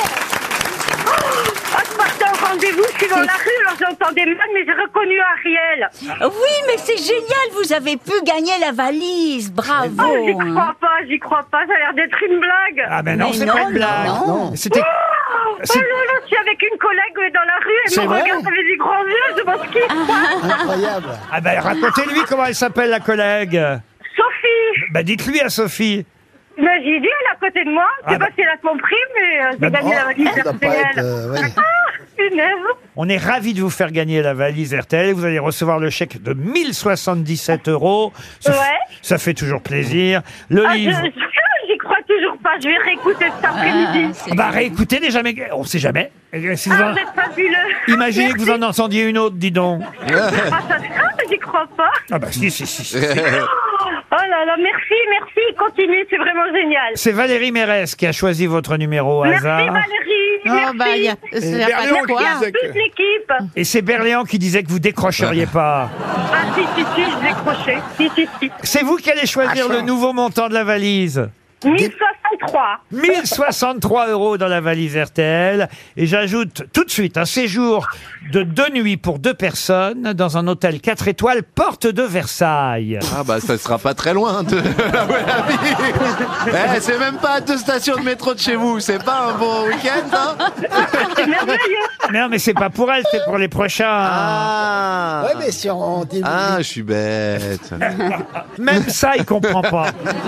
Ah, je partais en rendez-vous, je suis dans la rue, alors j'entendais mal, mais j'ai reconnu Ariel. Oui, mais c'est génial, vous avez pu gagner la valise, bravo. Oh, j'y hein. crois pas, j'y crois pas, ça a l'air d'être une blague. Ah ben non, Mais c'est non, pas une blague. non. C'était... Oh, c'est- oh là là, je suis avec une collègue dans la rue, elle C'est me vrai regarde avec des grands yeux, je pense qu'il Incroyable. Ah ben racontez-lui comment elle s'appelle, la collègue. Sophie, Bah dites-lui à Sophie. mais j'ai dit, elle est à côté de moi, je sais Ah pas bah- si elle a compris, mais euh, j'ai Bah gagné bon, la valise Ça doit pas R T L. être, euh, ouais. Ah, punaise. On est ravis de vous faire gagner la valise R T L. Vous allez recevoir le chèque de mille soixante-dix-sept euros. Ça, f- Ouais. ça fait toujours plaisir. Le Ah, je, livre... je- j'y crois toujours pas, je vais réécouter cet après-midi. Ah, c'est- Bah réécoutez déjà, mais on sait jamais. Et si vous Ah, en- vous êtes fabuleux. Imaginez que vous en Merci. entendiez une autre, dis donc. Ah, ça, ah, j'y crois pas. Ah bah si, si, si. si. Oh là là, merci, merci, continuez, c'est vraiment génial. C'est Valérie Mérès qui a choisi votre numéro au Merci hasard. Valérie, Oh, merci. bah, y a, Et y a pas Berléand de qui quoi. disait que- Toute l'équipe. Et c'est Berléand qui disait que vous décrocheriez pas. Ah si, si, si, je l'ai croché. Si, si, si. C'est vous qui allez choisir le nouveau montant de la valise. mille soixante-trois. mille soixante-trois euros dans la valise R T L. Et j'ajoute tout de suite un séjour de deux nuits pour deux personnes dans un hôtel quatre étoiles, porte de Versailles. Ah bah ça sera pas très loin de la bonne amie. Eh, c'est même pas à deux stations de métro de chez vous, c'est pas un bon week-end, hein? C'est merveilleux. Non, mais c'est pas pour elle, c'est pour les prochains. Ah, Ouais, mais si on, on dit. ah je suis bête. Même ça, il comprend pas.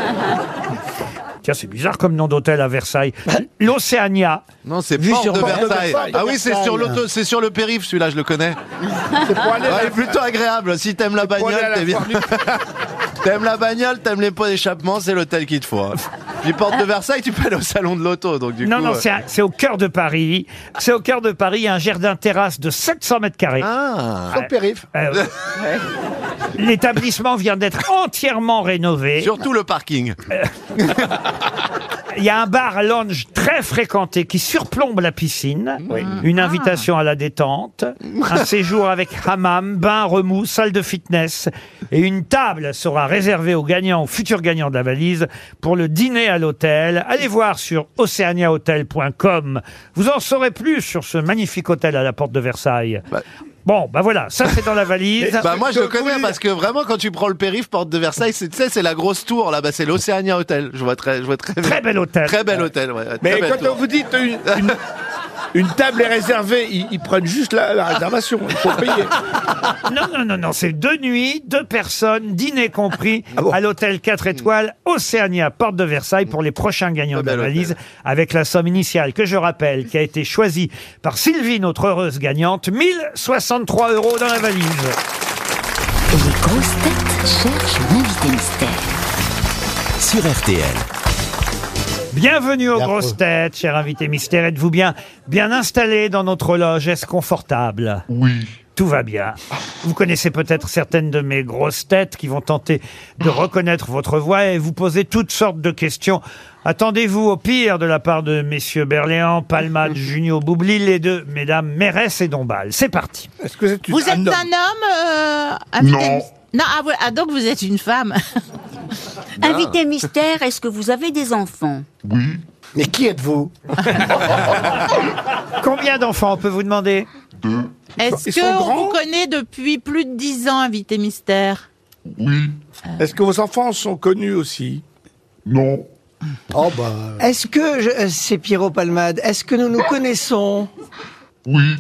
Tiens, c'est bizarre comme nom d'hôtel à Versailles. L'Océania. Non, c'est Vu Porte sur de Porte de Versailles. Versailles. Ah oui, c'est sur l'auto, c'est sur le périph', celui-là, je le connais. C'est pour aller Ouais, à il la- est plutôt agréable. Si t'aimes la pour aller à bagnole, la t'es bien. foire T'aimes la bagnole, t'aimes les pots d'échappement, c'est l'hôtel qu'il te faut. hein. Puis Porte de Versailles, tu peux aller au salon de l'auto, donc du Non, coup. non, euh, c'est, à- c'est au cœur de Paris. C'est au cœur de Paris, il y a un jardin terrasse de sept cents mètres carrés. Ah. Sur le périph'. Euh, L'établissement vient d'être entièrement rénové. Surtout le parking. Il y a un bar lounge très fréquenté qui surplombe la piscine. Une invitation à la détente. Un séjour avec hammam, bain, remous, salle de fitness. Et une table sera réservée aux gagnants, aux futurs gagnants de la valise, pour le dîner à l'hôtel. Allez voir sur oceania hotel point com. Vous en saurez plus sur ce magnifique hôtel à la porte de Versailles. Bah. Bon, bah voilà, ça c'est dans la valise. Bah moi je que le connais vous- parce que vraiment quand tu prends le périph' Porte de Versailles, c'est, tu sais, c'est la grosse tour là-bas, c'est l'Océania Hotel. Je vois très, je vois très bien. Très bel hôtel. Très bel hôtel, ouais. Mais très belle quand tour. vous dites une, une- Une table est réservée, ils, ils prennent juste la, la réservation, il faut payer. Non, non, non, non, c'est deux nuits, deux personnes, dîner compris, Ah bon à l'hôtel quatre étoiles, Océania, porte de Versailles, pour les prochains gagnants de la valise, avec la somme initiale, que je rappelle, qui a été choisie par Sylvie, notre heureuse gagnante, mille soixante-trois euros dans la valise. Les grosses têtes cherchent l'invité mystère. Sur R T L. Bienvenue aux grosses têtes, cher invité mystère. Êtes-vous bien, bien installé dans notre loge? Est-ce confortable? Oui. Tout va bien. Vous connaissez peut-être certaines de mes grosses têtes qui vont tenter de reconnaître votre voix et vous poser toutes sortes de questions. Attendez-vous au pire de la part de messieurs Berléand, Palmade, Junio, Boublil et de mesdames Mérès et Dombal. C'est parti. Est-ce que c'est Vous êtes un homme, euh, invité Non. mys- Non, ah, vous- ah, donc vous êtes une femme. Invité mystère, est-ce que vous avez des enfants? Oui. Mais qui êtes-vous? Combien d'enfants, on peut vous demander? Deux. Est-ce Ils sont qu'on grands vous connaît depuis plus de dix ans, invité mystère? Oui. Est-ce que vos enfants sont connus aussi? Non. Oh bah. Est-ce que, je- euh, c'est Pierrot Palmade, est-ce que nous nous connaissons? Oui.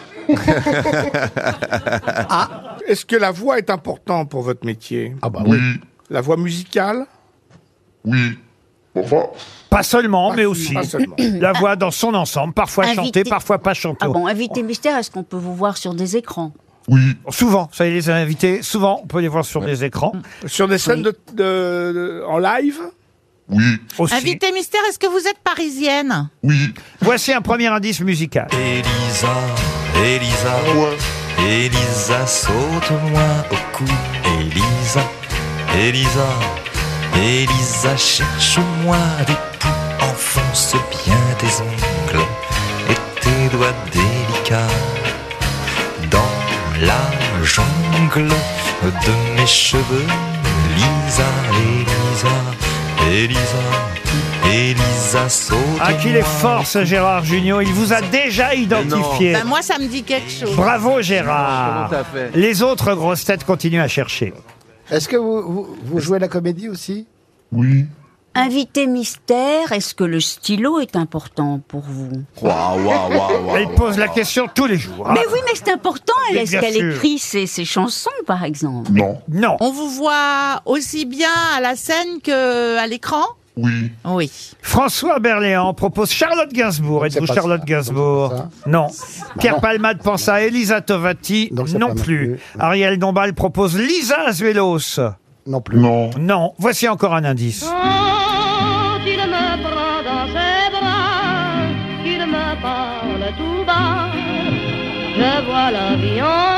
Ah. Est-ce que la voix est importante pour votre métier? Ah bah Oui. La voix musicale? Oui. Enfin. Pas seulement, Pas mais si- aussi pas seulement. la voix dans son ensemble, parfois Invité- chantée, parfois pas chantée. Ah bon, invité mystère, est-ce qu'on peut vous voir sur des écrans? Oui. Souvent, ça y est, les invités, souvent, on peut les voir sur des écrans. Sur des scènes Oui. de, de- de- en live? Oui. Aussi. Invité mystère, est-ce que vous êtes parisienne? Oui. Voici un premier indice musical. Elisa, Elisa, Elisa, saute-moi au cou. Elisa, Elisa, Elisa, cherche-moi des poux. Enfonce bien tes ongles et tes doigts délicats dans la jungle de mes cheveux. Elisa, Elisa, Elisa, Elisa, saute. Ah, qu'il est fort, ce Gérard Jugnot. Il vous a déjà identifié. Bah, moi, ça me dit quelque chose. Bravo, Gérard. Comment t'as fait? Les autres grosses têtes continuent à chercher. Est-ce que vous, vous, vous jouez la comédie aussi? Oui. Invité mystère, est-ce que le stylo est important pour vous? Waouh, waouh, waouh, waouh. Elle pose la question tous les jours. Mais oui, mais c'est important. Mais Est-ce bien qu'elle sûr. écrit ses, ses chansons, par exemple? Non. Non. On vous voit aussi bien à la scène qu'à l'écran? Oui. Oui. François Berléand propose Charlotte Gainsbourg. Êtes-vous pas Charlotte ça. Gainsbourg? Donc c'est Non. Pierre non. Palmade pense à Elisa Tovati. Donc c'est Non pas non plus. plus. Ariel Dombal propose Lisa Azuelos. Non plus. Non. Non. Voici encore un indice. Quand il me prend dans ses bras, qu'il me parle tout bas, je vois la vie en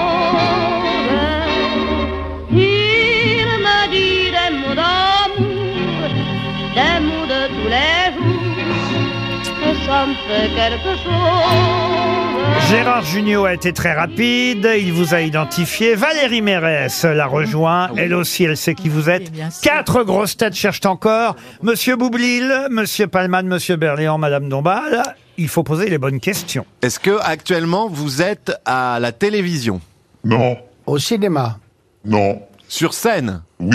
rose. Il me dit des mots d'amour, des mots de tous les jours, que ça me fait quelque chose. Gérard Jugnot a été très rapide, il vous a identifié. Valérie Mérès la rejoint, elle aussi elle sait qui vous êtes. bien sûr. Quatre grosses têtes cherchent encore. Monsieur Boublil, Monsieur Palmade, Monsieur Berléand, Madame Dombal. Il faut poser les bonnes questions. Est-ce que actuellement vous êtes à la télévision? Non. Au cinéma? Non. Sur scène? Oui.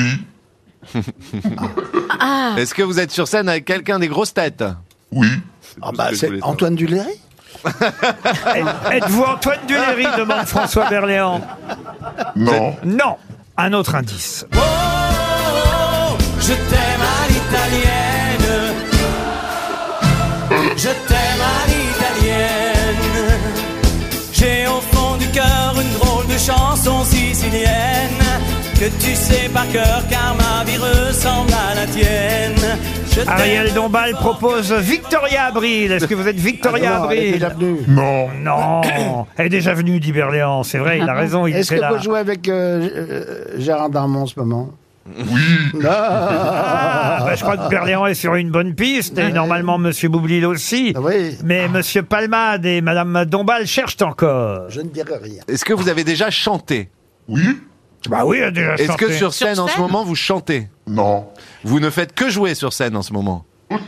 Ah, Est-ce que vous êtes sur scène avec quelqu'un des grosses têtes? Oui. Ah bah c'est Antoine Duléry? Êtes-vous Antoine Duléry, demande François Berléand. Non. Non. Un autre indice. Oh, je t'aime à l'italienne. Je t'aime à l'italienne. J'ai au fond du cœur une drôle de chanson sicilienne que tu sais par cœur car ma vie ressemble à la tienne. Je t'aime. Ariel Dombal propose Victoria Abril. Est-ce que vous êtes Victoria Ah non, elle est Abril? déjà venue. Non. Non. Elle est déjà venue, dit Berléand. C'est vrai, il a raison, il Est-ce était que là. vous jouez avec euh, euh, Gérard Darmon en ce moment? Oui. Non. Ah, bah, je crois que Berléand est sur une bonne piste et normalement Monsieur Boublil aussi. Oui. Mais Monsieur Palmade et Madame Dombal cherchent encore. Je ne dirai rien. Est-ce que vous avez déjà chanté? Oui. Bah oui, elle a déjà Est-ce chanté. que sur scène Sur en ce scène moment vous chantez? Non. Vous ne faites que jouer sur scène en ce moment?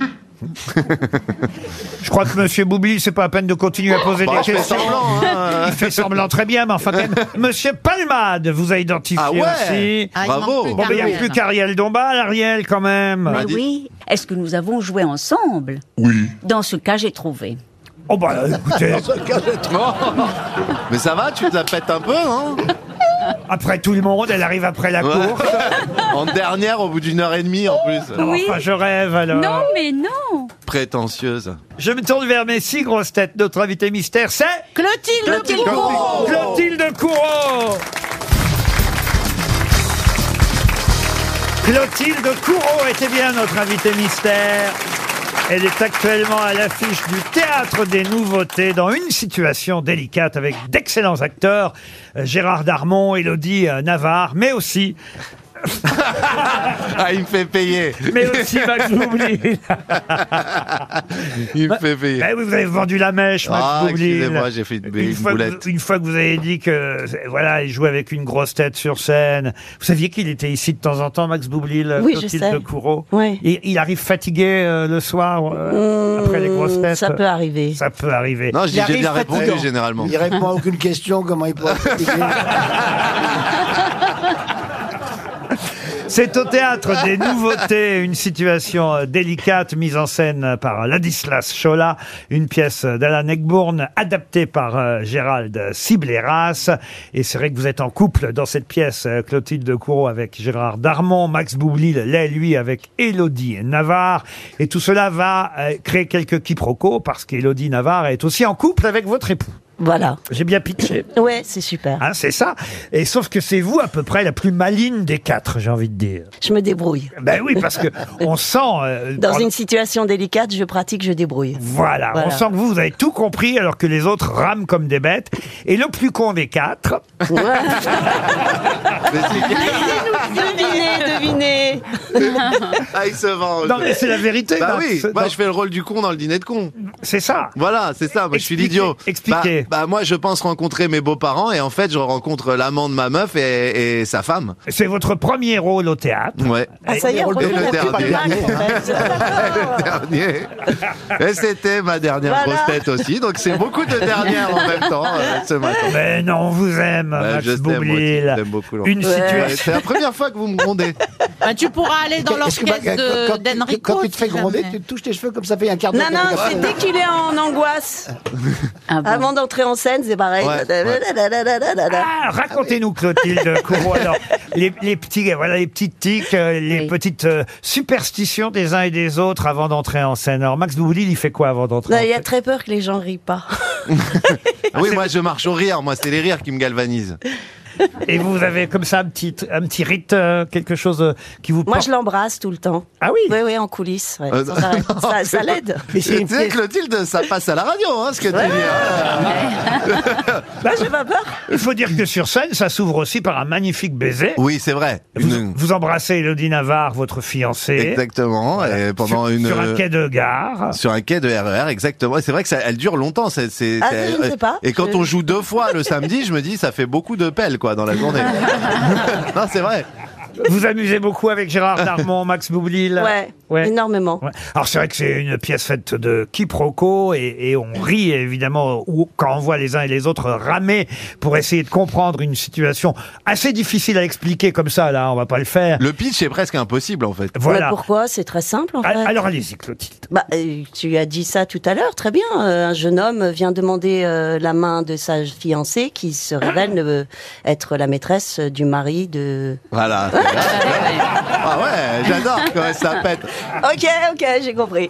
Je crois que Monsieur Boublil, c'est pas la peine de continuer à poser Bah, des je fais questions. semblant, hein. Il fait semblant très bien, mais enfin quand même. Monsieur Palmade vous a identifié Ah ouais. aussi. Ah, il Bravo. manque plus Bon, mais il n'y a qu'Ariel. plus qu'Ariel Dombal, Ariel, quand même. mais dit- oui. Est-ce que nous avons joué ensemble? Oui. Dans ce cas, j'ai trouvé. Oh bah écoutez, Mais ça va, tu te la pètes un peu, hein? après tout le monde, elle arrive après la Ouais. course. En dernière, au bout d'une heure et demie, en plus. Oui. Enfin, je rêve alors. Non, mais non. Prétentieuse. Je me tourne vers mes six grosses têtes. Notre invité mystère, c'est Clotilde, Clotilde Courreau. Clotilde Courreau. Clotilde Courreau était bien notre invitée mystère. Elle est actuellement à l'affiche du Théâtre des Nouveautés dans une situation délicate avec d'excellents acteurs, euh, Gérard Darmon, Élodie euh, Navarre, mais aussi... Ah, il me fait payer. Mais aussi Max Boublil. Il me fait payer. Ben oui, vous avez vendu la mèche, Max Ah, Boublil. excusez-moi, j'ai fait une, Une une fois, que boulette. vous, une fois que vous avez dit que voilà, il jouait avec une grosse tête sur scène, vous saviez qu'il était ici de temps en temps, Max Boublil, Oui, je Clotilde sais. de Courreau. Ouais. Et il arrive fatigué euh, le soir euh, après les grosses têtes. Ça peut arriver. Ça peut arriver. Non, je dis, Il j'ai arrive bien répondu, fatigant. généralement. Il répond à aucune question, comment il pourrait être fatigué. C'est au Théâtre des Nouveautés, une situation euh, délicate mise en scène par Ladislas Chola, une pièce d'Alan Ayckbourn adaptée par euh, Gérald Sibleras. Et c'est vrai que vous êtes en couple dans cette pièce, euh, Clotilde Courreau avec Gérard Darmon, Max Boublil l'est lui avec Élodie Navarre. Et tout cela va euh, créer quelques quiproquos parce qu'Élodie Navarre est aussi en couple avec votre époux. Voilà. J'ai bien pitché. Ouais, c'est super. Hein, c'est ça. Et sauf que c'est vous à peu près la plus maligne des quatre, j'ai envie de dire. Je me débrouille. Ben oui, parce que on sent... euh, Dans en- une situation délicate, je pratique, je débrouille. Voilà, on sent que vous, vous avez tout compris alors que les autres rament comme des bêtes. Et le plus con des quatre... Devinez, devinez. Ah, il se venge. Non, mais c'est la vérité, Bah Max. oui, moi Non. je fais le rôle du con dans le dîner de con. C'est ça. Voilà, c'est ça, moi je suis Expliquez, l'idiot. expliquez. Bah, bah, moi je pense rencontrer mes beaux-parents et en fait je rencontre l'amant de ma meuf et, et sa femme. C'est votre premier rôle au théâtre. Ouais. Ah, ça y est, on Et le retrouve dernier. Max, en fait. Le dernier. Et c'était ma dernière Voilà. grosse tête aussi, donc c'est beaucoup de dernières en même temps euh, ce matin. Mais non, on vous aime, Ouais, Max je t'aime, moi aussi, Boublil. je t'aime beaucoup, Laurent. Une Ouais, situation... c'est la première fois que vous me grondez. Bah, tu pourras aller dans Est-ce que, l'orchestre bah, de- quand, d'Enrico. quand tu te fais si gronder, jamais. tu te touches tes cheveux comme ça fait un quart Non, d'heure. non, que c'est dès qu'il est en angoisse. Ah bon. Avant d'entrer en scène, c'est pareil. Ouais, Ah, racontez-nous, Clotilde Courreau, alors, les, les petits, voilà, les petites tics, euh, les Oui. petites euh, superstitions des uns et des autres avant d'entrer en scène. Alors, Max Boublil, il fait quoi avant d'entrer Non, en il y a scène très peur que les gens rient pas. Ah oui, moi je marche au rire, moi c'est les rires qui me galvanisent. Et vous avez comme ça un petit, un petit rite, euh, quelque chose euh, qui vous Moi, porte- je l'embrasse tout le temps. Ah oui. Oui, oui, en coulisses. ouais, Euh, sans arrêt. non, ça, c'est ça pas- l'aide. Tu sais, Clotilde, ça passe à la radio, hein, ce que tu dis. hein. Bah, j'ai pas peur. Il faut dire que sur scène, ça s'ouvre aussi par un magnifique baiser. Oui, c'est vrai. Vous, Une- vous embrassez Élodie Navarre, votre fiancée. Exactement. Et pendant sur, une sur un quai de gare. sur un quai de R E R, exactement. Et c'est vrai que ça, elle dure longtemps. C'est, c'est, Ah, c'est- je ne sais pas. Et quand Je- on joue deux fois le samedi, je me dis, ça fait beaucoup de pelles, quoi, dans la journée. Non, c'est vrai. Vous amusez beaucoup avec Gérard Darmon, Max Boublil. Ouais, Ouais. énormément. Ouais. Alors c'est vrai que c'est une pièce faite de quiproquos et, et on rit évidemment ou, quand on voit les uns et les autres ramer pour essayer de comprendre une situation assez difficile à expliquer comme ça. Là, on va pas le faire. Le pitch est presque impossible, en fait. Voilà. Mais pourquoi? C'est très simple, en fait. Alors allez-y, Clotilde. Bah, euh, tu as dit ça tout à l'heure, très bien. Euh, un jeune homme vient demander euh, la main de sa fiancée qui se révèle euh, être la maîtresse du mari de... Voilà. Ah ouais, j'adore quand ça pète. Ok, ok, j'ai compris.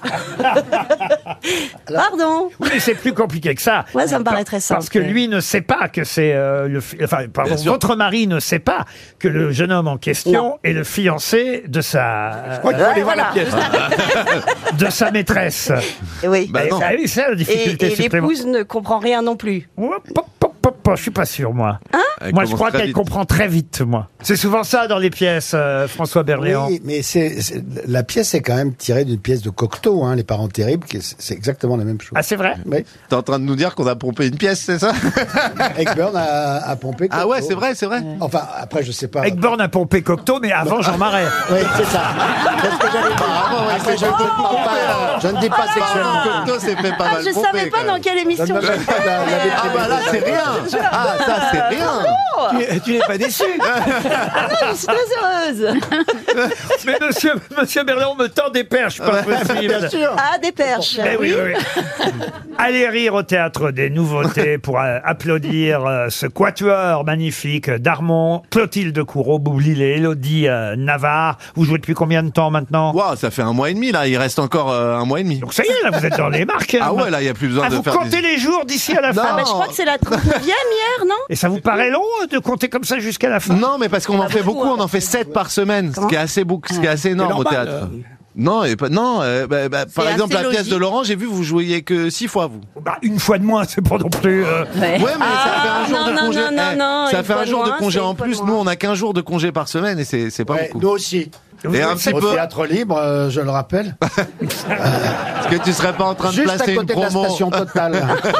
Pardon. Oui, mais c'est plus compliqué que ça. Ouais, ça me paraît très simple. Parce que lui ne sait pas que c'est euh, le, fi- enfin, pardon, Bien sûr. votre mari ne sait pas que le jeune homme en question Non. est le fiancé de sa, Je crois qu'il faut aller voir la voilà. pièce. de sa maîtresse. Et oui. Bah non. Ah oui, c'est la Et, difficulté et supplémentaire. l'épouse ne comprend rien non plus. Hop, hop, hop, hop, hop, je suis pas sûr, moi. Elle moi, je commence crois très qu'elle vite. comprend très vite, moi. C'est souvent ça dans les pièces, euh, François Berléand. Oui, mais c'est, c'est- la pièce est quand même tirée d'une pièce de Cocteau, hein, Les Parents Terribles, qui est- c'est exactement la même chose. Ah, c'est vrai? Oui. T'es en train de nous dire qu'on a pompé une pièce, c'est ça? Ayckbourn a, a pompé Cocteau. Ah ouais, c'est vrai, c'est vrai. Enfin, après, je sais pas. Ayckbourn a pompé Cocteau, mais avant Jean Marais. Oui, c'est ça. C'est ce que j'allais dire. Après, je, ne dis pas- je ne dis pas sexuellement. Cocteau s'est fait pas Ah, mal je pomper, savais quand pas dans même. quelle Je émission ne m'appelle pas la, la Ah bah là, c'est rien. Ah, ça, c'est rien. Tu, tu n'es pas déçu. Ah non, je suis très heureuse. Mais monsieur, monsieur Berléand me tend des perches, pas possible. Bien sûr. Ah, des perches. Eh oui, oui, oui. Allez rire au Théâtre des Nouveautés pour euh, applaudir euh, ce quatuor magnifique d'Armand, Clotilde Courreau, Boublil et Élodie euh, Navarre. Vous jouez depuis combien de temps maintenant? Waouh, ça fait un mois et demi là, il reste encore euh, un mois et demi. Donc ça y est, là, vous êtes dans les marques. hein. Ah ouais, là, il y a plus besoin Ah, de vous faire comptez des- les jours d'ici à la Non. fin. Ah, bah, je crois que c'est la trente-neuvième hier, non? Et ça vous paraît long euh, de compter comme ça jusqu'à la fin? Non, mais parce qu'on en Ah, fait beaucoup, beaucoup, hein. on en fait sept par semaine, ce qui est assez beaucoup, ce qui est assez C'est énorme au normal, théâtre. euh. Non, et pas, non, euh, bah, bah, par C'est exemple, la assez pièce de logique. Laurent, j'ai vu, vous jouiez que six fois, vous. Bah, une fois de moins, c'est pas non plus. euh, Ouais. Ouais, mais ça fait un Ah, jour non, de non, congé. non, non, eh, non, ça une fait fois un de jour de moins, congé c'est en une fois plus. de Nous, moins. on a qu'un jour de congé par semaine et c'est, c'est pas Ouais, beaucoup. nous aussi. Et un petit Au peu. théâtre libre, euh, je le rappelle. Est-ce que tu serais pas en train de Juste placer à une côté de la promo? station Total.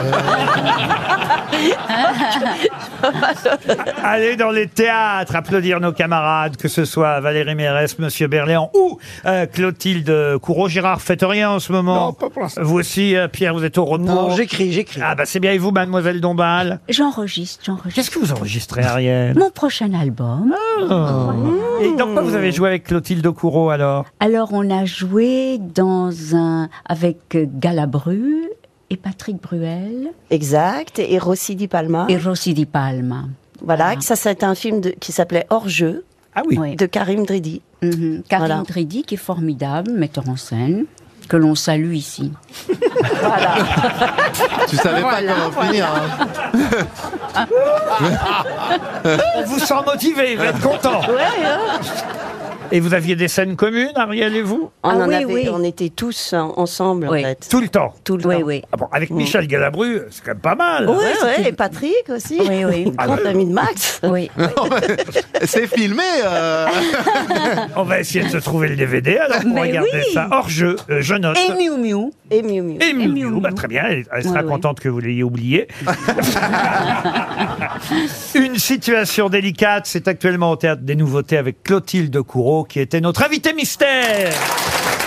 Allez dans les théâtres, applaudir nos camarades, que ce soit Valérie Mérès, Monsieur Berléand ou euh, Clotilde Courreau. Gérard, faites rien en ce moment. Non, pas pour l'instant. Vous aussi, euh, Pierre, vous êtes au repos. Non, j'écris, j'écris. Ah bah c'est bien, et vous, Mademoiselle Dombal? J'enregistre, j'enregistre. Qu'est-ce que vous enregistrez, Ariel? Mon prochain album. Oh. Et dans quoi vous avez joué avec Clotilde Courreau alors? Alors, on a joué dans un avec Galabru et Patrick Bruel Exact. Et Rossi Di Palma. et Rossi Di Palma. Voilà, ça c'est un film de- qui s'appelait Hors-jeu Ah oui. Oui. de Karim Dridi. Mhm. Karim Voilà. Dridi, qui est formidable, metteur en scène, que l'on salue ici. Voilà. Tu savais pas comment finir, hein. On vous sent motivé, vous êtes content. Ouais, hein. Et vous aviez des scènes communes, Ariel et vous? On, Ah en oui, avait, oui. on était tous en- ensemble Oui. en fait. Tout le temps. Tout le Oui, temps. oui. Ah bon, avec Michel Galabru, c'est quand même pas mal. Ouais, Ouais, ouais, c'était- et Patrick aussi. Oui, oui. Ah Grand ouais. ami de Max. Oui. C'est filmé. euh. On va essayer de se trouver le D V D alors pour Mais regarder oui. ça hors jeu. Euh, je note. Et Miu Miu. Et Miu Miu. Et Miu Et Miu. Miu Bah, Miu. très bien, elle, elle sera Ouais, ouais. contente que vous l'ayez oublié. Une situation délicate, c'est actuellement au Théâtre des Nouveautés avec Clotilde Courreau qui était notre invitée mystère.